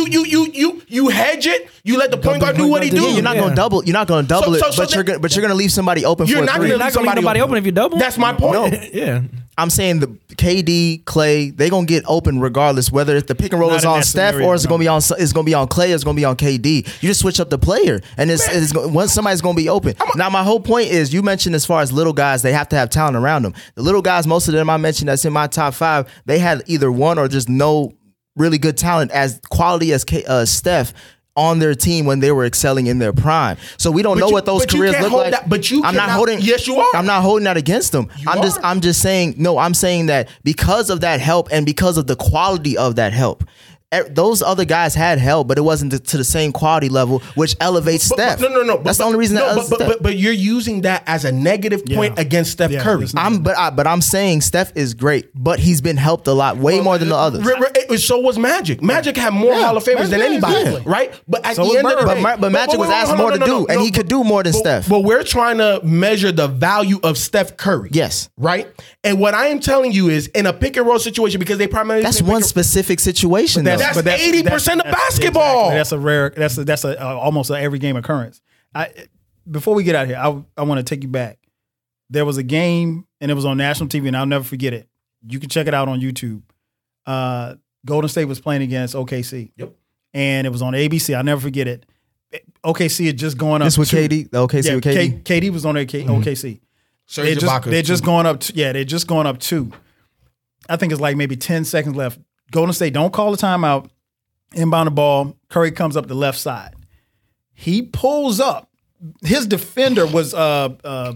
S5: you hedge it. You let the point guard do what he do.
S6: You're not gonna double. You're not gonna double it, but you're gonna leave somebody open for a 3.
S5: You're not gonna leave somebody open
S4: if you double.
S5: That's my point.
S6: No.
S4: Yeah.
S6: I'm saying the KD, Clay, they gonna get open regardless whether if the pick and roll is on Steph or it's gonna be on Clay or it's gonna be on KD. You just switch up the player and somebody's gonna be open. Now my whole point is you mentioned as far as little guys, they have to have talent around them. The little guys, most of them I mentioned that's in my top 5, they had either one or just no really good talent as quality as Steph on their team when they were excelling in their prime. So we don't know what those careers look like. I'm not holding.
S5: Yes, you are.
S6: I'm not holding that against them. I'm just saying. No, I'm saying that because of that help and because of the quality of that help, those other guys had help, but it wasn't to the same quality level, which elevates Steph.
S5: No.
S6: That's the only reason.
S5: But you're using that as a negative point against Steph Curry.
S6: But I'm saying Steph is great, but he's been helped a lot, way more than the others.
S5: So was Magic. Magic had more Hall of Famers than anybody, right? But at the end of the day,
S6: but Magic was asked more to do, and he could do more than Steph.
S5: But we're trying to measure the value of Steph Curry.
S6: Yes,
S5: right. And what I am telling you is, in a pick and roll situation, because they primarily
S6: that's one specific situation.
S5: That's 80% of basketball.
S2: Exactly. That's almost an every game occurrence. Before we get out of here, I want to take you back. There was a game and it was on national TV, and I'll never forget it. You can check it out on YouTube. Golden State was playing against OKC.
S5: Yep.
S2: And it was on ABC. I'll never forget it. OKC had just gone up.
S6: This with KD? The OKC with KD?
S2: KD was on OKC. They're just going up. They're just going up 2. I think it's like maybe 10 seconds left. Golden State don't call the timeout. Inbound the ball. Curry comes up the left side. He pulls up. His defender was
S5: Roberson.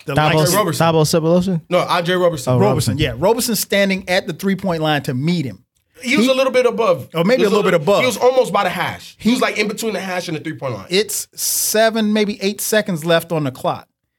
S6: Thabo.
S5: No, Andre Roberson.
S2: Roberson. Yeah, Roberson standing at the 3-point line to meet him.
S5: He was a little bit above.
S2: Or maybe a little bit above.
S5: He was almost by the hash. He was like in between the hash and the 3-point line.
S2: It's 7, maybe 8 seconds left on the clock.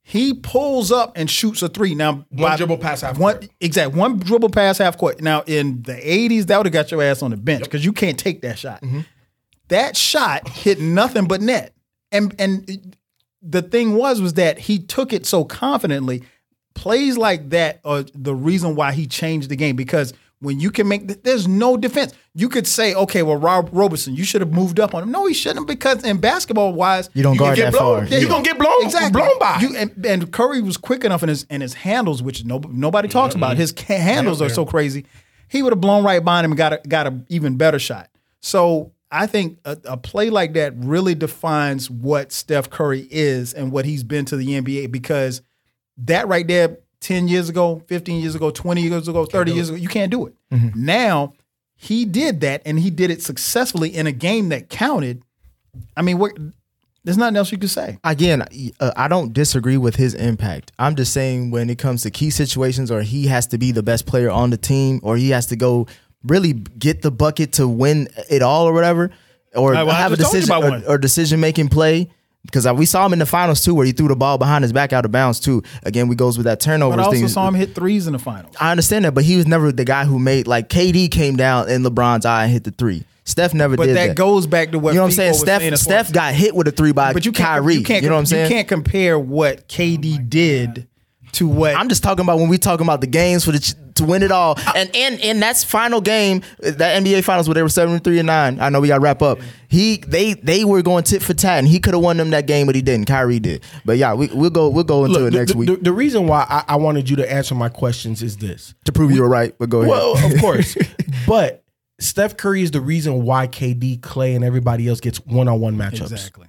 S2: He pulls up and shoots a three. Now,
S5: One dribble pass half court.
S2: Exactly. One dribble pass half court. Now, in the 80s, that would have got your ass on the bench because you can't take that shot. Mm-hmm. That shot hit nothing but net. And the thing was that he took it so confidently. Plays like that are the reason why he changed the game, because when you can there's no defense. You could say, okay, well, Rob Robertson, you should have moved up on him. No, he shouldn't, because in basketball-wise,
S6: you don't guard that far.
S5: You're going to get blown by.
S2: And Curry was quick enough in his handles, which nobody talks about. His handles are so crazy. He would have blown right by him and got a even better shot. So I think a play like that really defines what Steph Curry is and what he's been to the NBA, because that right there, 10 years ago, 15 years ago, 20 years ago, 30 years ago, you can't do it. Mm-hmm. Now, he did that, and he did it successfully in a game that counted. I mean, there's nothing else you could say.
S6: Again, I don't disagree with his impact. I'm just saying when it comes to key situations, or he has to be the best player on the team, or he has to go really get the bucket to win it all or whatever, or have a decision or decision-making play. Because we saw him in the finals too, where he threw the ball behind his back out of bounds too. Again, we goes with that turnover thing.
S2: But I also saw him hit threes in the finals.
S6: I understand that, but he was never the guy who made, like, KD came down in LeBron's eye and hit the three. Steph never did that.
S2: But that goes back to what,
S6: you know what I'm saying? Steph got hit with a three by Kyrie. You know what I'm saying?
S2: You can't compare what KD did to what.
S6: I'm just talking about when we talking about the games to win it all. And that's final game, that NBA finals where they were 7-3-9. I know we got to wrap up. They were going tit for tat, and he could have won them that game, but he didn't. Kyrie did. But yeah, we'll go into it next week.
S5: The reason why I wanted you to answer my questions is this.
S6: To prove you were right, but go ahead.
S5: Well, of course. But Steph Curry is the reason why KD, Clay, and everybody else gets one-on-one matchups.
S2: Exactly.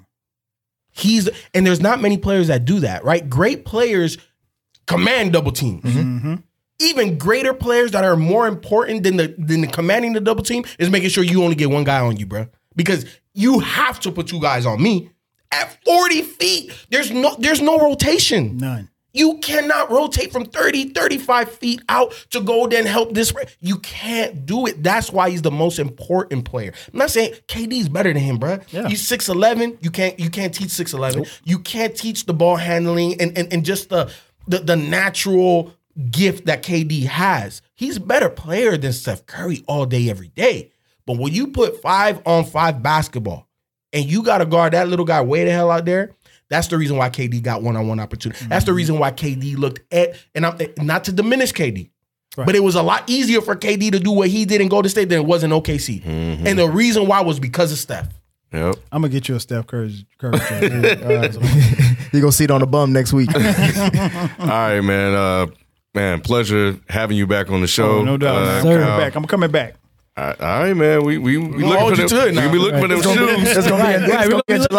S5: And there's not many players that do that, right? Great players command double teams. Mm-hmm. Even greater players that are more important than the commanding the double team is making sure you only get one guy on you, bro. Because you have to put two guys on me. At 40 feet, there's no rotation.
S2: None.
S5: You cannot rotate from 30, 35 feet out to go then help this. You can't do it. That's why he's the most important player. I'm not saying KD's better than him, bro. Yeah. He's 6'11". You can't teach 6'11". Nope. You can't teach the ball handling and just the natural gift that KD has. He's a better player than Steph Curry all day, every day. But when you put 5-on-5 basketball and you got to guard that little guy way the hell out there, that's the reason why KD got one-on-one opportunity. Mm-hmm. That's the reason why KD looked at, and I'm not to diminish KD, right, but it was a lot easier for KD to do what he did in Golden State than it was in OKC. Mm-hmm. And the reason why was because of Steph.
S7: Yep.
S2: I'm going to get you a Steph Curry shirt.
S6: You're going to see it on the bum next week.
S7: All right, man. Man, pleasure having you back on the show.
S2: Oh, no doubt. I'm coming back.
S7: All right, man. We looking for them. We be looking for them shoes.
S6: It's gonna be in July.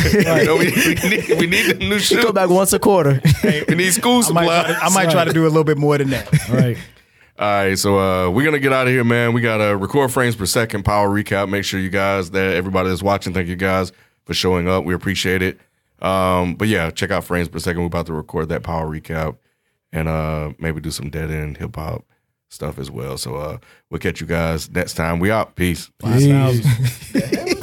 S7: Right. We need them new shoes.
S6: Go back once a quarter.
S7: We need school supplies.
S2: I might try to do a little bit more than that.
S5: All right.
S7: All right, so we're gonna get out of here, man. We got a record frames per second power recap. Make sure you guys, everybody that's watching, thank you guys for showing up. We appreciate it. But yeah, check out frames per second. We're about to record that power recap and maybe do some dead end hip hop stuff as well. So we'll catch you guys next time. We out. Peace.
S2: Peace.